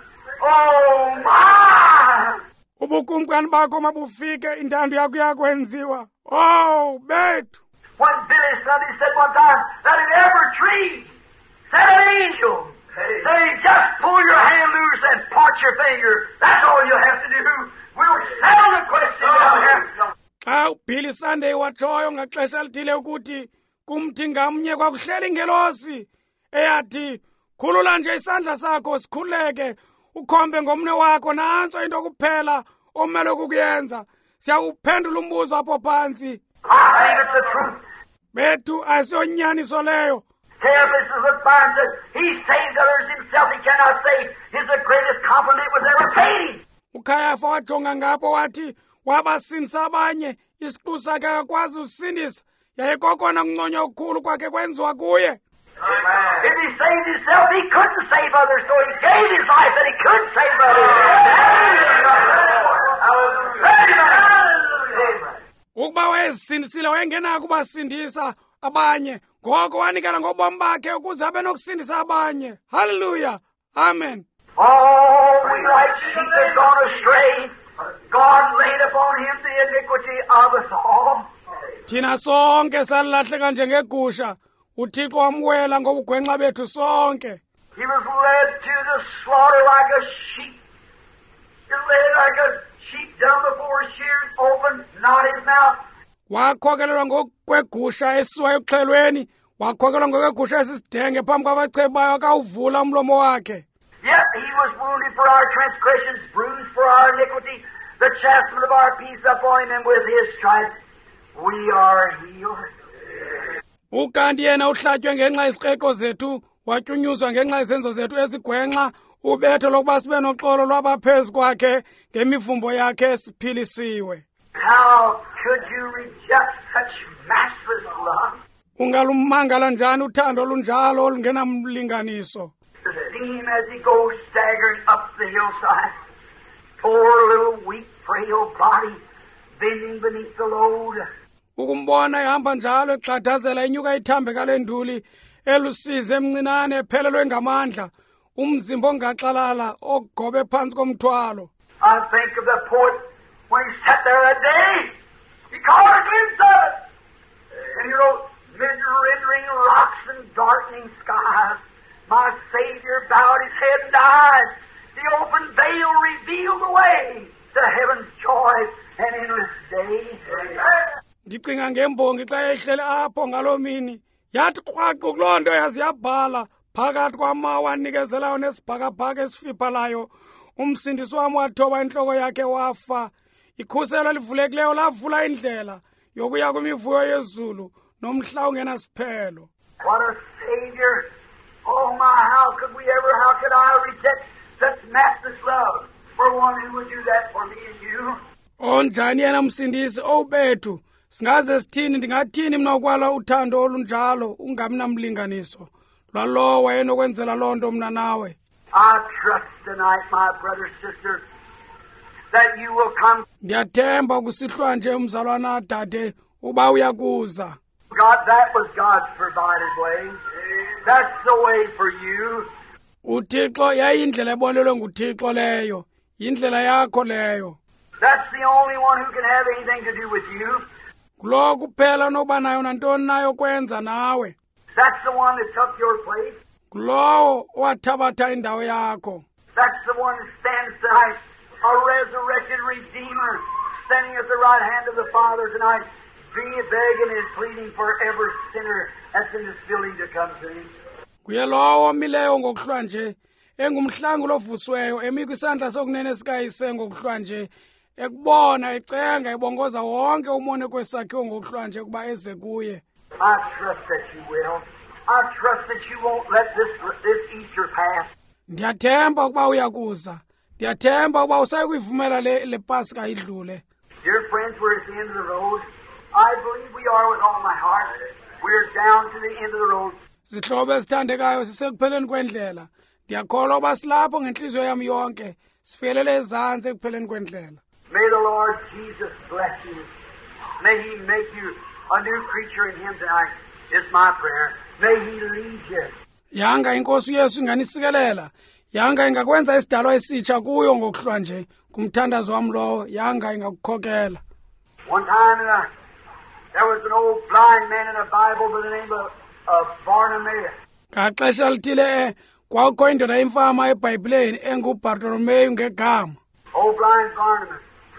Oh my! Ubukumkani bakho mabufike, intando yakho iyakwenziwa. Oh bethu! When Billy Sunday said one time that in every tree said an angel, say, just pull your hand loose and part your finger. That's all you have to do. We'll settle the question down here. Xa uBilly Sunday watshoyo ngaxesha elithile ukuthi kumthi ngamnye kwakuhleli ingelosi eyathi, khulula nje isandla sakho sikhuleke, ukhombe ngomnwe wakho, nantso into kuphela omele ukuyenza. Siyawuphendula umbuzo apho phansi. I believe it's the truth. Bethu asiyonyaniso leyo. Caiaphas looked by and said, he saves others himself, he cannot save. It's the greatest compliment was ever paid him. uKhayafa wajonga ngapho wathi, wabasindisa abanye, isiqu sakhe akakwazi usindisa, yaye kokona kunconywa okukhulu kwakhe kwenziwa kuye. If he saved himself, he couldn't save others, so he gave his life that he could save others. Ukuba wayezisindisile wayengenako ubasindisa abanye, ngoko wanikela ngobomi bakhe ukuze abe nokusindisa abanye. Hallelujah! Amen. All we like sheep have gone astray. God laid upon him the iniquity of us all. Thina sonke salilahleka njengegusha, uThixo wamwela ngobugwenxa bethu sonke. He was led to the slaughter like a sheep. He was led like a sheep dumb before his shears open, not his mouth. Wakhokelelwa ngokwegusha esiwayo exhelweni, wakhokelwa ngokwegusha esisidenge phambi kwabachebi bayo, akawuvula umlomo wakhe. Yet he was wounded for our transgressions, bruised for our iniquity. The chastisement of our peace upon him, and with his stripes we are healed. Ukanti yena uhlatywe ngenxa yezikreko zethu, watyunyuzwa ngenxa yezenzo zethu ezigwenxa, ubetho lokuba sibe noxolo lwabaphezu kwakhe, ngemivumbo yakhe siphilisiwe. How could you reject such matchless love? Ungalumangala njani uthando olunjalo olungenamlinganiso? The see him as he goes staggering up the hillside. Poor little weak, frail body, bending beneath the load. Ukumbona ihamba njalo exhathazela inyuka ithambe kalenduli elusize emncinane ephelelwe ngamandla umzimba ongaxalala ogobe phansi komthwalo. I think of the poet when he sat there that day. He caught a glimpse of it. And he wrote, mid-rendering rocks and darkening skies, my Savior bowed his head and died. The open veil revealed the way to heaven's joy and endless day. Ndicinga ngembongi xa ehlele apho ngaloo mini yathi qwaqu kuloo nto yazi yabhala phakathi kwamawa anikezelayo nesibhakabhaka esifipalayo umsindisi wam wathoba intloko yakhe wafa ikhuselo livulekileyo lavula indlela yokuya kwimivuyo yezulu nomhla ungenasiphelo. What a Savior! Oh my, how could I reject such matchless love for one who would do that for me and you? Onjani yena msindisi owubethu singaze sithini ndingathini mna ukwala uthando olunjalo ungamnamlinganiso lwalowo wayenokwenzela loo nto mna nawe. I trust tonight, my brother, sister, that you will come. Ndiyathemba kusihlwa nje umzalwana dade uba uyakuza. God, that was God's provided way. That's the way for you. uThixo yayindlela ebonelwe nguThixo leyo indlela yakho leyo. That's the only one who can have anything to do with you. Kulo kuphela noba nayo nantoni nayo kwenza nawe. That's the one that took your place. Kulowo wathabatha indawo yakho. That's the one that stands tonight, a resurrected Redeemer, standing at the right hand of the Father tonight, begging and pleading for every sinner that's in this building to come to him. Kuye lowo omileyo ngokuhlwa nje engumhlangulo ovusweyo emi kwisandla sokunene sikayise ngokuhlwa nje ekubona ecenga ebongoza wonke umone kwesakhiwo ngokuhlwa nje kuba eze kuye. I trust that you will. I trust that you won't let this Easter pass. Ndiyathemba ukuba uyakuza. Ndiyathemba ukuba usayikuyivumela le Pasika idlule. Dear friends, we're at the end of the road. I believe we are with all my heart. We're down to the end of the road. Sihlobo esithandekayo sisekupheleni kwendlela. Ndiyakholwa ukuba silapho ngenhliziyo yami yonke sifikelele ezantsi ekupheleni kwendlela. May the Lord Jesus bless you. May he make you a new creature in him tonight, is my prayer. May he lead you. Yanga inkosi uYesu inganisikelela. Yanga ingakwenza isidalwa esitsha kuyo ngokuhlwa nje kumthandazo wami lowo yanga ingakukhokela. One time there was an old blind man in the Bible by the name of Bartimaeus. Ngaxesha lithile kwakho indoda imfama eBhayibhelini enguBartholomeyu ngegama. Old blind Bartimaeus.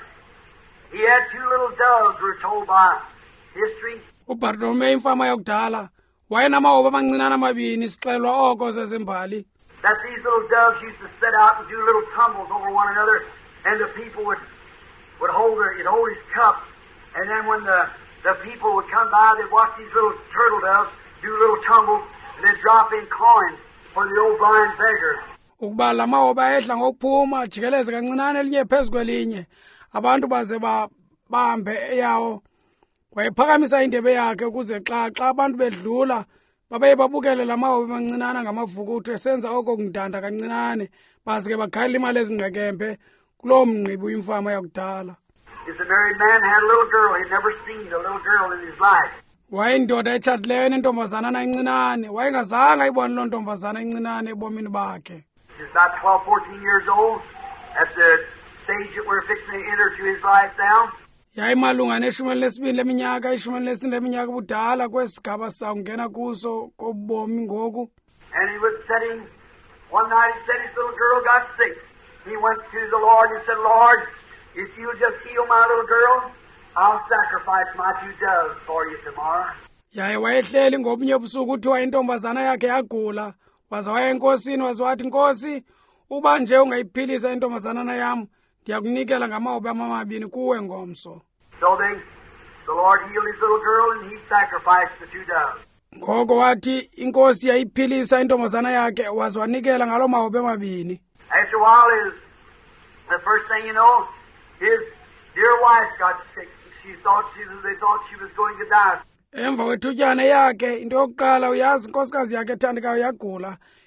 He had two little doves, we're told by history. uBartholomeyu imfama yakudala wayenamahobe amancinane amabini sixelwa oko zezembali. That these little doves used to set out and do little tumbles over one another, and the people would hold his cup, and then when the people would come by, they'd watch these little turtle doves do little tumbles, and they'd drop in coins for the old blind beggar. Ukuba lamahobe ayedla ngokuphuma jikeleze kancinane elinye phezu kwelinye abantu baze bahambe eyawo wayephakamisa indebe yakhe ukuze xa abantu bedlula babe babukele lamahobe amancinane ngamavukuthu esenza oko kundanda kancinane baze ke bakhalela imali ezingqekembe kulo mnqibi uyimfama yakudala. He's a married man, had a little girl. He'd never seen a little girl in his life. Wayindoda etshatileyo nentombazana encinane wayengazange ayibone loo ntombazana encinane ebomini bakhe. He's about 12, 14 years old at the stage that we're fixing to enter to his life now. Yayimalunga neshumi lesibini leminyaka ishumi lesine leminyaka budala kwesigaba sakungena kuso kobomi ngoku. And he was sitting, one night he said his little girl got sick. He went to the Lord and said, Lord, if you'll just heal my little girl, I'll sacrifice my two doves for you tomorrow. Yaye wayehleli ngobunye ubusuku kuthiwa intombazana yakhe yagula waze waya enkosini waze wathi Nkosi uba nje ungayiphilisa intombazana yam ndiyakunikela ngamahobe amabini kuwe ngomso. So the Lord healed his little girl and he sacrificed the two doves. Ngoko wathi inkosi yayiphilisa intombazana yakhe waze wanikela ngalo mahobe amabini. After a while, the first thing you know, his dear wife got sick. They thought she was going to die. Emva kwethutyana yakhe into yokuqala uyazi inkosikazi yakhe ethandekayo yagula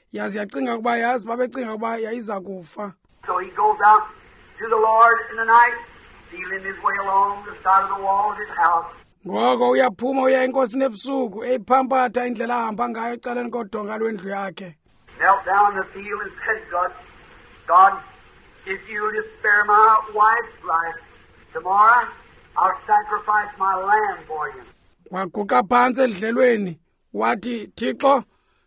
yazi yacinga ukuba yazi babecinga ukuba yayiza kufa. So he goes out to the Lord in the night, feeling his way along the side of the wall of his house. Ngoko uyaphuma uya enkosini ebusuku eyiphampatha indlela ahamba ngayo ecaleni kodonga lwendlu yakhe. Knelt down in the field and said, God, if you'll just spare my wife's life, tomorrow I'll sacrifice my lamb for you. Waguqa phansi edlelweni wathi Thixo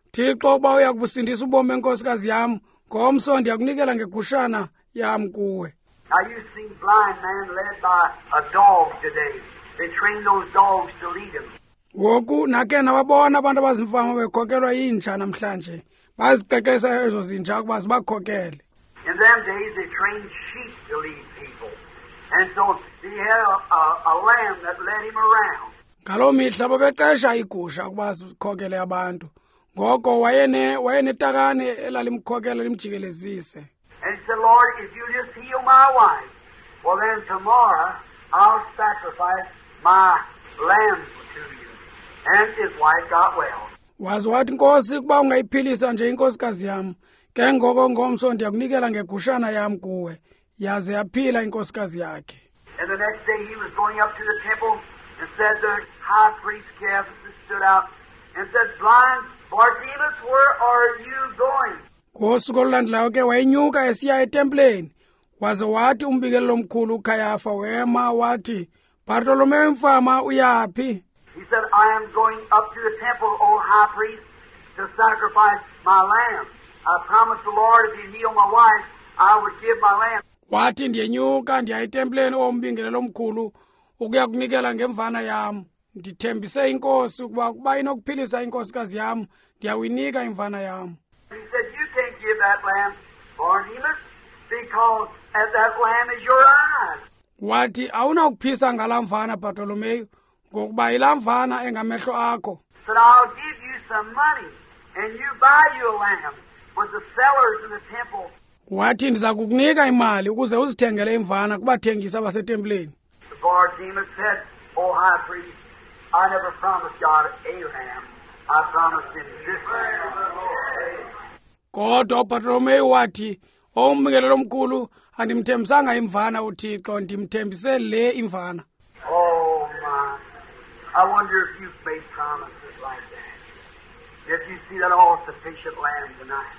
uba uyakubusindisa ubomi benkosikazi yam ngomso ndiyakunikela ngegushana yam kuwe. Now you've seen blind man led by a dog today. They train those dogs to lead him. Ngoku nake nababona abantu abazimfama bekhokelwa yinja namhlanje baziqeqesa ezo zinja ukuba zibakhokele. In them days they trained sheep to lead people. And so he had a lamb that led him around. Ngaloo mihla babeqesha igusha ukuba zikhokele abantu. Ngoko wayenetakane elalimkhokela limjikelezise. And he said, Lord, if you just heal my wife, well then tomorrow I'll sacrifice my lamb to you. And his wife got well. Wathi Nkosi kuba ungayiphilisa nje inkosikazi yam, ke ngoko ngomso ndiyakunikela ngegushana yam kuwe. Yaze yaphila inkosikazi yakhe. And the next day he was going up to the temple and said the high priest Caiaphas stood out and said, Blind Bartimaeus, where are you going? Ngosuku olulandelayo ke wayenyuka esiya etempleni, waze wathi umbikelelo omkhulu uKhayafa wema wathi, Bartolomeo mfama uyaphi? He said, I am going up to the temple, O high priest, to sacrifice my lamb. I promised the Lord if you heal my wife, I would give my lamb. Wathi ndiyenyuka ndiya etempleni ombingelelo omkhulu ukuya kunikela ngemvana yam. Ndithembise inkosi ukuba inokuphilisa inkosikazi yam, ndiyawinika imvana yam. He said, you can't give that lamb, Bartimaeus, because that lamb is your eyes. Wathi awunakuphisa ngala mvana Bartolomeo, ngokuba ila mvana engamehlo akho. He said, I'll give you some money, and you buy you a lamb with the sellers in the temple. Wathi ndiza kukunika imali ukuze uzithengele imvana kubathengisi abasetempleni. Bartimaeus said, Oh high priest, I never promised God a lamb. I promised him this lamb. Kodwa Bartolomeo wathi, umbingelelo omkhulu andimthembisanga imvana uThixo, ndimthembise le imvana. Oh my, I wonder if you've made promises like that. If you see that all-sufficient lamb tonight.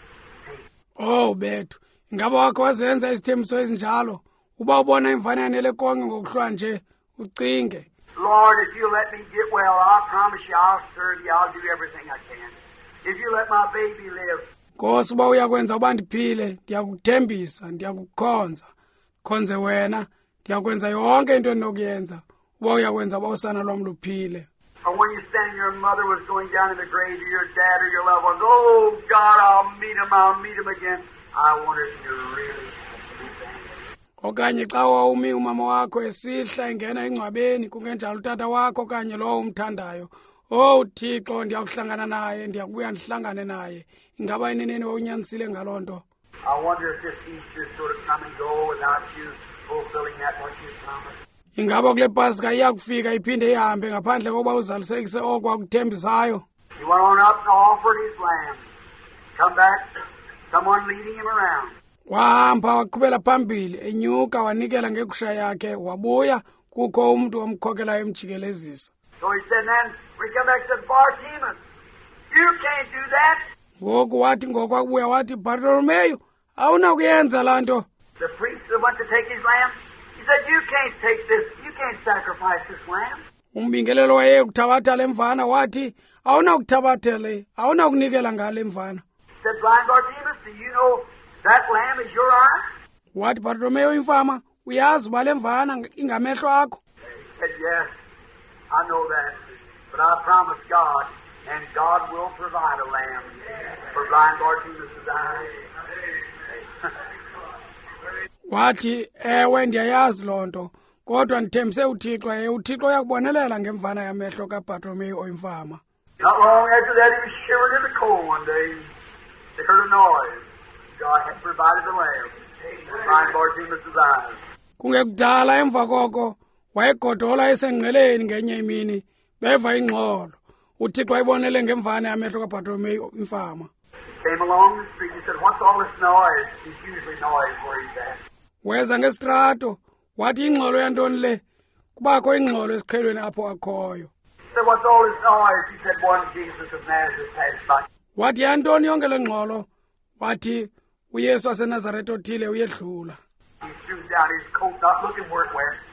Oh bethu, ingaba wakho wazenza isithembiso ezinjalo, uba ubona imvana yanele konke ngokuhlwa nje, ucinge. Lord, if you let me get well, I promise you I'll serve you. I'll do everything I can. If you let my baby live. Nkosi uba uyakwenza uba ndiphile, ndiyakuthembisa, ndiyakukhonza. Khonze wena, ndiyakwenza yonke into endinokuyenza. Uba uyakwenza uba usana lwam luphile. Or when you stand, your mother was going down in the grave, or your dad or your loved ones, oh God, I'll meet him again. I wonder if you really do that. Okanye xa wawumi umama wakho esihla engena engcwabeni kungenjalo utata wakho okanye lowo umthandayo. Oh Thixo, ndiyakuhlangana naye, ndiyakubuya ndihlangane naye. Ingaba ineneni wawunyanisile ngaloo nto? I wonder if this Easter sort of come and go without you fulfilling that what you promised. Ingaba kule Pasika iyakufika iphinde ihambe ngaphandle kokuba uzalisekise okwakuthembisayo. He went on up and offered his lamb. Come back, someone leading him around. Wahamba waqhubela phambili enyuka wanikela ngegusha yakhe wabuya kukho umuntu omkhokela emjikelezisa. So he said, then we come back to Bartimaeus. You can't do that. Ngoku wathi ngokwakubuya wathi Bartolomeo, awunakuyenza laa nto. The priest that went to take his lamb, he said, you can't take this, you can't sacrifice this lamb. Umbingelelo waye kuthabatha le mvana wathi awunakuthabathele, awunakunikela ngale mvana. He said, Blind Bartimaeus, do you know that lamb is your eye? Wathi Bartolomeo imfama, uyazi uba le mvana ingamehlo akho? He said, yes, I know that, but I promised God, and God will provide a lamb for blind Bartimaeus' eyes. Wathi ewe ndiyayazi loo nto, kodwa ndithembise uThixo, uThixo uyakubonelela ngemvana yamehlo kaBartolomeo oyimfama. Not long after that, he was shivering in the cold one day. They heard a noise. God had provided the lamb for blind Bartimaeus' eyes. Kungekudala emva koko wayegodola esengqeleni ngenye imini beva ingxolo. uThixo ayibonele ngemvana yamehlo kaBartolomeo imfama. Came along the street. He said, "What's all this noise?" It's usually noise where he's at. Weza ngestrato wathi ingxolo yantoni le kubakho ingxolo esiqhelweni apho akhoyo. He said, "What's all this noise?" He said, "One Jesus of Nazareth passed by." Wathi yantoni yonke le ngxolo wathi uYesu waseNazaretha othile uyedlula. He threw down his coat, not looking where it went.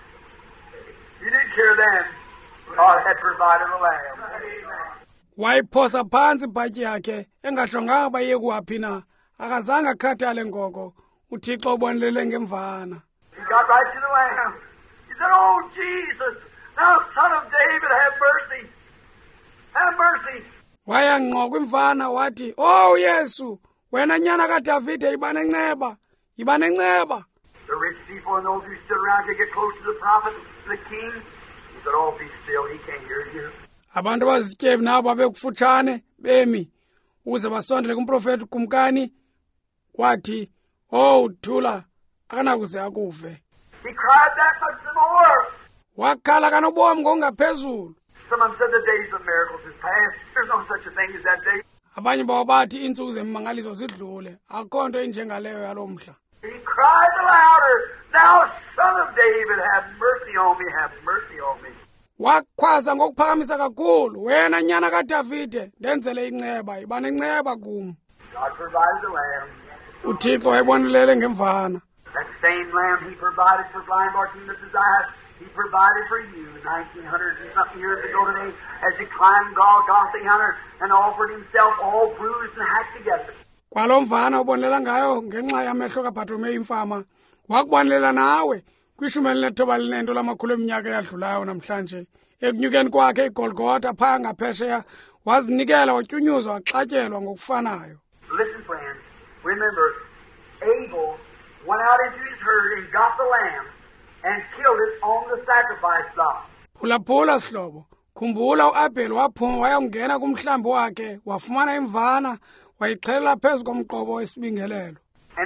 He didn't care then. God had provided a lamb. Wayiphosa phansi ibhatyi yakhe engajonganga baye kuwaphi na akazange akhathale ngoko uThixo ubonelele ngemvana. He got right to the lamb. He said, "Oh, Jesus, thou son of David, have mercy. Have mercy." Waya ngqo kwimvana wathi, "Oh Yesu, wena nyana kaDavide iba nenceba, iba nenceba." The rich people and those who stood around to get close to the prophet, the king, he said, "Oh, be still, he can't hear you." Abantu abazityebi nabo abekufutshane bemi ukuze basondele kumprofeti kumkani wathi, "Oh, thula, akanakuze akuve." He cried that much the more. Wakhala kanobomi ngokungaphezulu. Someone said the days of miracles is past. There's no such a thing as that day. Abanye bawo bathi iintsuku zemmangaliso zidlule akho nto enjengaleyo yalo mhla. He cried the louder, "Thou son of David, have mercy on me, have mercy on me." Wakhwaza ngokuphakamisa kakhulu, "Wena nyana kaDavide, ndenzele inceba, iba nenceba kum." God provided the lamb. uThixo wayebonelele ngemvana. That same lamb he provided for blind Bartimaeus' eyes, he provided for you 1900 and something years ago today as he climbed Golgotha yonder and offered himself all bruised and hacked together. Kwalo mvana ubonelela ngayo ngenxa yamehlo kaBhartimeyu imfama, wakubonelela nawe kwishumi elinethoba linento lamakhulu eminyaka eyadlulayo namhlanje ekunyukeni kwakhe iGolgotha phaa ngaphesheya wazinikela watyunyuzwa waxatyelwa ngokufanayo. Listen, friends, remember, Abel went out into his herd and got the lamb and killed it on the sacrifice block. Phulaphula sihlobo, khumbula uAbheli waphuma wayongena kumhlambi wakhe wafumana imvana wayixhelela phezu komqobo wesibingelelo. And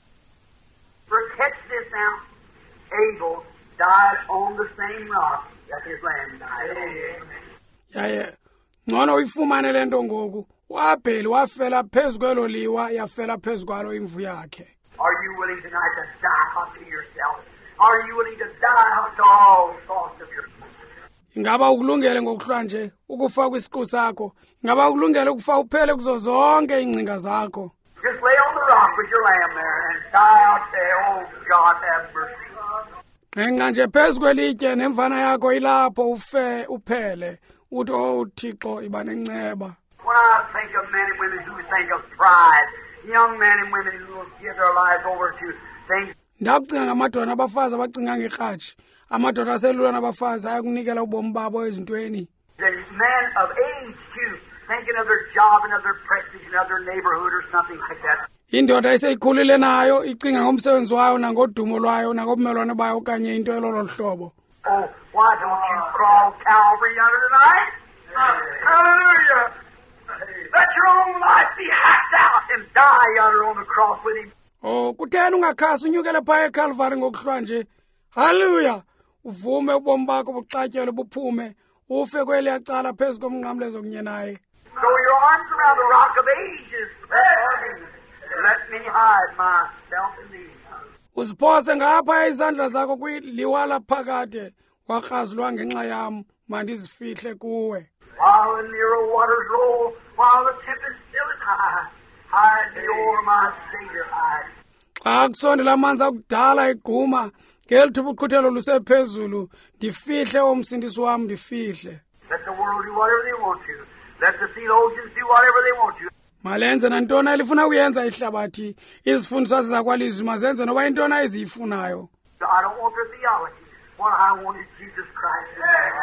catch this now, Abel died on the same rock that his lamb died on. Yaye ngcono uyifumane lento ngoku uAbheli wafela phezu kwelo liwa yafela phezu kwalo imvu yakhe. Are you willing tonight to die unto yourself? Are you willing to die unto all thoughts of your life? Ingaba ukulungele ngokuhlwa nje ukufa kwisiqu sakho, ingaba ukulungele ukufa uphele kuzo zonke ingcinga zakho. Just lay on the rock with your lamb there and die out there. Oh, God, have mercy. Ngenxa nje phezu kwelitye nemvana yakho ilapho ufe uphele uthi oh Thixo iba nenceba. When I think of men and women who think of pride, young men and women who will give their lives over to things. Ndakucinga ngamadoda nabafazi abacinga ngerhatshi, amadoda aselula nabafazi ayakunikela ubomi babo ezintweni. The men of age too, thinking of their job and of their prestige and of their neighborhood or something like that. Indoda eseyikhulile nayo icinga ngomsebenzi wayo nangodumo lwayo nangobumelwane bayo okanye into elolo hlobo. Oh, why don't you crawl Calvary under tonight? Hallelujah! Let your own life be hacked out and die yonder on the cross with him. Oh, kutheni ungakhasi unyukele phaa eCalvary ngokuhlwa nje? Hallelujah! Uvume ubomi bakho buxatyelwe buphume ufe kweliya cala phezu komnqamlezo kunye naye. Throw your arms around the rock of ages. Let me hide myself in thee. Uziphose ngapha izandla zakho kwiliwa laphakade wakrazulwa ngenxa yam mandizifihle kuwe. While the narrow waters roll, while the tempest still is high, hide thee o'er my Savior, hide. Xa kusondela amanzi akudala egquma ngelithuba uqhuthelo lusephezulu ndifihle omsindisi wam ndifihle. Let the world do whatever they want to. Let the theologians do whatever they want to. Malenze nantona elifuna kuyenza ihlabathi, izifundiswa zakwalizwi mazenze noba intona eziyifunayo. I don't want their theology. What I want is Jesus Christ.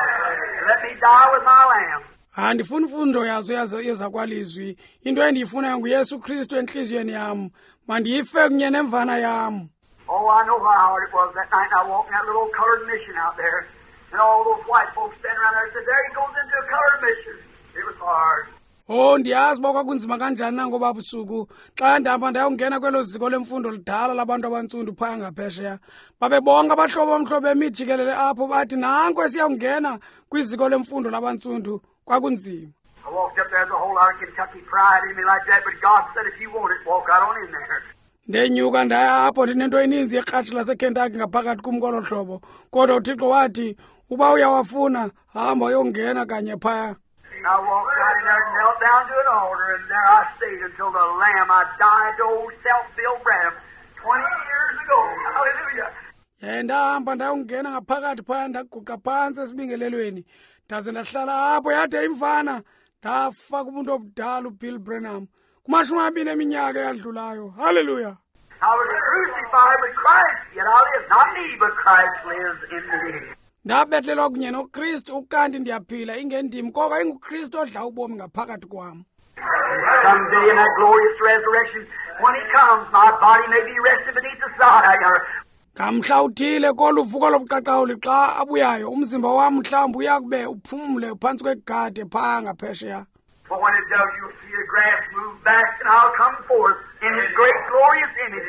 Let me die with my lamb. Andifuni imfundo yazo yezakwalizwi, into endiyifunayo nguYesu Kristu enhliziyweni yam, mandiyife kunye nemvana yam. Oh, I know how hard it was that night. I walked in that little colored mission out there, and all those white folks standing around there and said, "There he goes into a colored mission." It was hard. Oh, ndiyazi uba kwakunzima kanjani na ngoba busuku xa ndihamba ndayongena kwelo ziko lemfundo lidala labantu abantsundu phaya ngaphesheya babebonke abahlobo omhlobo emijikelele apho bathi nanko esiyawungena kwiziko lemfundo labantsundu kwakunzima. I walked up there, there's a whole lot of Kentucky pride in me like that, but God said if you want it, walk right on in there. Ndenyuka ndaya apho ndinento eninzi yeqhashi laseKentucky ngaphakathi kum kolo hlobo, kodwa uThixo wathi uba uyawafuna hamba uyongena kanye phaya. I walked right in there and knelt down to an altar, and there I stayed until the Lamb. I died to old self-Bill Branham 20 years ago. Hallelujah. Ndahamba ndayongena ngaphakathi phaya ndaguqa phantsi esibingelelweni ndaze ndahlala apho yade imfana ndafa kumuntu obudala uBill Branham kumashumi amabini eminyaka eyadlulayo. Hallelujah. I was crucified with Christ, yet I live, not me, but Christ lives in me. Ndabetlelwa kunye noKristu ukanti ndiyaphila ingendim kodwa inguKristu odla ubomi ngaphakathi kwam. Someday in that glorious resurrection, when he comes, my body may be resting beneath the sod. Ngamhla uthile kolu vuko lobuqaqawuli xa abuyayo umzimba wam mhlawumbi uyakube uphumle phantsi kwegade phaa ngaphesheya. But when it does, you'll see the grass move back, and I'll come forth in his great glorious image.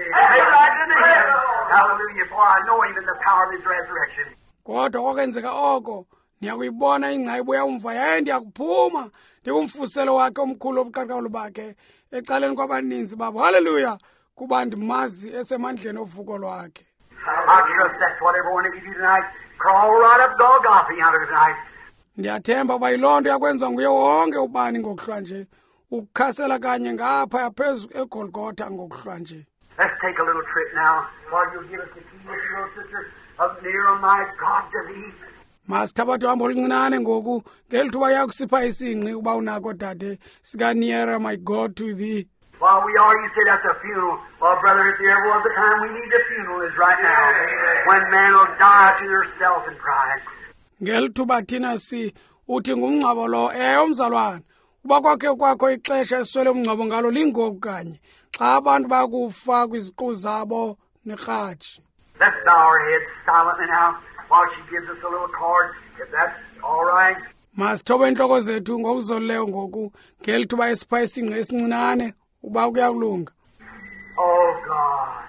Hallelujah, for I know him in the power of his resurrection. Kodwa okwenzeka oko niyakuyibona ingca ibuya umva yaye ndiyakuphuma ndikumfuselo wakhe omkhulu obuqaqawuli bakhe ecaleni kwabaninzi babo. Hallelujah, kuba ndimazi esemandleni ovuko lwakhe. I trust that's what everyone of you do tonight. Crawl right up Golgotha yonder tonight. Ndiyathemba uba yiloo nto yakwenziwa nguye wonke ubani ngokuhlwa nje ukukhasela kanye ngapha phezu eGolgotha ngokuhlwa nje. Let's take a little trip now. Lord, you'll give us the key, little sister, up near on my God to thee. Masithabathe uhambo oluncinane ngoku ngeli thuba yakusipha isingqi uba unako dade sika-nearer my God to thee. While we are, you say that's a funeral. Well, brother, if there ever was a time we need a funeral is right now. When man will die to theirself and pride. Ngeli thuba thina uthi ngumngcwabo lo umzalwane uba kwakho ixesha eswele umngcwabo ngalo lingoku kanye xa abantu bakufa kwiziqu zabo nerhatshi. Let's bow our heads silently now while she gives us a little card, if that's all right. Masithobe intloko zethu ngokuzolileyo ngoku ngeli thuba esipha isingqi esincinane uba kuyakulunga. Oh, God.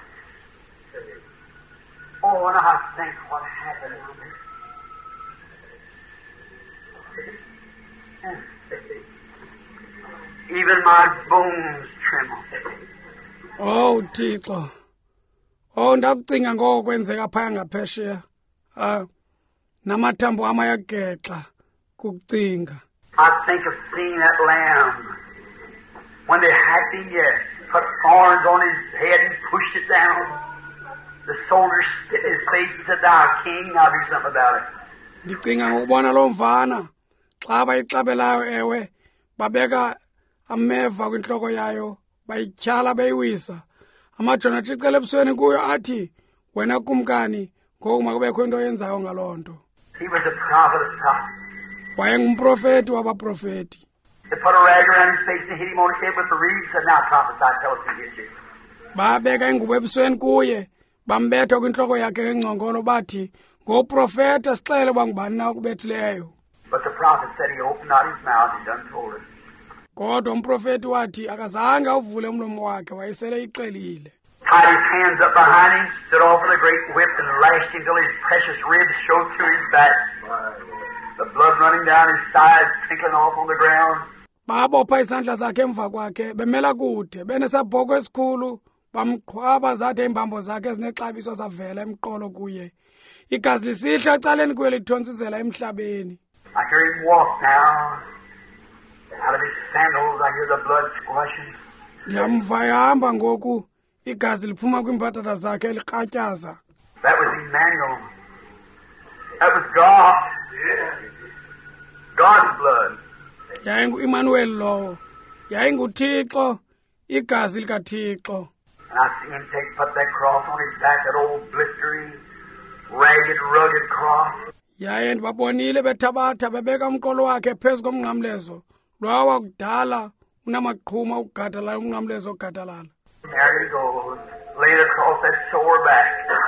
Oh, and I think what happened. Even my bones tremble. Oh, Thixo. Oh, ndakucinga ngoko kwenzeka phaya ngaphesheya. Namathambo am ayagexa kukucinga. I think of seeing that lamb when they hacked him, yes, put thorns on his head and pushed it down. The soldiers spit in his face and said, "Thou king, now do something about it." Ndicinga ngokubona lo mfana xa bayixabelayo ewe babeka ameva kwintloko yayo bayityhala beyiwisa amajoni atshicela ebusweni kuyo athi wena kumkani ngoku makubekho into oyenzayo ngaloo nto. He was a prophet of prophets. Wayengumprofeti wabaprofeti. They put a rag around his face and hit him on the head with the reed and said, "Now prophesy, tell us who hit you." Babeka ingubo ebusweni kuye bambetha kwintloko yakhe ngengcongolo bathi ngoprofeta sixele uba ngubani na ukubethileyo. But the prophet said he opened not his mouth, he done told us. Kodwa umprofeti wathi akazange uvule umlomo wakhe wayesele ixelile. Tied his hands up behind him, stood over the great whip and lashed him till his precious ribs showed through his back. The blood running down his sides, trickling off on the ground. Babopha isandla zakhe emva kwakhe bemela kude benesabhoko esikhulu bamqhwaba zathe imbambo zakhe ezinexabiso savela emqolo kuye. Igazi lisihla ecaleni kuye lithontsizela emhlabeni. I hear him walk now. Out of his sandals I hear the blood squashing. Yamva ehamba ngoku igazi liphuma kwimpatata zakhe liqatyaza. That was Emmanuel. That was God. God's blood. Yayingu-Emmanuel lowo. YayinguThixo, igazi likaThixo. And I see him put that cross on his back, that old blistering, ragged, rugged cross. Yaye ndibabonile bethabatha bebeka umqolo wakhe phezu komnqamlezo lwawa kudala unamaqhuma ukugadalala umnqamlezo okugadalala. There he goes, laid across that sore back.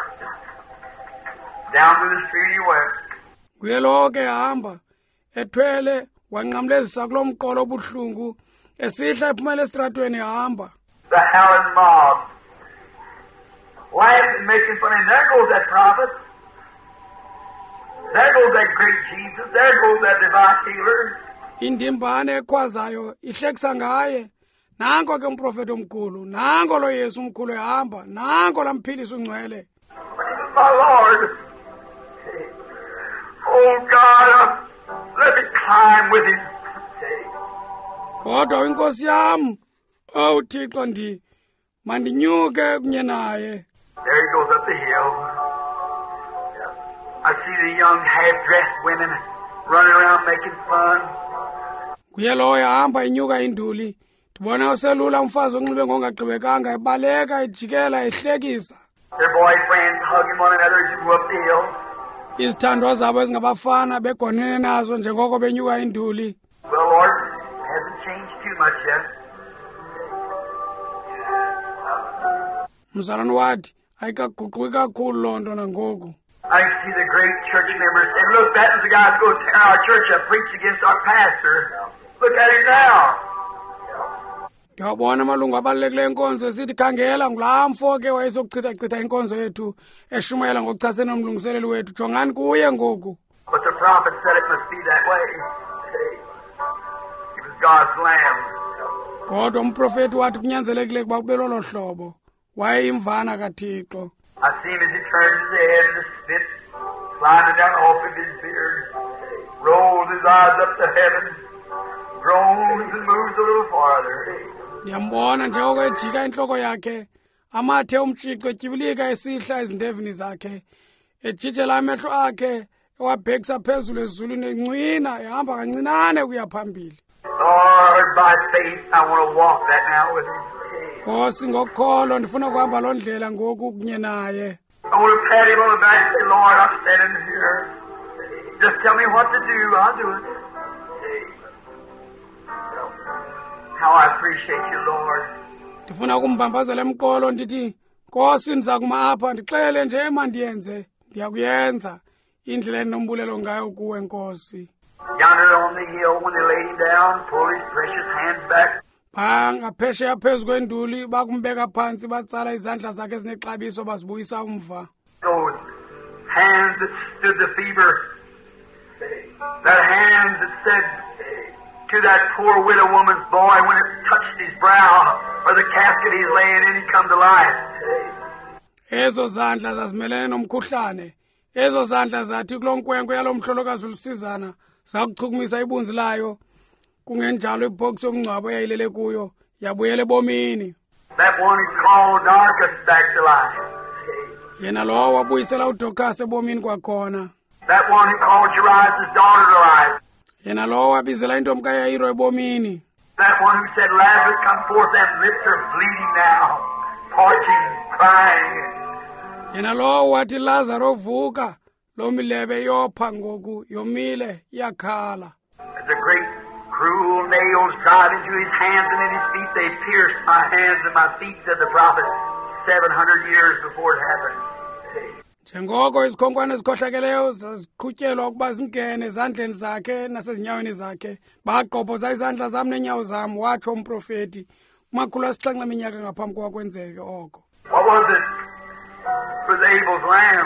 Down through the street he went. Kuye lo ke hamba ethwele wanqamlezisa kulo mqolo obuhlungu esihla ephumela esitratweni hamba. The howling mob, laughing and making fun of him. There goes that prophet. There goes that great Jesus. There goes that divine healer. Indimbane ekhwazayo ihlekisa ngaye. Nanko ke umprofeti omkhulu, nanko lo Yesu omkhulu ehamba, nanko lamphilisa ungcwele. My Lord, oh God, let me climb with him. Kodwa inkosi yami, oh Thixo mandinyuke kunye naye. There he goes up the hill. I see the young half-dressed women running around making fun. Kuye lo ehamba inyuka induli. Ndibona uselula umfazi onxibe ngongagqibekanga ebaleka ejikela ehlekisa. Their boyfriends hugging one another as you go up the hill. Izithandwa zabo ezingabafana begonene nazo njengoko benyuka induli. Well, Lord, it hasn't changed too much yet. Mzalwane wathi ayikaguquki kakhulu loo nto nangoku. I see the great church members, and look, that was the guy who's going to tear our church up, preach against our pastor. Look at him now. Ndiyabona amalungu abalulekileyo enkonzo esithi khangela ngulaa mfo ke wayezokuchitha inkonzo yethu eshumayela ngokuchasene nomlungiseleli wethu. Jongani kuye ngoku. But the prophet said it must be that way. He was God's lamb. Kodwa umprofeti wathi kunyanzelekile kuba kube lolo hlobo. Wayeyimvana kaThixo. I see him as he turns his head and the spit sliding down off of his beard, rolls his eyes up to heaven, groans and moves a little farther. Ndiyambona njengoko ejika intloko yakhe, amathe umtshixo etyibilika esihla ezindevini zakhe, ejijela amehlo akhe, ewabhekisa phezulu ezulwini encwina, ehamba kancinane ukuya phambili. Lord, by faith, I want to walk that now with him. Nkosi ngokukholo ndifuna ukuhamba loo ndlela ngoku kunye naye. I want to pat him on the back and say, Lord, I'm standing here. Just tell me what to do, I'll do it. How I appreciate you, Lord. Ndifuna ukumbambazela emqolo ndithi, Nkosi ndiza kuma apha ndixele nje mandiyenze, ndiyakuyenza indlela enombulelo ngayo kuwe Nkosi. Yonder on the hill when they laid him down, pulled his precious hands back. Ngaphesheya phezu kwenduli bakumbeka phansi batsala izandla zakhe ezinexabiso bazibuyisa umva. Those hands that stood the fever, that hands that said to that poor widow woman's boy when it touched his brow or the casket he's laying in, he come to life. Ezo zandla zazimelene nomkhuhlane, ezo zandla zathi kulo nkwenkwe yalo mhlolokazi ulusizana zakuchukumisa ibunzi layo. Kungenjalo ibhoksi yomngcwabo eyayilele kuyo yabuyela ebomini. That one he called Dorcas back to life. Yena lo wabuyisela uDorcas ebomini kwakhona. That one he called Jairus' daughter to life. Yena lo wabizela intombi kaYairo ebomini. That one who said, Lazarus, come forth, and lips are bleeding now, parching, crying. Yena lo wathi Lazaro vuka, lo milebe yopha ngoku yomile iyakhala. The great cruel nails drive into his hands and in his feet. They pierced my hands and my feet, said the prophet, 700 years before it happened. Njengoko izikhonkwane ezikhohlakeleyo zaziqhutyelwa ukuba zingene ezandleni zakhe nasezinyaweni zakhe, baqophoza izandla zam neenyawo zam, watsho umprofeti kumakhulu asixhenxe eminyaka ngaphambi kokwenzeke oko. What was it? It was Abel's lamb.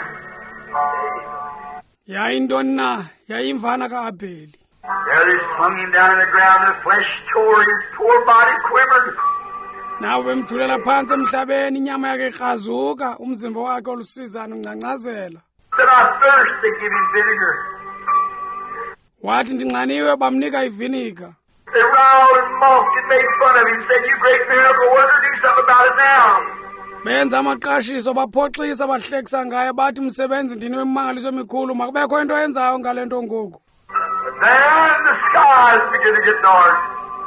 Yayintoni na? Yayimvana kaAbheli. There they slung him down on the ground, and the flesh tore, his poor body quivered. Nawe bemthulela phansi emhlabeni, inyama yakhe ikrazuka, umzimba wakhe olusizana ungcancazela. Said, I thirst, they give him vinegar. Wathi ndinxaniwe bamnika iviniga. They riled and mocked and made fun of him, said, you great miracle worker, do something about it now. Benza amaqashiso baphoxisa bahlekisa ngaye bathi msebenzi ndini wemimangaliso emikhulu makubekho into yenzayo ngale nto ngoku. Then the skies begin to get dark.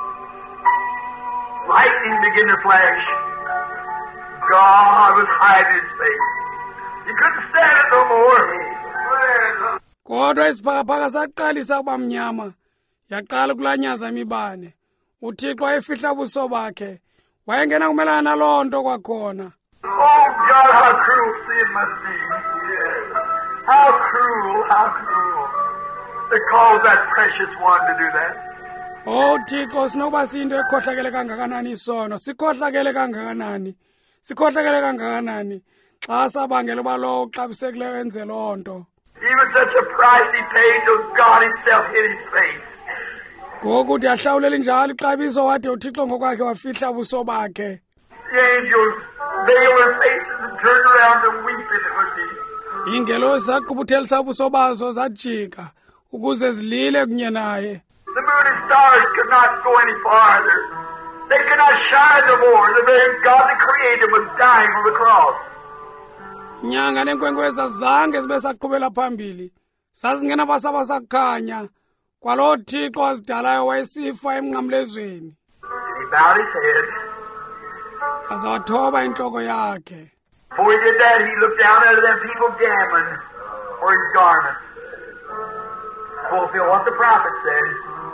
Lightning began to flash. God was hiding his face. You couldn't stand it no more. Kodwa isiphakaphaka saqalisa ukuba mnyama, yaqala ukulanyaza imibane. uThixo wayefihla ubuso bakhe, wayengena kumelana naloo nto kwakhona. Oh God, how cruel sin must be. How cruel, how cruel. They caused that precious one to do that. Oh Thixo, sinokuba sinto ekhohlakele kangakanani isono, sikhohlakele kangakanani, sikhohlakele kangakanani, xa sabangela uba lowo uxabisekileyo enze loo nto. Even such a price he paid till God himself hid his face. ngoku uthi ahlawulela njalo ixabiso wade uThixo ngokwakhe wafihla ubuso bakhe. The angels veil their faces and turned around to weep as it would be. Iingelosi zaqubuthelisa ubuso bazo zajika ukuze zilile kunye naye. The moon and stars could not go any farther. They could not shine no more. The very God that created was dying on the cross. Inyanga nenkwenkwezi zange zibe saqhubela phambili. Sazingena basaba sakhanya. Kwalo Thixo azidalayo wayesifa emnqamlezweni. He bowed his head. Azawathoba intloko yakhe. Before he did that, he looked down at them people gambling for his garments. Fulfill what the prophet said.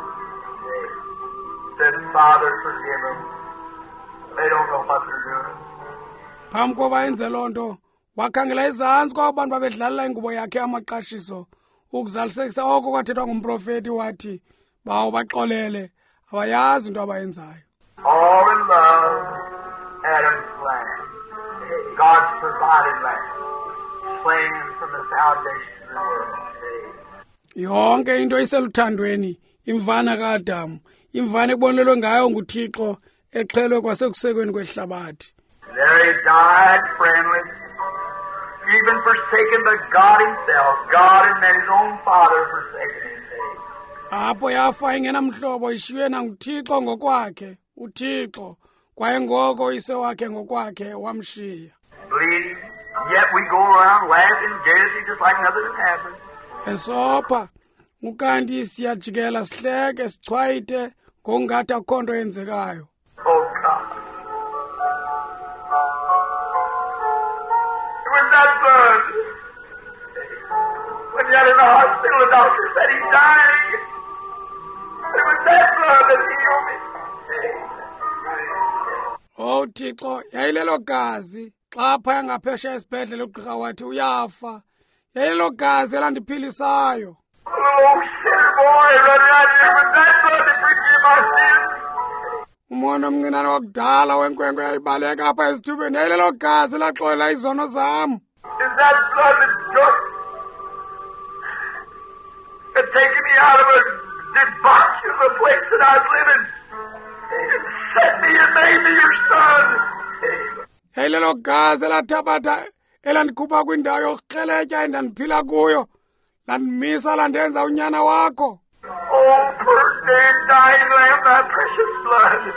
Said, Father, forgive them. They don't know what they're doing. Phambi koba enze loo nto, wakhangela izantsi kwabantu babedlalela ingubo yakhe amaqashiso, ukuzalisekisa oko kwathethwa ngumprofeti wathi, bawo baxolele, abayazi into abayenzayo. All in love, Adam's lamb, God's provided lamb, slain from the foundation of the world. Yonke into iseluthandweni, imvana kaAdamu, imvana ekubonelwe ngayo nguThixo, exhelwe kwasekusekweni kwehlabathi. There he died friendless, even forsaken by God himself. God had met his own Father forsaken his sake. Apho yafa ingenamhlobo ishiywe nanguThixo ngokwakhe, uThixo, kwaye ngoko ise wakhe ngokwakhe wamshiya. Bleeding, yet we go around laughing, dancing just like nothing had happened. Esopha, ukanti siyajikela sihleke sichwayite ngokungathi akho nto yenzekayo. Oh God. It was that blood. When you're in the hospital, the doctor said he's dying. It was that blood that healed me. Oh Thixo, yayilelo gazi, xa phaya ngaphesha esibhedlele ugqirha wathi uyafa. Yayilelo gazi elandiphilisayo. Oh, sinner boy, running out here with that blood to forgive my sins. Umono omncinane wokudala wenkwenkwe yayibaleka apha esithubeni, yayilelo gazi laxolela izono zam. Is that blood that took and taken me out of a debauch of the place that I was living and set me and made me your son. Yayilelo gazi elathabatha elandikhupha kwindawo yokurheletya endandiphila kuyo, landimisa landenza unyana wakho. Oh, poor dead dying lamb, thy precious blood.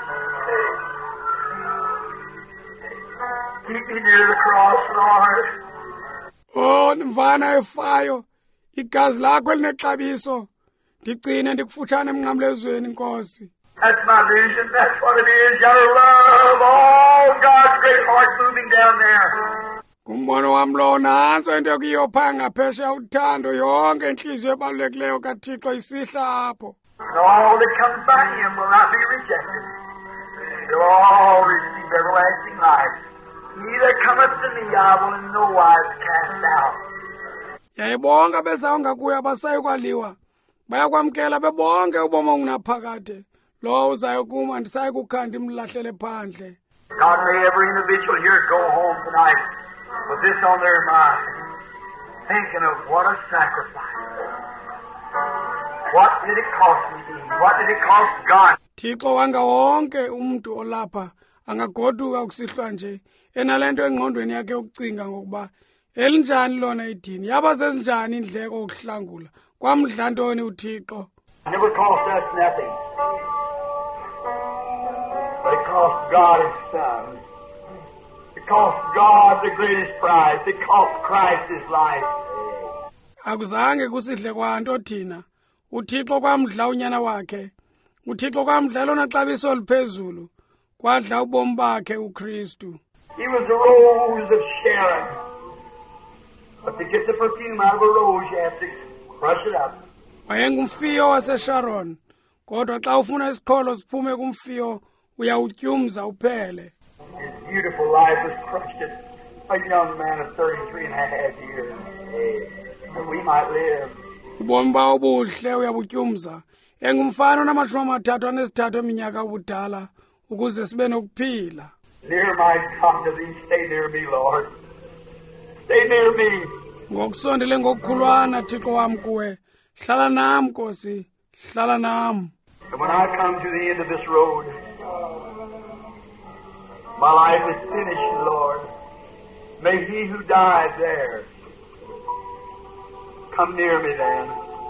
Keep me near the cross, Lord. Oh, mvana efayo, igazi lakho elinexabiso, ndigcine ndikufutshane emnqamlezweni, Nkosi. That's my vision. That's what it is. Your love, all God's great heart moving down there. Ngumbono wam lo, nantso into yokuyiyo phaa ngaphesha uthando, yonke intliziyo ebalulekileyo kaThixo isihla apho. And all that comes by him will not be rejected. They'll all receive everlasting life. He that cometh to me I will in no wise cast out. Yayibonke bezawonga kuyo abasayi kwaliwa, bayakwamkela bebonke ubomi ongunaphakade. Lo uzayo kum andisayi kukhanda imlahlele phandle. God, may every individual here go home tonight with this on their mind, thinking of what a sacrifice. What did it cost me? What did it cost God? Thixo wanga wonke umntu olapha angagoduka kusihlwa nje enalento engqondweni yakhe ukucinga ngokuba elinjani lona idini, yaba sezinjani indleko okuhlangula kwamdla ntoni uThixo. It never cost us nothing, but it cost God His Son. It cost God the greatest price. It cost Christ His life. Akuzange kusidle kwanto thina, uThixo kwamdla unyana wakhe, uThixo kwamdla lona xabiso oliphezulu, kwadla ubomi bakhe uKristu. He was the rose of Sharon. But to get the perfume out of a rose, you have to crush it up. Wayengumfiyo waseSharon, kodwa xa ufuna isiqholo siphume kumfiyo, uyawutyumza uphele. His beautiful life was crushed at a young man of 33 and a half years, that we might live. Ubomi bawo obuhle uyabutyumza, engumfana ona-33 eminyaka ubudala, ukuze sibe nokuphila. Near my God to thee, stay near me, Lord. Stay near me. Ngokusondele ngokukhulwana Thixo wam kuwe, hlala nam Nkosi, hlala nam. When I come to the end of this road, my life is finished, Lord. May he who died there come near me then.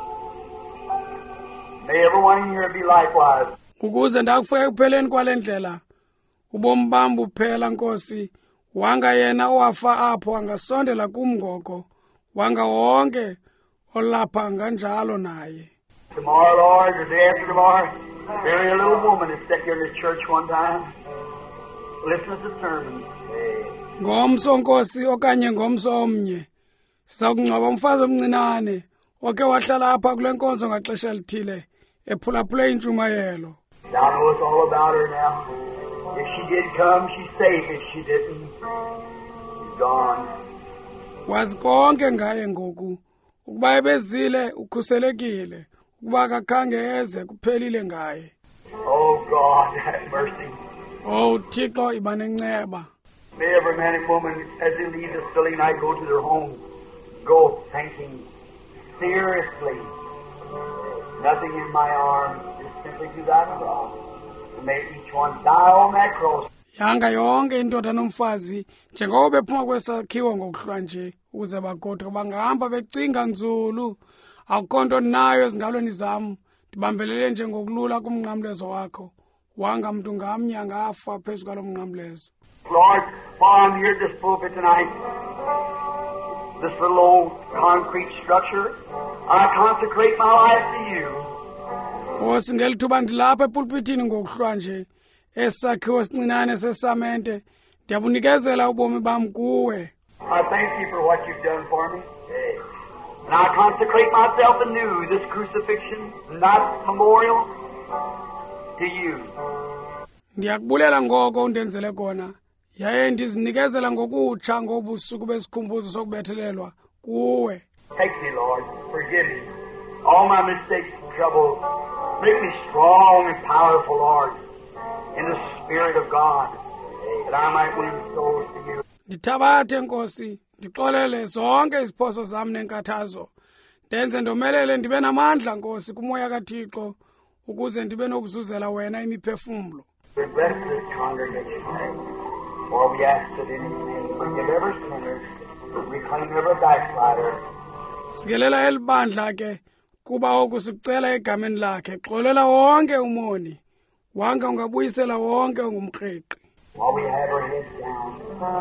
May everyone here be likewise. Ukuze ndakufika ekupheleni kwalendlela, ubomi bam buphela Nkosi, wanga yena owafa apho angasondela kumngoko, wanga wonke olapha nganjalo naye. Tomorrow, Lord, or the day after tomorrow, bury a little woman that sat here in the church one time. Listen to the sermon. Ngomso Nkosi okanye ngomso omnye, siza kungcwaba umfazi omncinane, oke wahlala apha kule nkonzo ngaxesha elithile, ephulaphule intshumayelo. Thou knowest all about her now. If she did come, she's safe. If she didn't, she's gone. Wazi konke ngaye ngoku, ukuba ebezile ukhuselekile, ukuba akakhange eze kuphelile ngaye. Oh God, have mercy. Oh Thixo iba nenceba. May every man and woman, as they leave this building night, go to their home, go thinking seriously, nothing in my arms, just simply to that cross. And may each one die on that cross. Yanga yonke indoda nomfazi njengoba bephuma kwesakhiwo ngokuhlwa nje uze bagodwe bangahamba becinga nzulu akukho nto nayo ezingalweni zam ndibambelele nje ngokulula kumnqamlezo wakho wanga mntu ngamnye angafa phezu kwalo mnqamlezo. Lord, while I'm here at this pulpit tonight, this little old concrete structure, I consecrate my life to you. Nkosi ngelithuba ndilapha epulpitini ngokuhlwa nje esakhiwo sincinane sesamente ndiyabunikezela ubomi bam kuwe. I thank you for what you've done for me. And I consecrate myself anew, this crucifixion, not memorial, to you. Ndiyakubulela ngoko undenzele kona. Yaye ndizinikezela ngokutsha ngobusuku besikhumbuzo sokubethelelwa kuwe. Take me, Lord. Forgive me. All my mistakes and troubles. Make me strong and powerful, Lord, in the Spirit of God, that I might win souls to you. Ndithabathe Nkosi, ndixolele zonke iziphoso zam nenkathazo. Ndenze ndomelele ndibe namandla Nkosi kumoya kaThixo ukuze ndibe nokuzuzela wena imiphefumlo. We bless this congregation, for we ask that in His name forgive every sinner, reclaim every backslider. Sikelela elibandla ke kuba okusicela egameni lakhe xolela wonke umoni wanga ungabuyisela wonke ungumqeqi. While we have our heads down,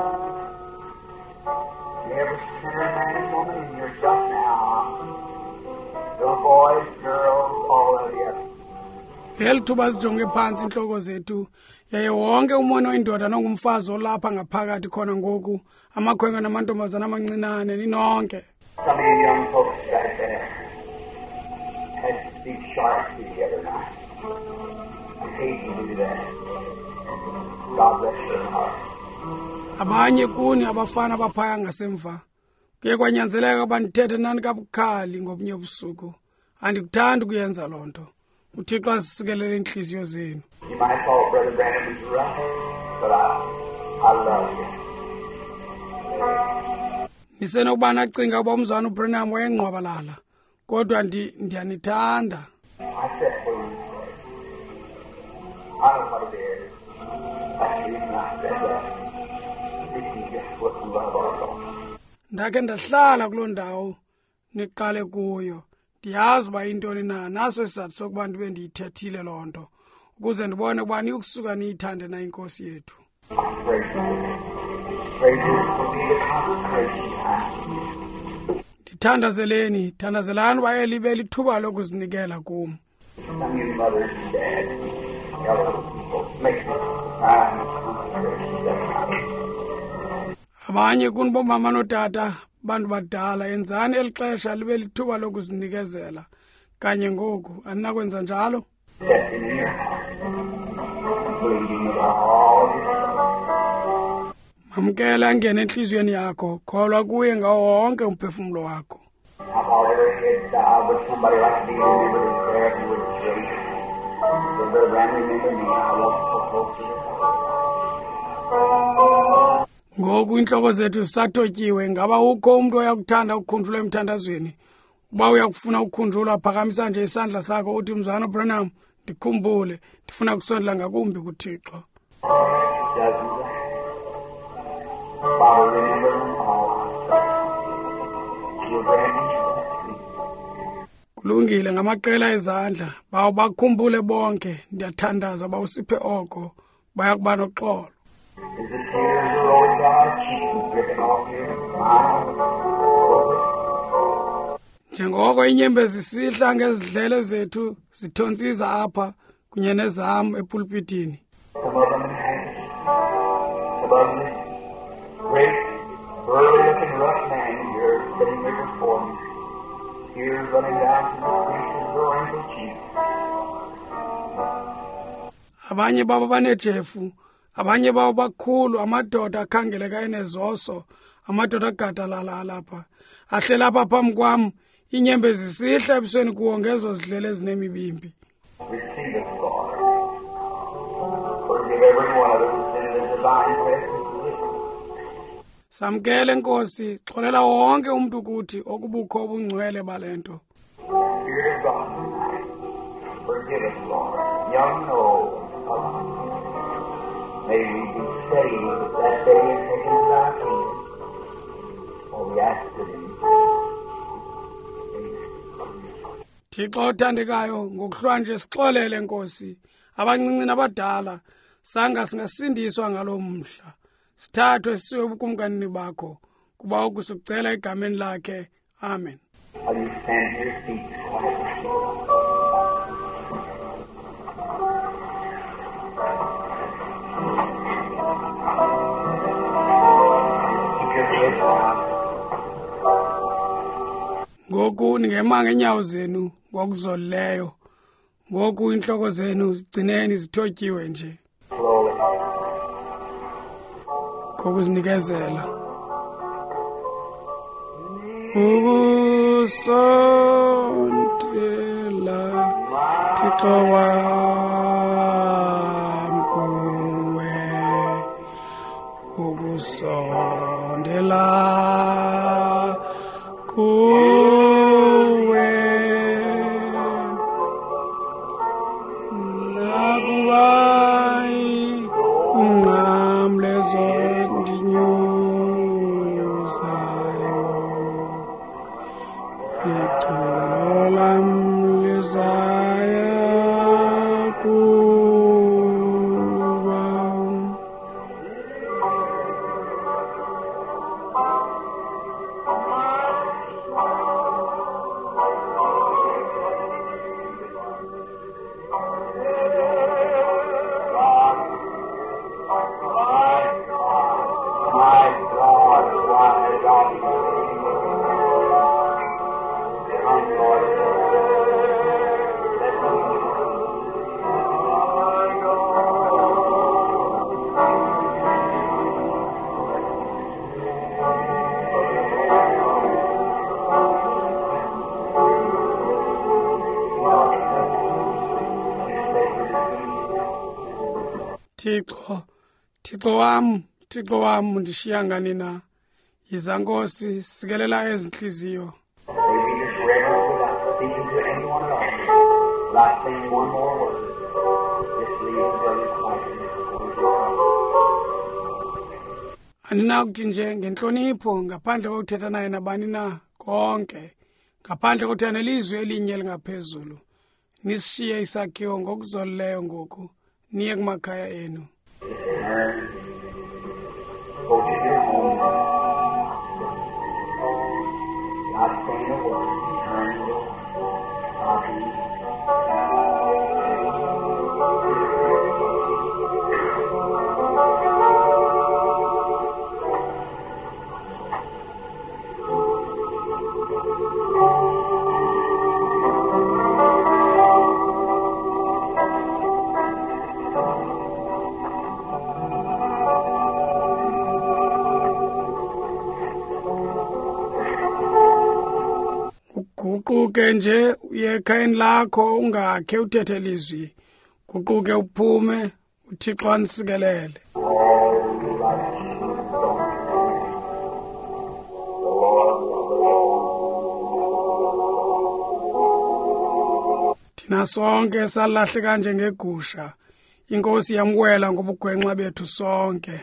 every sinner, man and woman in here just now, little boys, girls, all of you. Ngelithuba sijonge phansi inhloko zethu yaye wonke umoni oyindoda nongumfazi olapha ngaphakathi khona ngoku amakhwenkwe namantombazana amancinane ninonke. Some of you young folks back there had to speak sharply the other night. I hate to do that. God bless your heart. Abanye kuni abafana abaphaya ngasemva kuye kwanyanzeleka bandithethe nani kabukhali ngobunye ubusuku andikuthanda ukuyenza loo nto. uThixo asisikelele inhliziyo zenu. You might have thought Brother Brandon was rough, but I love you. Nisenokuba nacinga uba umzwana uBrenham wayengqwabalala kodwa ndiyanithanda. I said for you. I don't know what it is. That's the reason I said that. You can just look and love our God. Ndakhe ndahlala kuloo ndawo niqale kuyo. Ndiyazi uba intoni na naso isizathu sokuba ndibe ndiyithethile loo nto ukuze ndibone uba niyukusuka niyithande na inkosi yethu. Ndithandazeleni, thandazelani uba eli libe lithuba lokuzinikela kum. Abanye kuni bomama notata bantu badala enzani elixesha libe lithuba lokuzinikezela kanye ngoku aninakwenza njalo. Mamkela ngene enhliziyweni yakho kholwa kuye ngawo wonke umphefumulo wakho. Ngoku inhloko zethu zisatotyiwe ngaba ukho umuntu oyakuthanda ukukhunjulwa emthandazweni uba uyakufuna ukukhunjulwa phakamisa nje isandla sakho uthi mzwana Branham ndikhumbule ndifuna kusondla ngakumbi kuThixo. Doesn't it? Father, remember them all. You'll grant me Kulungile ngamaqela ezandla bawo bakhumbule bonke ndiyathandaza bawusiphe oko bayakuba noxolo. Is the tears rolling down our cheeks dripping off your smile? Njengoko inyembe zisihla ngezidlele zethu zithontsiza apha kunye nezam epulpitini. Some of them in hands. Some of them great, burly-looking rough man here sitting there before me. Tears running down from the creases of her wrinkled cheeks. Abanye babo banejefu, abanye babo bakhulu, amadoda akhangeleka enezoso, amadoda agadalala lapha. Ahlela apha phambi kwam, inyembe zisihla ebusweni kuwo ngezo zidlele ezinemibimbi. Receive us, Lord. Forgive every one of us in the divine presence. Samkele Nkosi, xolela wonke umuntu kuthi okubukho ubungcwele balento. Spirit of God tonight, forgive us, Lord, young and old. May we be saved that day and taken to thy kingdom. For we ask it in Thixo othandekayo ngokuhlwanje sixolele Nkosi, abancinci nabadala sanga singasindiswa ngalomhla. Sithathwe siwe ebukumkanini bakho kuba ukusicela egameni lakhe. Amen. How you stand to your feet quietly. Keep your head down. Ngoku ningema ngenyawo zenu ngokuzolileyo. Ngoku inhloko zenu zigcineni zithotyiwe nje. Slowly. Kokuzinikezela. Ukusondela Thixo wam kuwe. Ukusondela kuwe. Nakubai kunqamle zondinyuzayo. Iculo lam lizaya kuba. My God, why God come, Lord. Let me Thixo wam undishiya ngani na? Yiza Nkosi sikelela ezinhliziyo. May we just reverence without speaking to anyone at all, without saying one more word. Just leave the brothers quietly. Andinakuthi nje ngenhlonipho ngaphandle kokuthetha naye nabani na konke, ngaphandle kokuthetha nelizwi elinye lingaphezulu. Nisishiye isakhiwo ngokuzolileyo ngoku, niye kumakhaya enu. Turn. Go to your home. Not saying a word. Turn and go. I'll be. Guquke nje uye ekhayeni lakho ungakhe uthethe lizwi. Guquke uphume uThixo anisikelele. thina sonke salahleka njengegusha inkosi yamwela ngobugwenxa bethu sonke.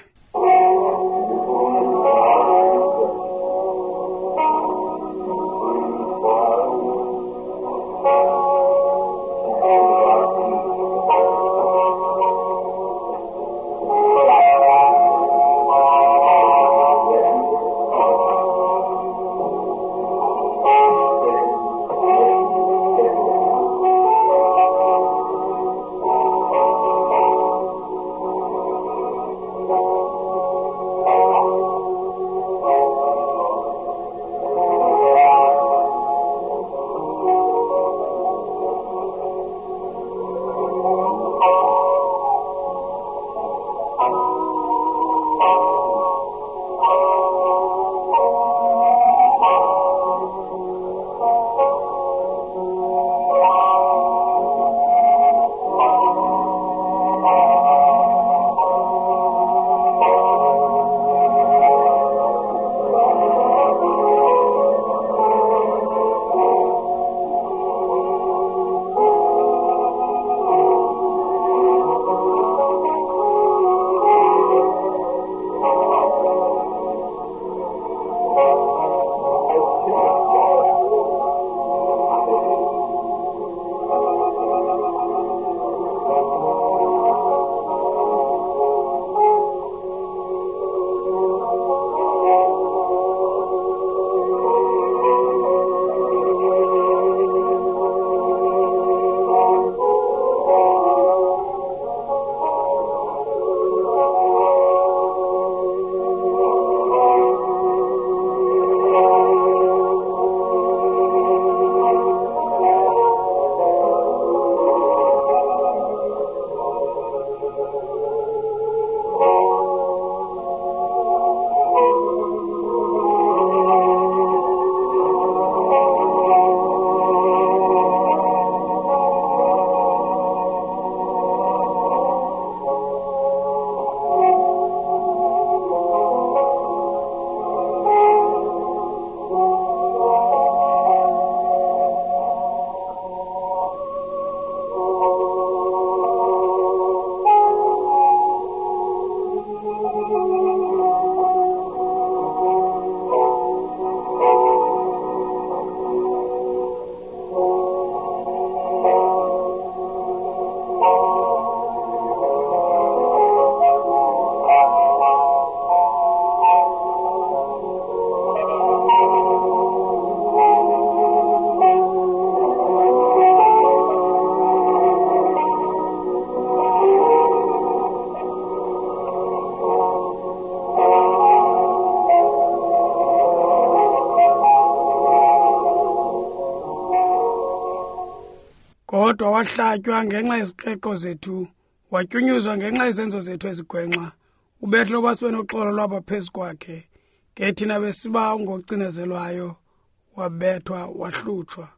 Kodwa wahlatywa ngenxa yeziqeqo zethu, watyunyuzwa ngenxa yezenzo zethu ezigwenxa. Ubethe loba sibe noxolo lwaba phezu kwakhe, ke thina besiba ngocinezelwayo, wabethwa, wahlutshwa.